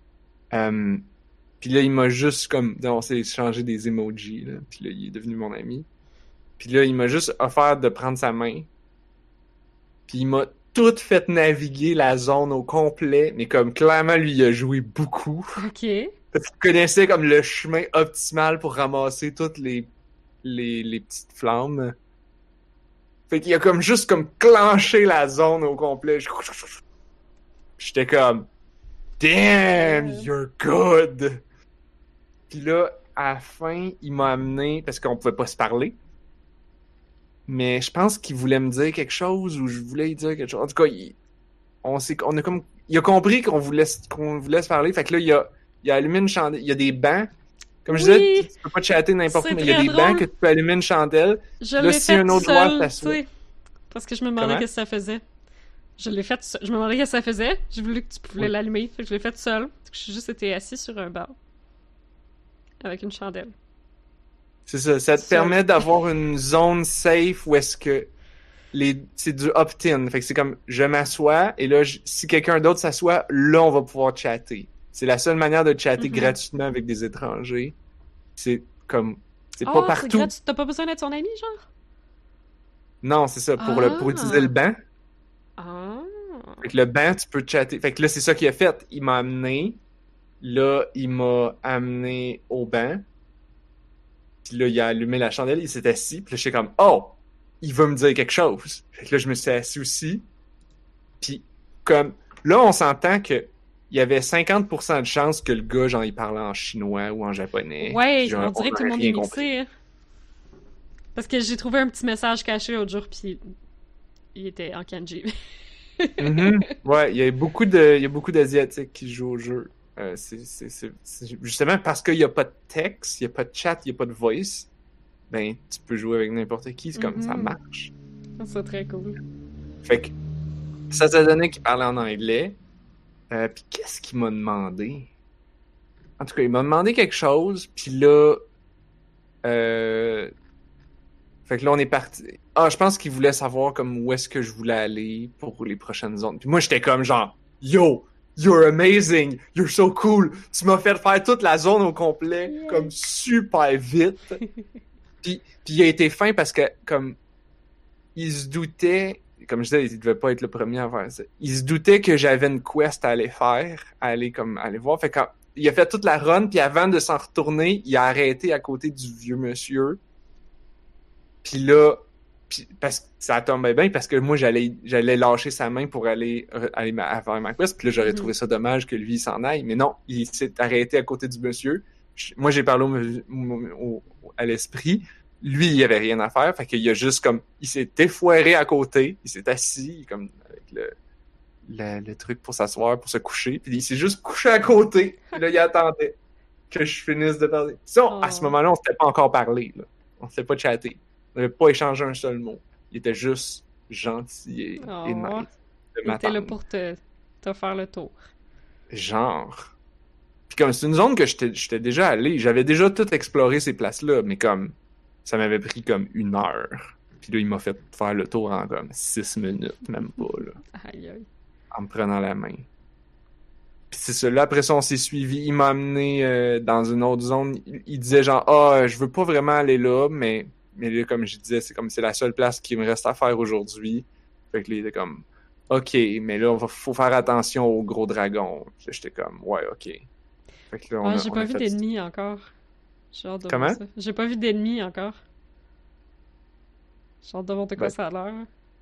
Puis là, il m'a juste comme... On s'est échangé des emojis, là. Puis là, il est devenu mon ami. Puis là, il m'a juste offert de prendre sa main. Puis il m'a tout fait naviguer la zone au complet, mais comme clairement, lui, il a joué beaucoup. Ok. Parce qu'il connaissait comme le chemin optimal pour ramasser toutes les petites flammes. Fait qu'il a comme juste comme clenché la zone au complet. J'étais comme damn, you're good. Puis là, à la fin, il m'a amené parce qu'on pouvait pas se parler. Mais je pense qu'il voulait me dire quelque chose ou je voulais lui dire quelque chose. En tout cas, il a compris qu'on voulait se parler. Fait que là, il a allumé une chandelle. Il y a des bancs. Comme je disais, tu peux pas chatter n'importe où, mais il y a des bancs que tu peux allumer une chandelle. Je l'ai fait un autre seul, t'assoit. Parce que je me demandais qu'est-ce que ça faisait. Je l'ai fait seul. Je me demandais qu'est-ce que ça faisait. J'ai voulu que tu pouvais l'allumer. Fait que je l'ai fait seul. J'ai juste été assis sur un banc. Avec une chandelle. C'est ça. Ça te permet d'avoir une zone safe où est-ce que c'est du opt-in. Fait que c'est comme, je m'assois, et là, si quelqu'un d'autre s'assoit, là, on va pouvoir chatter. C'est la seule manière de chatter gratuitement avec des étrangers. C'est comme, c'est pas partout. T'as pas besoin d'être son ami, genre? Non, c'est ça. Pour utiliser le banc. Fait que le banc, tu peux chatter. Fait que là, c'est ça qu'il a fait. Il m'a amené. Là, il m'a amené au banc. Puis là, il a allumé la chandelle. Il s'est assis. Puis là, j'étais comme, oh! Il va me dire quelque chose. Fait que là, je me suis assis aussi. Puis, comme, là, on s'entend que il y avait 50% de chance que le gars, genre, il parlait en chinois ou en japonais. Ouais, on dirait que tout le monde est mixé. Hein. Parce que j'ai trouvé un petit message caché l'autre jour, puis il était en kanji. Ouais, il y a beaucoup d'Asiatiques qui jouent au jeu. C'est justement parce qu'il n'y a pas de texte, il n'y a pas de chat, il n'y a pas de voice. Ben, tu peux jouer avec n'importe qui, c'est comme ça marche. C'est très cool. Fait que ça donné qu'il parlait en anglais. Puis qu'est-ce qu'il m'a demandé? En tout cas, il m'a demandé quelque chose, puis là... Fait que là, on est parti. Ah, je pense qu'il voulait savoir comme où est-ce que je voulais aller pour les prochaines zones. Puis moi, j'étais comme genre, yo, you're amazing, you're so cool. Tu m'as fait faire toute la zone au complet, comme super vite. Puis il a été fin parce que comme il se doutait, comme je disais, il devait pas être le premier à faire ça. Il se doutait que j'avais une quest à aller faire, à aller voir. Fait que il a fait toute la run, puis avant de s'en retourner, il a arrêté à côté du vieux monsieur. Puis là, parce que ça tombait bien, parce que moi, j'allais lâcher sa main pour aller faire ma quest, puis là, j'aurais trouvé ça dommage que lui, il s'en aille. Mais non, il s'est arrêté à côté du monsieur. Moi, j'ai parlé à l'esprit. Lui, il avait rien à faire, fait qu'il a juste comme... Il s'est défoiré à côté, il s'est assis, comme avec le truc pour s'asseoir, pour se coucher, puis il s'est juste couché à côté. Puis là, il attendait que je finisse de parler. Ça, à ce moment-là, on s'était pas encore parlé, là. On s'était pas chatté. On n'avait pas échangé un seul mot. Il était juste gentil et nice. Il était là pour te faire le tour. Genre. Puis comme c'est une zone que j'étais déjà allé, j'avais déjà tout exploré ces places-là, mais comme ça m'avait pris comme 1 heure. Puis là, il m'a fait faire le tour en comme 6 minutes, même pas, là. Aïe aïe. En me prenant la main. Puis c'est ça, là, après ça, on s'est suivi. Il m'a amené dans une autre zone. Il disait genre, je veux pas vraiment aller là, mais là, comme je disais, c'est la seule place qui me reste à faire aujourd'hui. Fait que là, il était comme, OK, mais là, faut faire attention aux gros dragons. J'étais comme, ouais, OK. Fait que là, j'ai pas vu d'ennemis encore. J'ai hâte de Comment? voir ça. J'ai pas vu d'ennemis encore. J'ai hâte de voir de quoi ça a l'air.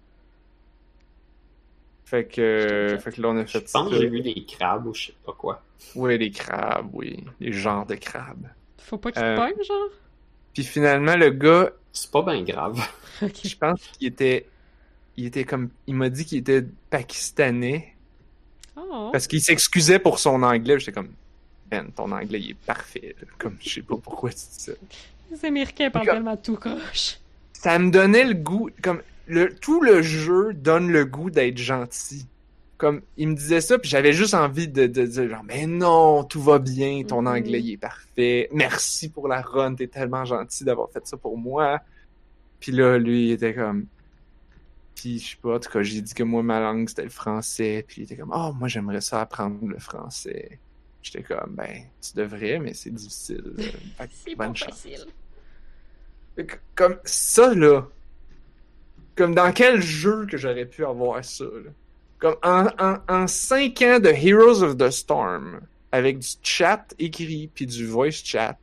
Fait que là, on a fait ça. Je pense que j'ai vu des crabes ou je sais pas quoi. Oui, les crabes, oui. Les genres de crabes. Faut pas qu'ils te pognent, genre? Puis finalement, le gars... C'est pas bien grave. Okay. Je pense qu'il était... Il était comme... Il m'a dit qu'il était pakistanais. Oh. Parce qu'il s'excusait pour son anglais. J'étais comme... Ben, ton anglais, il est parfait. Comme, je sais pas pourquoi tu dis ça. Les Américains parlent tellement tout croche. Ça me donnait le goût... Comme, tout le jeu donne le goût d'être gentil. Comme, il me disait ça, puis j'avais juste envie de dire genre, mais non, tout va bien, ton anglais, il est parfait. Merci pour la run, t'es tellement gentil d'avoir fait ça pour moi. Puis là, lui, il était comme... Puis, je sais pas, en tout cas, j'ai dit que moi, ma langue, c'était le français. Puis il était comme, moi, j'aimerais ça apprendre le français. J'étais comme, ben, tu devrais, mais c'est difficile. C'est pas facile. Comme ça, là... Comme dans quel jeu que j'aurais pu avoir ça, là? Comme en 5 ans de Heroes of the Storm, avec du chat écrit puis du voice chat,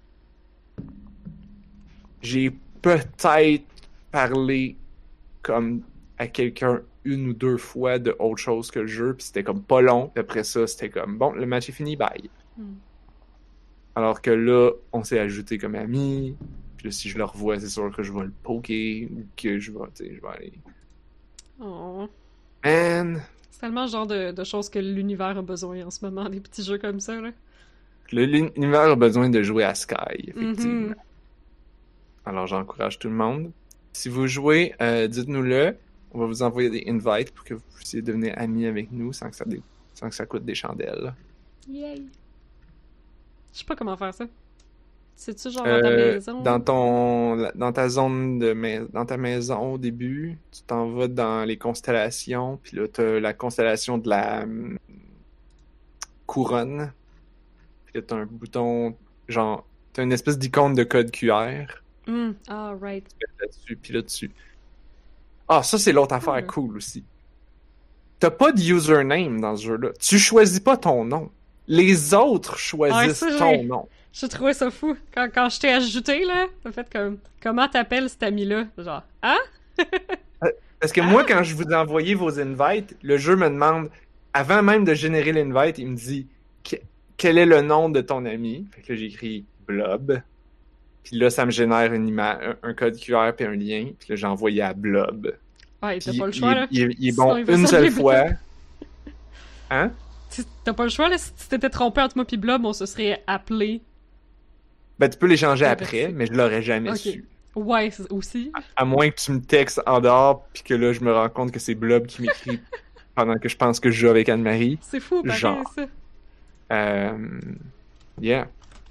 j'ai peut-être parlé comme à quelqu'un une ou deux fois de autre chose que le jeu, puis c'était comme pas long. Puis après ça, c'était comme bon, le match est fini, bye. Alors que là, on s'est ajouté comme amis. Puis là, si je le revois, c'est sûr que je vais le poker ou que je vais aller. Oh. Man! C'est tellement le genre de choses que l'univers a besoin en ce moment, des petits jeux comme ça, là. L'univers a besoin de jouer à Sky, effectivement. Alors, j'encourage tout le monde. Si vous jouez, dites-nous-le. On va vous envoyer des invites pour que vous puissiez devenir amis avec nous sans que ça coûte des chandelles. Yay! Je sais pas comment faire ça. C'est-tu genre dans ta maison? Dans ta zone dans ta maison au début, tu t'en vas dans les constellations, puis là, t'as la constellation de la couronne. Puis là, t'as un bouton, genre, t'as une espèce d'icône de code QR. Ah, right. Là-dessus, puis là-dessus. Ah, ça, c'est l'autre affaire cool aussi. T'as pas de username dans ce jeu-là. Tu choisis pas ton nom. Les autres choisissent ton nom. J'ai trouvé ça fou. Quand je t'ai ajouté, là, t'as fait comme... Comment t'appelles cet ami-là? Genre, hein? Parce que moi, quand je vous ai envoyé vos invites, le jeu me demande, avant même de générer l'invite, il me dit quel est le nom de ton ami. Fait que là, j'écris Blob. Puis là, ça me génère une image, un code QR puis un lien. Puis là, j'ai envoyé à Blob. Ouais, t'as pas le choix, là. Il est bon une seule fois. Hein? T'as pas le choix, là. Si t'étais trompé entre moi pis Blob, on se serait appelé. Ben, tu peux les changer après, mais je l'aurais jamais su. Ouais, aussi. À moins que tu me textes en dehors, puis que là, je me rends compte que c'est Blob qui m'écrit pendant que je pense que je joue avec Anne-Marie. C'est fou, pareil, genre. Ça. Yeah.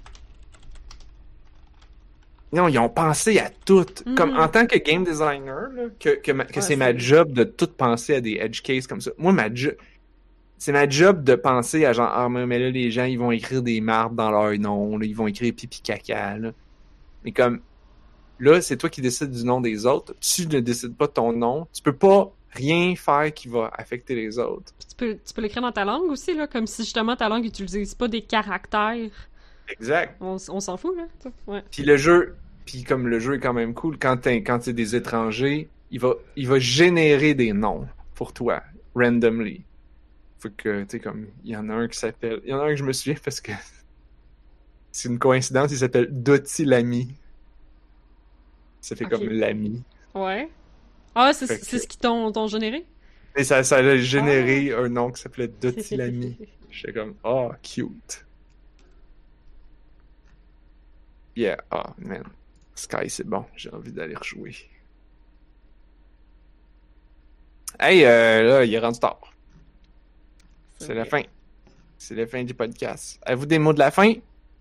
Non, ils ont pensé à tout. Comme en tant que game designer, là, que c'est ma job de tout penser à des edge cases comme ça. Moi, c'est ma job de penser à genre, ah, mais là, les gens, ils vont écrire des mardes dans leur nom, là, ils vont écrire pipi caca, là. Mais comme, là, c'est toi qui décides du nom des autres. Tu ne décides pas de ton nom. Tu peux pas rien faire qui va affecter les autres. Tu peux l'écrire dans ta langue aussi, là, comme si justement ta langue n'utilise pas des caractères. Exact. On s'en fout, là. Ouais. Puis comme le jeu est quand même cool, quand c'est des étrangers, il va générer des noms pour toi, randomly. Faut que, tu sais, comme, il y en a un que je me souviens parce que c'est une coïncidence, il s'appelle Doty l'ami. Ça fait comme l'ami. Ouais. Ah, c'est ce qui t'ont généré? Et ça a généré un nom qui s'appelait Doty l'ami. J'étais comme, oh, cute. Yeah, oh, man. Sky, c'est bon. J'ai envie d'aller rejouer. Hey, là, il est rendu tard. C'est la fin. C'est la fin du podcast. Avez-vous des mots de la fin?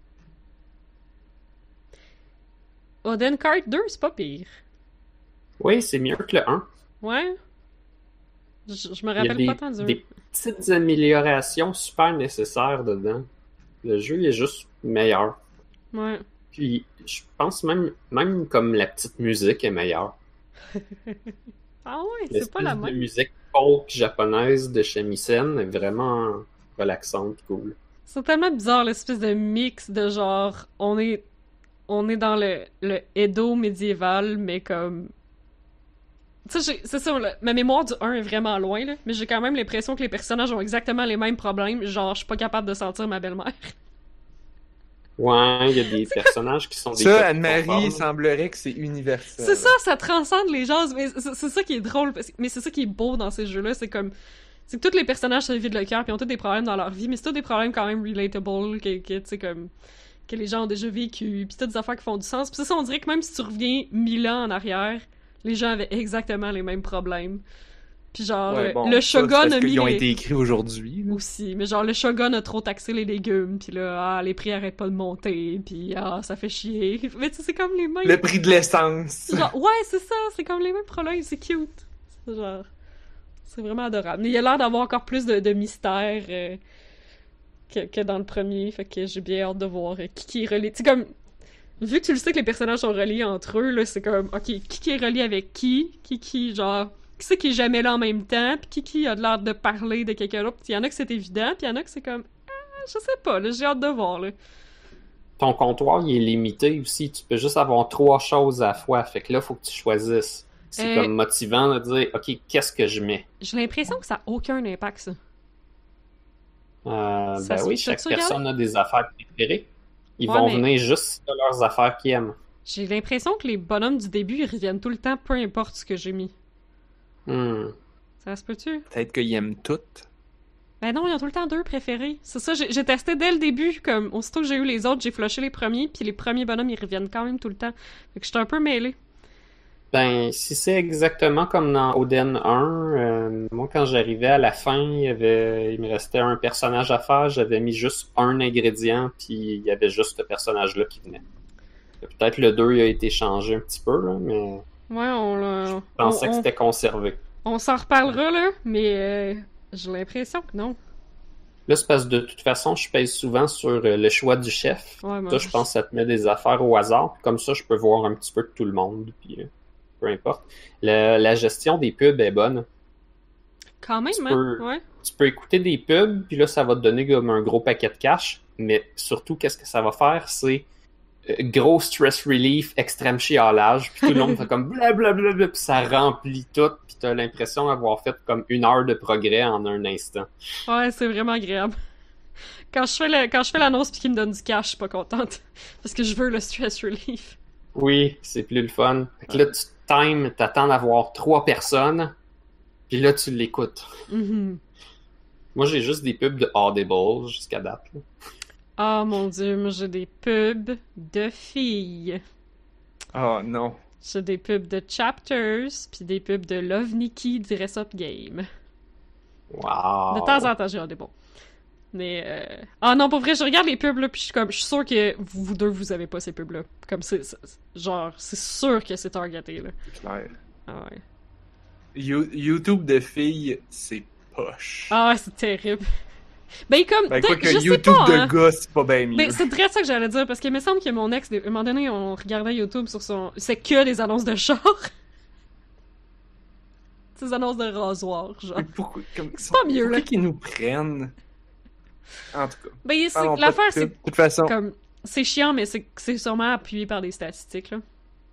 Odin Kart 2, c'est pas pire. Oui, c'est mieux que le 1. Ouais. Je me rappelle pas tant du 1. Des petites améliorations super nécessaires dedans. Le jeu, il est juste meilleur. Ouais. Puis, je pense même comme la petite musique est meilleure. Ah ouais, c'est pas la même. La musique folk japonaise de Shamisen est vraiment relaxante, cool. C'est tellement bizarre, l'espèce de mix de genre, on est dans le Edo médiéval, mais comme... Tu sais, c'est ça, ma mémoire du 1 est vraiment loin, là, mais j'ai quand même l'impression que les personnages ont exactement les mêmes problèmes, genre, je suis pas capable de sentir ma belle-mère. Ouais, il y a des personnages qui sont des... Ça, Anne-Marie, il semblerait que c'est universel. C'est ça, ça transcende les genres, mais c'est ça qui est drôle, mais c'est ça qui est beau dans ces jeux-là, c'est que tous les personnages se vident le cœur, puis ont tous des problèmes dans leur vie, mais c'est tous des problèmes quand même relatable, que tu sais, comme... que les gens ont déjà vécu, puis toutes des affaires qui font du sens. Puis c'est ça, on dirait que même si tu reviens 1000 ans en arrière, les gens avaient exactement les mêmes problèmes. Puis genre, le Shogun a mis... Ils ont été écrits aujourd'hui. Aussi, mais genre, le Shogun a trop taxé les légumes, puis là, les prix arrêtent pas de monter, puis ça fait chier. Mais tu sais, c'est comme les mêmes... Le prix de l'essence! Genre, ouais, c'est ça, c'est comme les mêmes problèmes, c'est cute. C'est genre... C'est vraiment adorable. Mais il a l'air d'avoir encore plus de mystère... Que dans le premier, fait que j'ai bien hâte de voir qui est relié. Tu sais, comme, vu que tu le sais que les personnages sont reliés entre eux, là, c'est comme, ok, qui est relié avec qui, genre, qui c'est qui est jamais là en même temps, puis qui a l'air de parler de quelqu'un d'autre. Il y en a que c'est évident, puis il y en a que c'est comme, je sais pas, là, j'ai hâte de voir, là. Ton comptoir, il est limité aussi. Tu peux juste avoir 3 choses à la fois. Fait que là, faut que tu choisisses. C'est comme motivant de dire, OK, qu'est-ce que je mets? J'ai l'impression que ça n'a aucun impact, ça. Ben oui, chaque personne a des affaires préférées. Ils vont venir juste de leurs affaires qu'ils aiment. J'ai l'impression que les bonhommes du début, ils reviennent tout le temps, peu importe ce que j'ai mis. Ça se peut-tu? Peut-être qu'ils aiment toutes. Ben non, ils ont tout le temps 2 préférés. C'est ça, j'ai testé dès le début, comme aussitôt que j'ai eu les autres, j'ai flushé les premiers, puis les premiers bonhommes, ils reviennent quand même tout le temps. Fait que j'étais un peu mêlée. Ben, si c'est exactement comme dans Oden 1, moi quand j'arrivais à la fin, il me restait un personnage à faire, j'avais mis juste un ingrédient, puis il y avait juste ce personnage-là qui venait. Peut-être le 2 a été changé un petit peu, là, mais... Ouais, je pensais que c'était conservé. On s'en reparlera, là, mais j'ai l'impression que non. Là, c'est parce que de toute façon, je pèse souvent sur le choix du chef. Ouais, ça, je pense que ça te met des affaires au hasard. Comme ça, je peux voir un petit peu de tout le monde, puis peu importe. La gestion des pubs est bonne. Quand même, ouais. Tu peux écouter des pubs, puis là, ça va te donner comme un gros paquet de cash, mais surtout, qu'est-ce que ça va faire, c'est gros stress relief, extrême chialage, puis tout le monde fait comme blablabla, puis ça remplit tout, puis t'as l'impression d'avoir fait comme 1 heure de progrès en un instant. Ouais, c'est vraiment agréable. Quand je fais l'annonce puis qu'il me donne du cash, je suis pas contente. Parce que je veux le stress relief. Oui, c'est plus le fun. Fait que là, tu t'attends d'avoir 3 personnes, puis là, tu l'écoutes. Moi, j'ai juste des pubs de Audible jusqu'à date, là. Ah, mon Dieu, moi j'ai des pubs de filles. Oh non. J'ai des pubs de Chapters, puis des pubs de Love Nikki Dress Up Game. Wow. De temps en temps, j'ai un des bons. Mais, ah non, pour vrai, je regarde les pubs, là, puis je suis sûr que vous deux, vous avez pas ces pubs-là. Comme c'est sûr que c'est targeté, là. C'est clair. Ah ouais. YouTube de filles, c'est poche. Ah ouais, c'est terrible. Ben, comme, quoi que je YouTube sais pas, de gars, c'est pas bien mieux. Ben, c'est très ça que j'allais dire, parce qu'il me semble que mon ex, à un moment donné, on regardait YouTube sur son... C'est que des annonces de char. Ces annonces de rasoir, genre. Mais pourquoi, c'est pas mieux, là. Pourquoi qu'ils nous prennent? En tout cas. Ben, l'affaire, c'est... De toute façon... Comme, c'est chiant, mais c'est sûrement appuyé par des statistiques, là.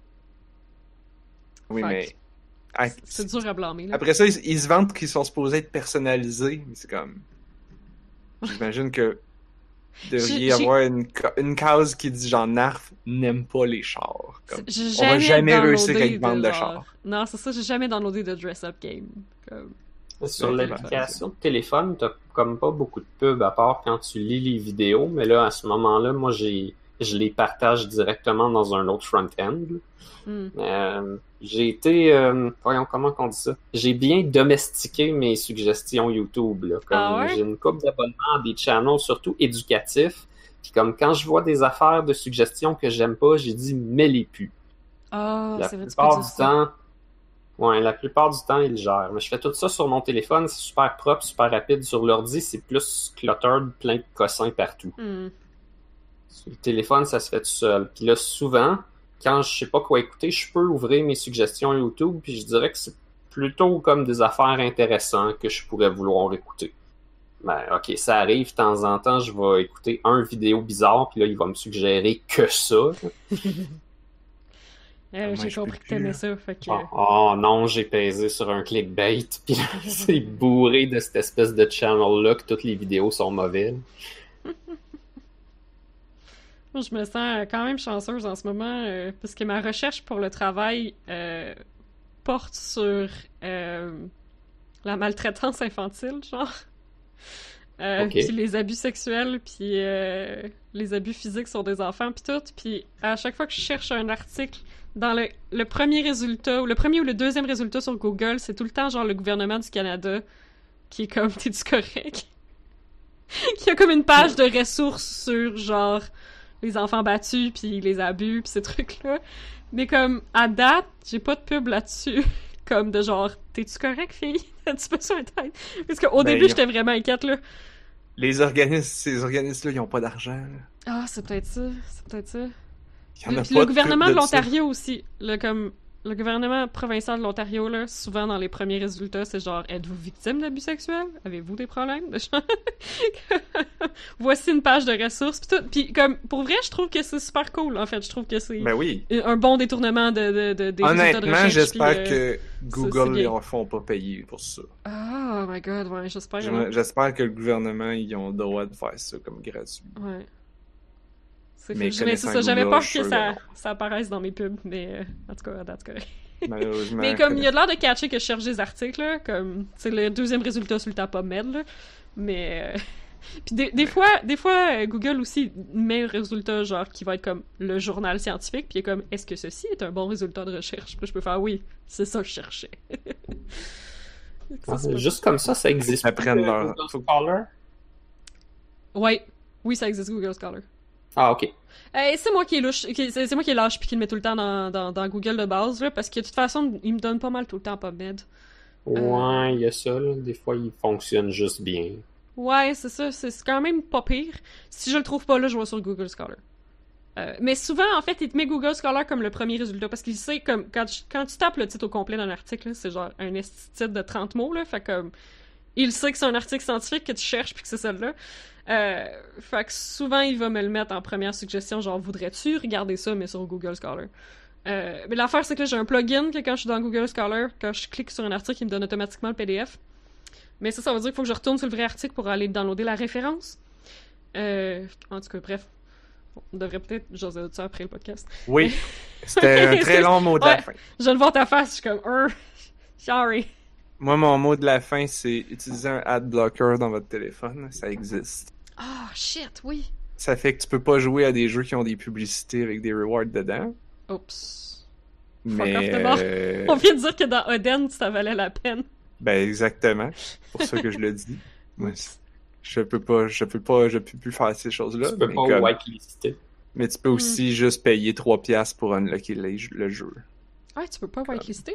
Oui, fait mais... C'est dur à blâmer, là. Après ça, ils se vantent qu'ils sont supposés être personnalisés, mais c'est comme... J'imagine que devrait y avoir une case qui dit genre Narf n'aime pas les chars. Comme, on va jamais réussir à être vendre de chars. Non, c'est ça, j'ai jamais downloadé de dress-up game. Comme... Sur l'application de téléphone, t'as comme pas beaucoup de pubs à part quand tu lis les vidéos, mais là, à ce moment-là, moi, je les partage directement dans un autre front-end. J'ai été... voyons, comment on dit ça? J'ai bien domestiqué mes suggestions YouTube. Là. Comme j'ai une couple d'abonnements à des channels, surtout éducatifs. Puis comme quand je vois des affaires de suggestions que j'aime pas, j'ai dit, mets-les plus. La plupart du temps, ils le gèrent. Mais je fais tout ça sur mon téléphone, c'est super propre, super rapide. Sur l'ordi, c'est plus cluttered, plein de cossins partout. Sur le téléphone, ça se fait tout seul. Puis là, souvent... Quand je sais pas quoi écouter, je peux ouvrir mes suggestions YouTube, puis je dirais que c'est plutôt comme des affaires intéressantes que je pourrais vouloir écouter. Ben, ok, ça arrive, de temps en temps, je vais écouter un vidéo bizarre, puis là, il va me suggérer que ça. J'ai compris que t'aimais ça, fait que... Oh non, j'ai pesé sur un clickbait, puis là, c'est bourré de cette espèce de channel-là que toutes les vidéos sont mauvaises. Moi, je me sens quand même chanceuse en ce moment parce que ma recherche pour le travail porte sur la maltraitance infantile, genre. Puis les abus sexuels, puis les abus physiques sur des enfants, puis tout. Puis à chaque fois que je cherche un article, dans le premier résultat, ou le premier ou le deuxième résultat sur Google, c'est tout le temps genre le gouvernement du Canada qui est comme « T'es-tu correct? » qui a comme une page de ressources sur genre... les enfants battus, puis les abus, puis ces trucs-là. Mais comme, à date, j'ai pas de pub là-dessus. Comme de genre, t'es-tu correct, fille? As-tu besoin d'aide? Parce qu'au début, j'étais vraiment inquiète, là. Ces organismes-là, ils ont pas d'argent, là. Ah, c'est peut-être ça. Il y en a le gouvernement de l'Ontario aussi. Là, comme, le gouvernement provincial de l'Ontario, là, souvent dans les premiers résultats, c'est genre, êtes-vous victime d'abus sexuels? Avez-vous des problèmes? Voici une page de ressources, pis tout. Pis comme, pour vrai, je trouve que c'est super cool, en fait. Je trouve que c'est Ben oui. un bon détournement des résultats de Honnêtement, recherche. j'espère pis, que c'est Google bien. les en font pas payer pour ça. Oh my god, ouais, j'espère. hein. J'espère que le gouvernement, ils ont le droit de faire ça comme gratuit. Ouais. C'est Mais c'est ça, connaissant j'avais Google, peur je suis que sûr ça, que non. ça apparaisse dans mes pubs, mais en tout cas, that's correct. Malheureusement. Mais comme il y a de l'air de catcher que je cherche des articles, là, comme c'est le deuxième résultat sur le top PubMed, là, mais puis des fois Google aussi met un résultat genre qui va être comme le journal scientifique, puis il est comme est-ce que ceci est un bon résultat de recherche? Puis je peux faire oui, c'est ça que je cherchais. Ça, c'est pas- Juste comme ça existe. Ils apprennent plus, leur- Google Scholar? Ouais, oui, ça existe Google Scholar. Ah, ok. C'est moi qui est louche, c'est moi qui est lâche puis qui le met tout le temps dans Google de base, là, parce que de toute façon, il me donne pas mal tout le temps PubMed. Ouais, il y a ça, là. Des fois, il fonctionne juste bien. Ouais, c'est ça, c'est quand même pas pire. Si je le trouve pas là, je vais sur Google Scholar. Mais souvent, en fait, il te met Google Scholar comme le premier résultat, parce qu'il sait, comme, quand tu tapes le titre au complet d'un article, là, c'est genre un esti titre de 30 mots, là, fait comme, il sait que c'est un article scientifique que tu cherches puis que c'est celle-là. Fait que souvent, il va me le mettre en première suggestion, genre, voudrais-tu regarder ça, mais sur Google Scholar. Mais l'affaire, c'est que là, j'ai un plugin que quand je suis dans Google Scholar, quand je clique sur un article, il me donne automatiquement le PDF. Mais ça veut dire qu'il faut que je retourne sur le vrai article pour aller downloader la référence. En tout cas, bref. On devrait peut-être jaser de ça après le podcast. Oui. C'était un très long mot de la Ouais. fin. Je viens de voir ta face, je suis comme, sorry. Moi, mon mot de la fin, c'est utiliser un ad blocker dans votre téléphone. Ça existe. Ah, shit, oui. Ça fait que tu peux pas jouer à des jeux qui ont des publicités avec des rewards dedans. Oups. Mais off de bord. On vient de dire que dans Oden, ça valait la peine. ben exactement. C'est pour ça que je le dis. Moi, je peux plus faire ces choses-là. Tu peux mais pas comme- whitelister. Mais tu peux aussi juste payer 3$ pour unlocker le jeu. Ah, tu peux pas whitelister?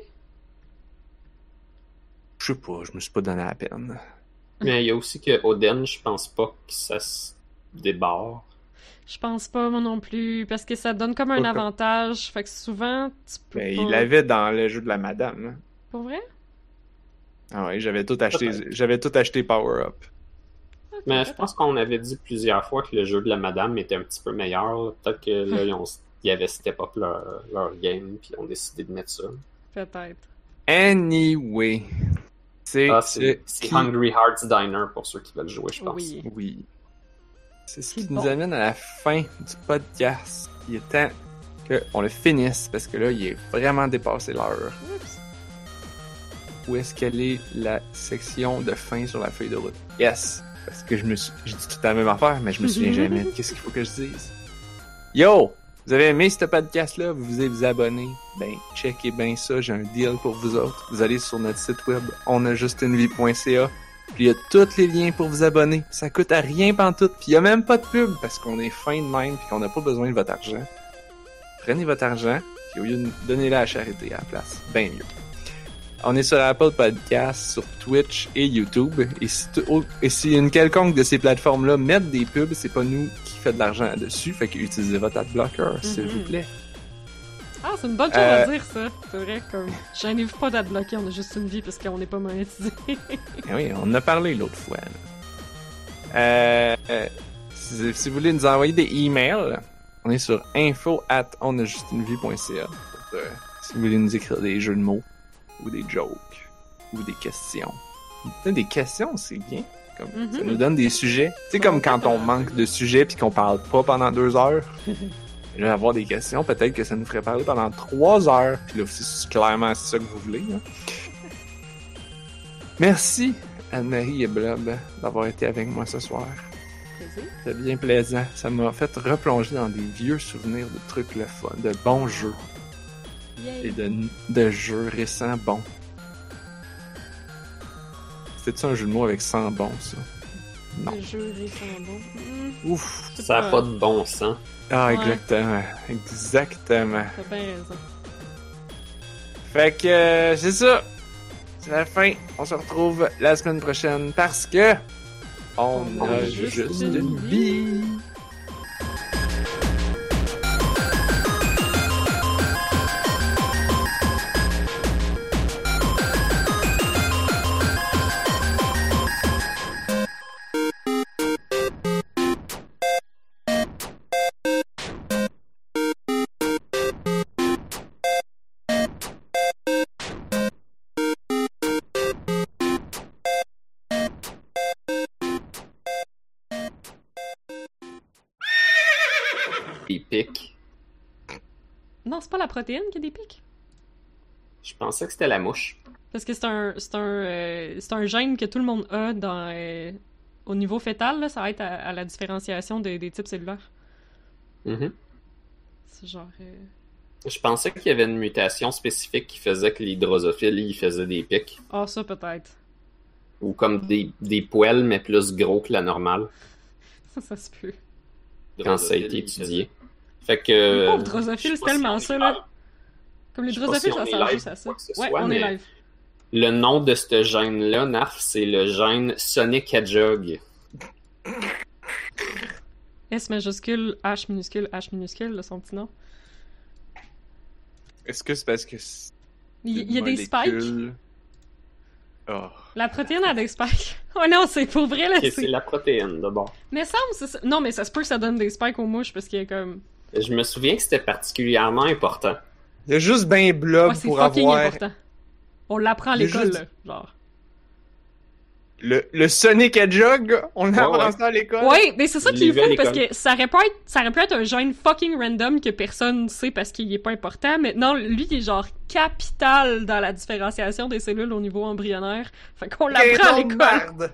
Je sais pas, je me suis pas donné la peine. Mais il y a aussi que Oden, je pense pas que ça se débarre. Je pense pas, moi non plus, parce que ça donne comme un Pas comme- avantage. Fait que souvent, tu peux Ben, pas... il l'avait dans le jeu de la madame. Hein. Pour vrai? Ah ouais, j'avais tout acheté Power Up. Ok, Mais je peut-être. pense qu'on avait dit plusieurs fois que le jeu de la madame était un petit peu meilleur. Là. Peut-être que là, ils avaient step up leur game, puis ils ont décidé de mettre ça. Peut-être. Anyway. C'est C'est Hungry Hearts Diner pour ceux qui veulent jouer, je pense. Oui. Oui. C'est ce C'est qui bon. nous amène à la fin du podcast. Il est temps qu'on le finisse parce que là, il est vraiment dépassé l'heure. Oups. Où est-ce qu'elle est la section de fin sur la feuille de route? Yes! Parce que j'ai dit tout la même affaire, mais je me souviens jamais de qu'est-ce qu'il faut que je dise. Yo! Vous avez aimé ce podcast-là? Vous voulez vous abonner? Ben, checkez bien ça, j'ai un deal pour vous autres. Vous allez sur notre site web, onajustunevie.ca. Puis il y a tous les liens pour vous abonner. Ça coûte à rien pantoute. Puis il y a même pas de pub parce qu'on est fin de même puis qu'on n'a pas besoin de votre argent. Prenez votre argent, puis au lieu de donner-le à la charité à la place. Ben mieux. On est sur Apple Podcasts, sur Twitch et YouTube. Et si une quelconque de ces plateformes-là mettent des pubs, c'est pas nous qui fait de l'argent là-dessus. Fait que utilisez votre adblocker, s'il vous plaît. Ah, c'est une bonne chose à dire, ça. C'est vrai, comme... J'en ai vu pas d'adbloquer, on a juste une vie parce qu'on n'est pas monétisé. Eh oui, on en a parlé l'autre fois. Si vous voulez nous envoyer des emails, on est sur info@onajustunevie.ca. Si vous voulez nous écrire des jeux de mots, ou des jokes, ou des questions. Des questions, c'est bien. Comme, ça nous donne des sujets. Tu sais, comme quand on manque de sujets puis qu'on parle pas pendant 2 heures. Là, avoir des questions, peut-être que ça nous ferait parler pendant 3 heures. Puis là, c'est clairement ça que vous voulez. Hein. Merci, Anne-Marie et Blob, d'avoir été avec moi ce soir. C'était bien plaisant. Ça m'a fait replonger dans des vieux souvenirs de trucs le fun, de bons jeux. Yay. Et de jeux récents bons. C'était-tu un jeu de mots avec 100 bons, ça? Non. Le jeu récent bon. Ouf! Ça n'a pas de bon sens. Ah, Ouais. exactement. Exactement. T'as bien raison. Fait que c'est ça. C'est la fin. On se retrouve la semaine prochaine parce que on a juste une vie. des pics. Non, c'est pas la protéine qui a des pics. Je pensais que c'était la mouche. Parce que c'est un gène que tout le monde a au niveau fœtal, là, ça aide à la différenciation des types cellulaires. Mhm. C'est genre... Je pensais qu'il y avait une mutation spécifique qui faisait que les drosophiles, ils faisaient des pics. Ah, ça peut-être. Ou comme des poils, mais plus gros que la normale, Ça se peut. quand ça a été étudié. Fait Les que... pauvres drosophiles, c'est tellement ça, là. Comme les Je sais pas si drosophiles, ça on est sert live juste à ça. ou quoi que ce Ouais, soit, on est mais- live. Le nom de ce gène-là, Narf, c'est le gène Sonic Hedgehog. S majuscule, H minuscule, là, son petit nom. Est-ce que c'est parce que c'est Il y a une des spikes. molécule? Oh. La protéine a des spikes. Oh non, c'est pour vrai, là. Ok, c'est la protéine, d'abord. Mais ça, c'est ça. Non, mais ça se peut que ça donne des spikes aux mouches parce qu'il y a comme... Je me souviens que c'était particulièrement important. Il y a juste ben blob Ouais, c'est pour fucking avoir important. On l'apprend à Il y a l'école, juste- là. Genre. le Sonic Hedgehog. On apprend ouais. ça à l'école. Ouais, mais c'est ça Je qui est l'ai vu à fou parce l'école. que ça aurait pu être un gène fucking random que personne sait parce qu'il est pas important, mais non, lui il est genre capital dans la différenciation des cellules au niveau embryonnaire. Fait qu'on l'apprend à Quel nom de l'école. merde.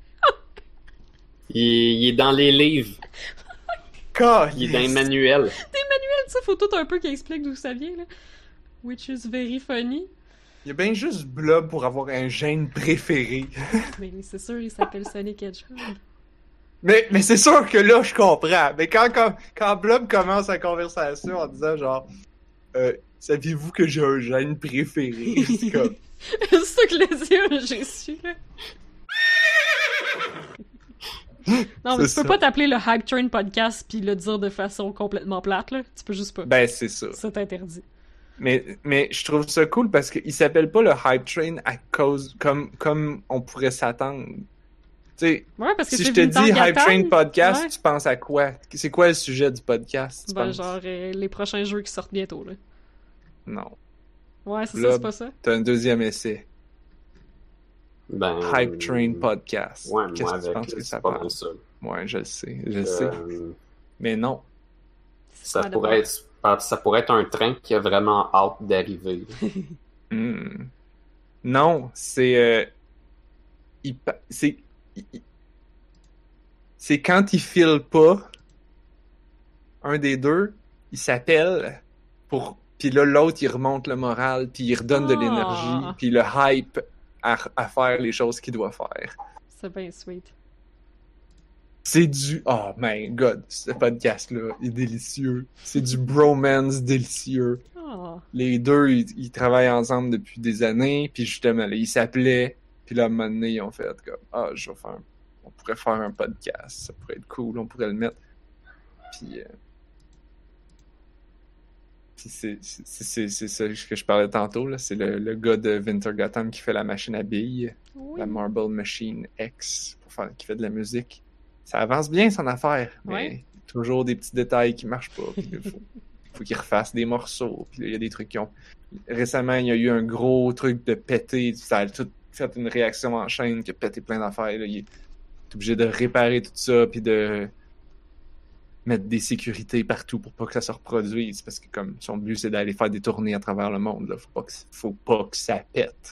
Il est dans les livres, il est dans les manuels. Tu sais, faut tout un peu qu'il explique d'où ça vient, là. Which is very funny. Il y a bien juste blob pour avoir un gène préféré. Mais c'est sûr, il s'appelle Sonic Hedgehog. Mais c'est sûr que là, je comprends. Mais quand Blob commence la conversation en disant genre saviez-vous que j'ai un gène préféré? C'est comme... C'est ça que le yeux, j'ai su, là. Non, mais C'est tu peux ça. pas t'appeler le Hype Train Podcast puis le dire de façon complètement plate, là. Tu peux juste pas. Ben, c'est ça. C'est interdit. Mais je trouve ça cool parce qu'il s'appelle pas le Hype Train à cause... Comme on pourrait s'attendre. Tu sais, Ouais, parce que si c'est je te dis Vincent Hype Gatan, Train Podcast, ouais. tu penses à quoi? C'est quoi le sujet du podcast? Tu Ben, penses? genre, les prochains jeux qui sortent bientôt, là. Non. Ouais, c'est Là, ça, c'est pas ça? T'as un deuxième essai. Ben, Hype Train Podcast. Ouais, Qu'est-ce moi que tu avec, penses que ça c'est pas parle? mal ça. Ouais, je le sais, je le sais. Euh, Mais non. ça pas pourrait être un train qui a vraiment hâte d'arriver. Hmm. Non, c'est... C'est quand il file pas, un des deux, il s'appelle pour... Puis là, l'autre, il remonte le moral, puis il redonne de Ah. l'énergie, puis le hype à faire les choses qu'il doit faire. C'est bien sweet. C'est du... Oh my god, ce podcast-là est délicieux. C'est du bromance délicieux. Oh. Les deux, ils travaillent ensemble depuis des années, puis justement, là, ils s'appelaient, puis là, à un moment donné, ils ont fait comme, on pourrait faire un podcast, ça pourrait être cool, on pourrait le mettre. Puis c'est ça que je parlais tantôt, là, c'est le gars de Wintergatan qui fait la machine à billes, Oui. la Marble Machine X, qui fait de la musique. Ça avance bien, son affaire, mais Ouais. toujours des petits détails qui marchent pas, puis là, faut qu'il refasse des morceaux. Puis là, il y a des trucs qui ont... Récemment, il y a eu un gros truc de péter. Ça a tout fait une réaction en chaîne qui a pété plein d'affaires. Là. Il est obligé de réparer tout ça, puis de mettre des sécurités partout pour pas que ça se reproduise. Parce que comme son but, c'est d'aller faire des tournées à travers le monde. Là. Faut pas que ça pète.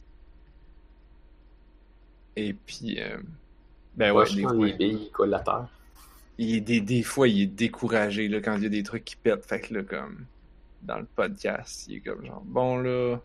Et puis... ben ouais, des Quand fois... les billes collent à terre. Des fois, il est découragé là, quand il y a des trucs qui pètent. Fait que là, comme dans le podcast, il est comme genre, bon là.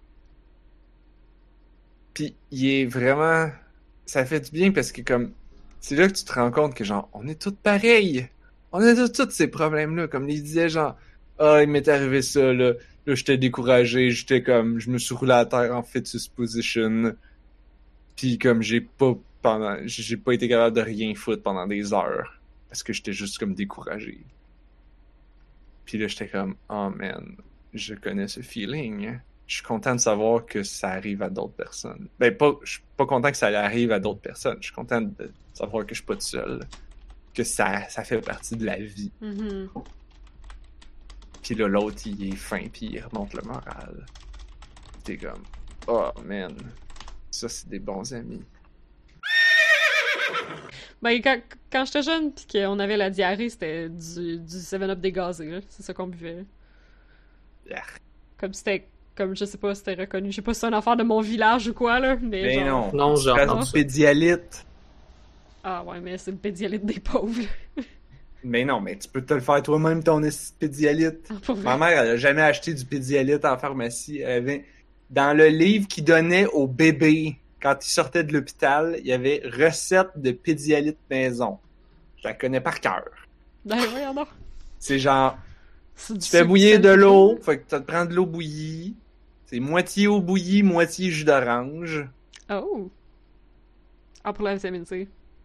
Puis il est vraiment... Ça fait du bien parce que comme... C'est là que tu te rends compte que genre, on est tous pareils. On a tous ces problèmes-là. Comme il disait genre, il m'est arrivé ça, là. Là, j'étais découragé. J'étais comme... Je me suis roulé à terre en fetus position. Puis comme j'ai pas été capable de rien foutre pendant des heures. Parce que j'étais juste comme découragé. Puis là, j'étais comme, oh man, je connais ce feeling. Je suis content de savoir que ça arrive à d'autres personnes. Ben, je suis pas content que ça arrive à d'autres personnes. Je suis content de savoir que je suis pas tout seul. Que ça fait partie de la vie. Mhm. Puis là, l'autre, il est fin, puis il remonte le moral. T'es comme, oh man, ça, c'est des bons amis. Ben, quand j'étais jeune, pis qu'on avait la diarrhée, c'était du 7-Up dégazé, là. C'est ça qu'on buvait. Comme c'était... Comme, je sais pas, c'était reconnu. Je sais pas si c'est un affaire de mon village ou quoi, là, mais Mais genre... Non, tu genre, prends non. du Pédialyte. Ah ouais, mais c'est le pédialyte des pauvres, là. Mais non, mais tu peux te le faire toi-même, ton Pédialyte. Ah, pour Ma vrai. mère, elle a jamais acheté du Pédialyte en pharmacie. Elle avait... Dans le livre qu'il donnait aux bébés quand ils sortaient de l'hôpital, il y avait recette de Pédialyte maison. Je la connais par cœur. Ben, voyons donc. C'est genre, C'est du tu fais sucre bouillir salé. de l'eau, fait que tu te prends de l'eau bouillie. C'est moitié eau bouillie, moitié jus d'orange. Oh! Ah, pour la vitamine C.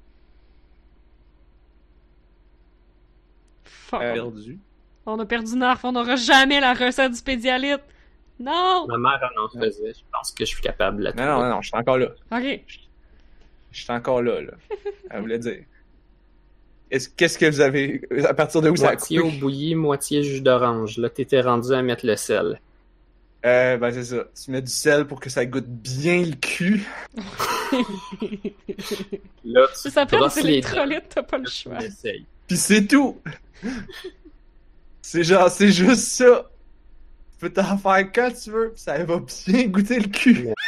Fuck. Perdu. On a perdu Narf, on n'aura jamais la recette du pédialyte. Non! Ma mère en faisait. Je pense que je suis capable de la trouver. Non, je suis encore là. Ok. Je suis encore là. Elle voulait dire. Qu'est-ce que vous avez... À partir de où ça a Moitié coupé? eau bouillie, moitié jus d'orange. Là, t'étais rendu à mettre le sel. Ben c'est ça. Tu mets du sel pour que ça goûte bien le cul. Là, tu Ça s'appelle brosses c'est les l'électrolyte, t'as pas le dents, choix. tu l'essayes. Pis c'est tout! C'est genre, c'est juste ça. Tu peux t'en faire quand tu veux, pis ça va bien goûter le cul.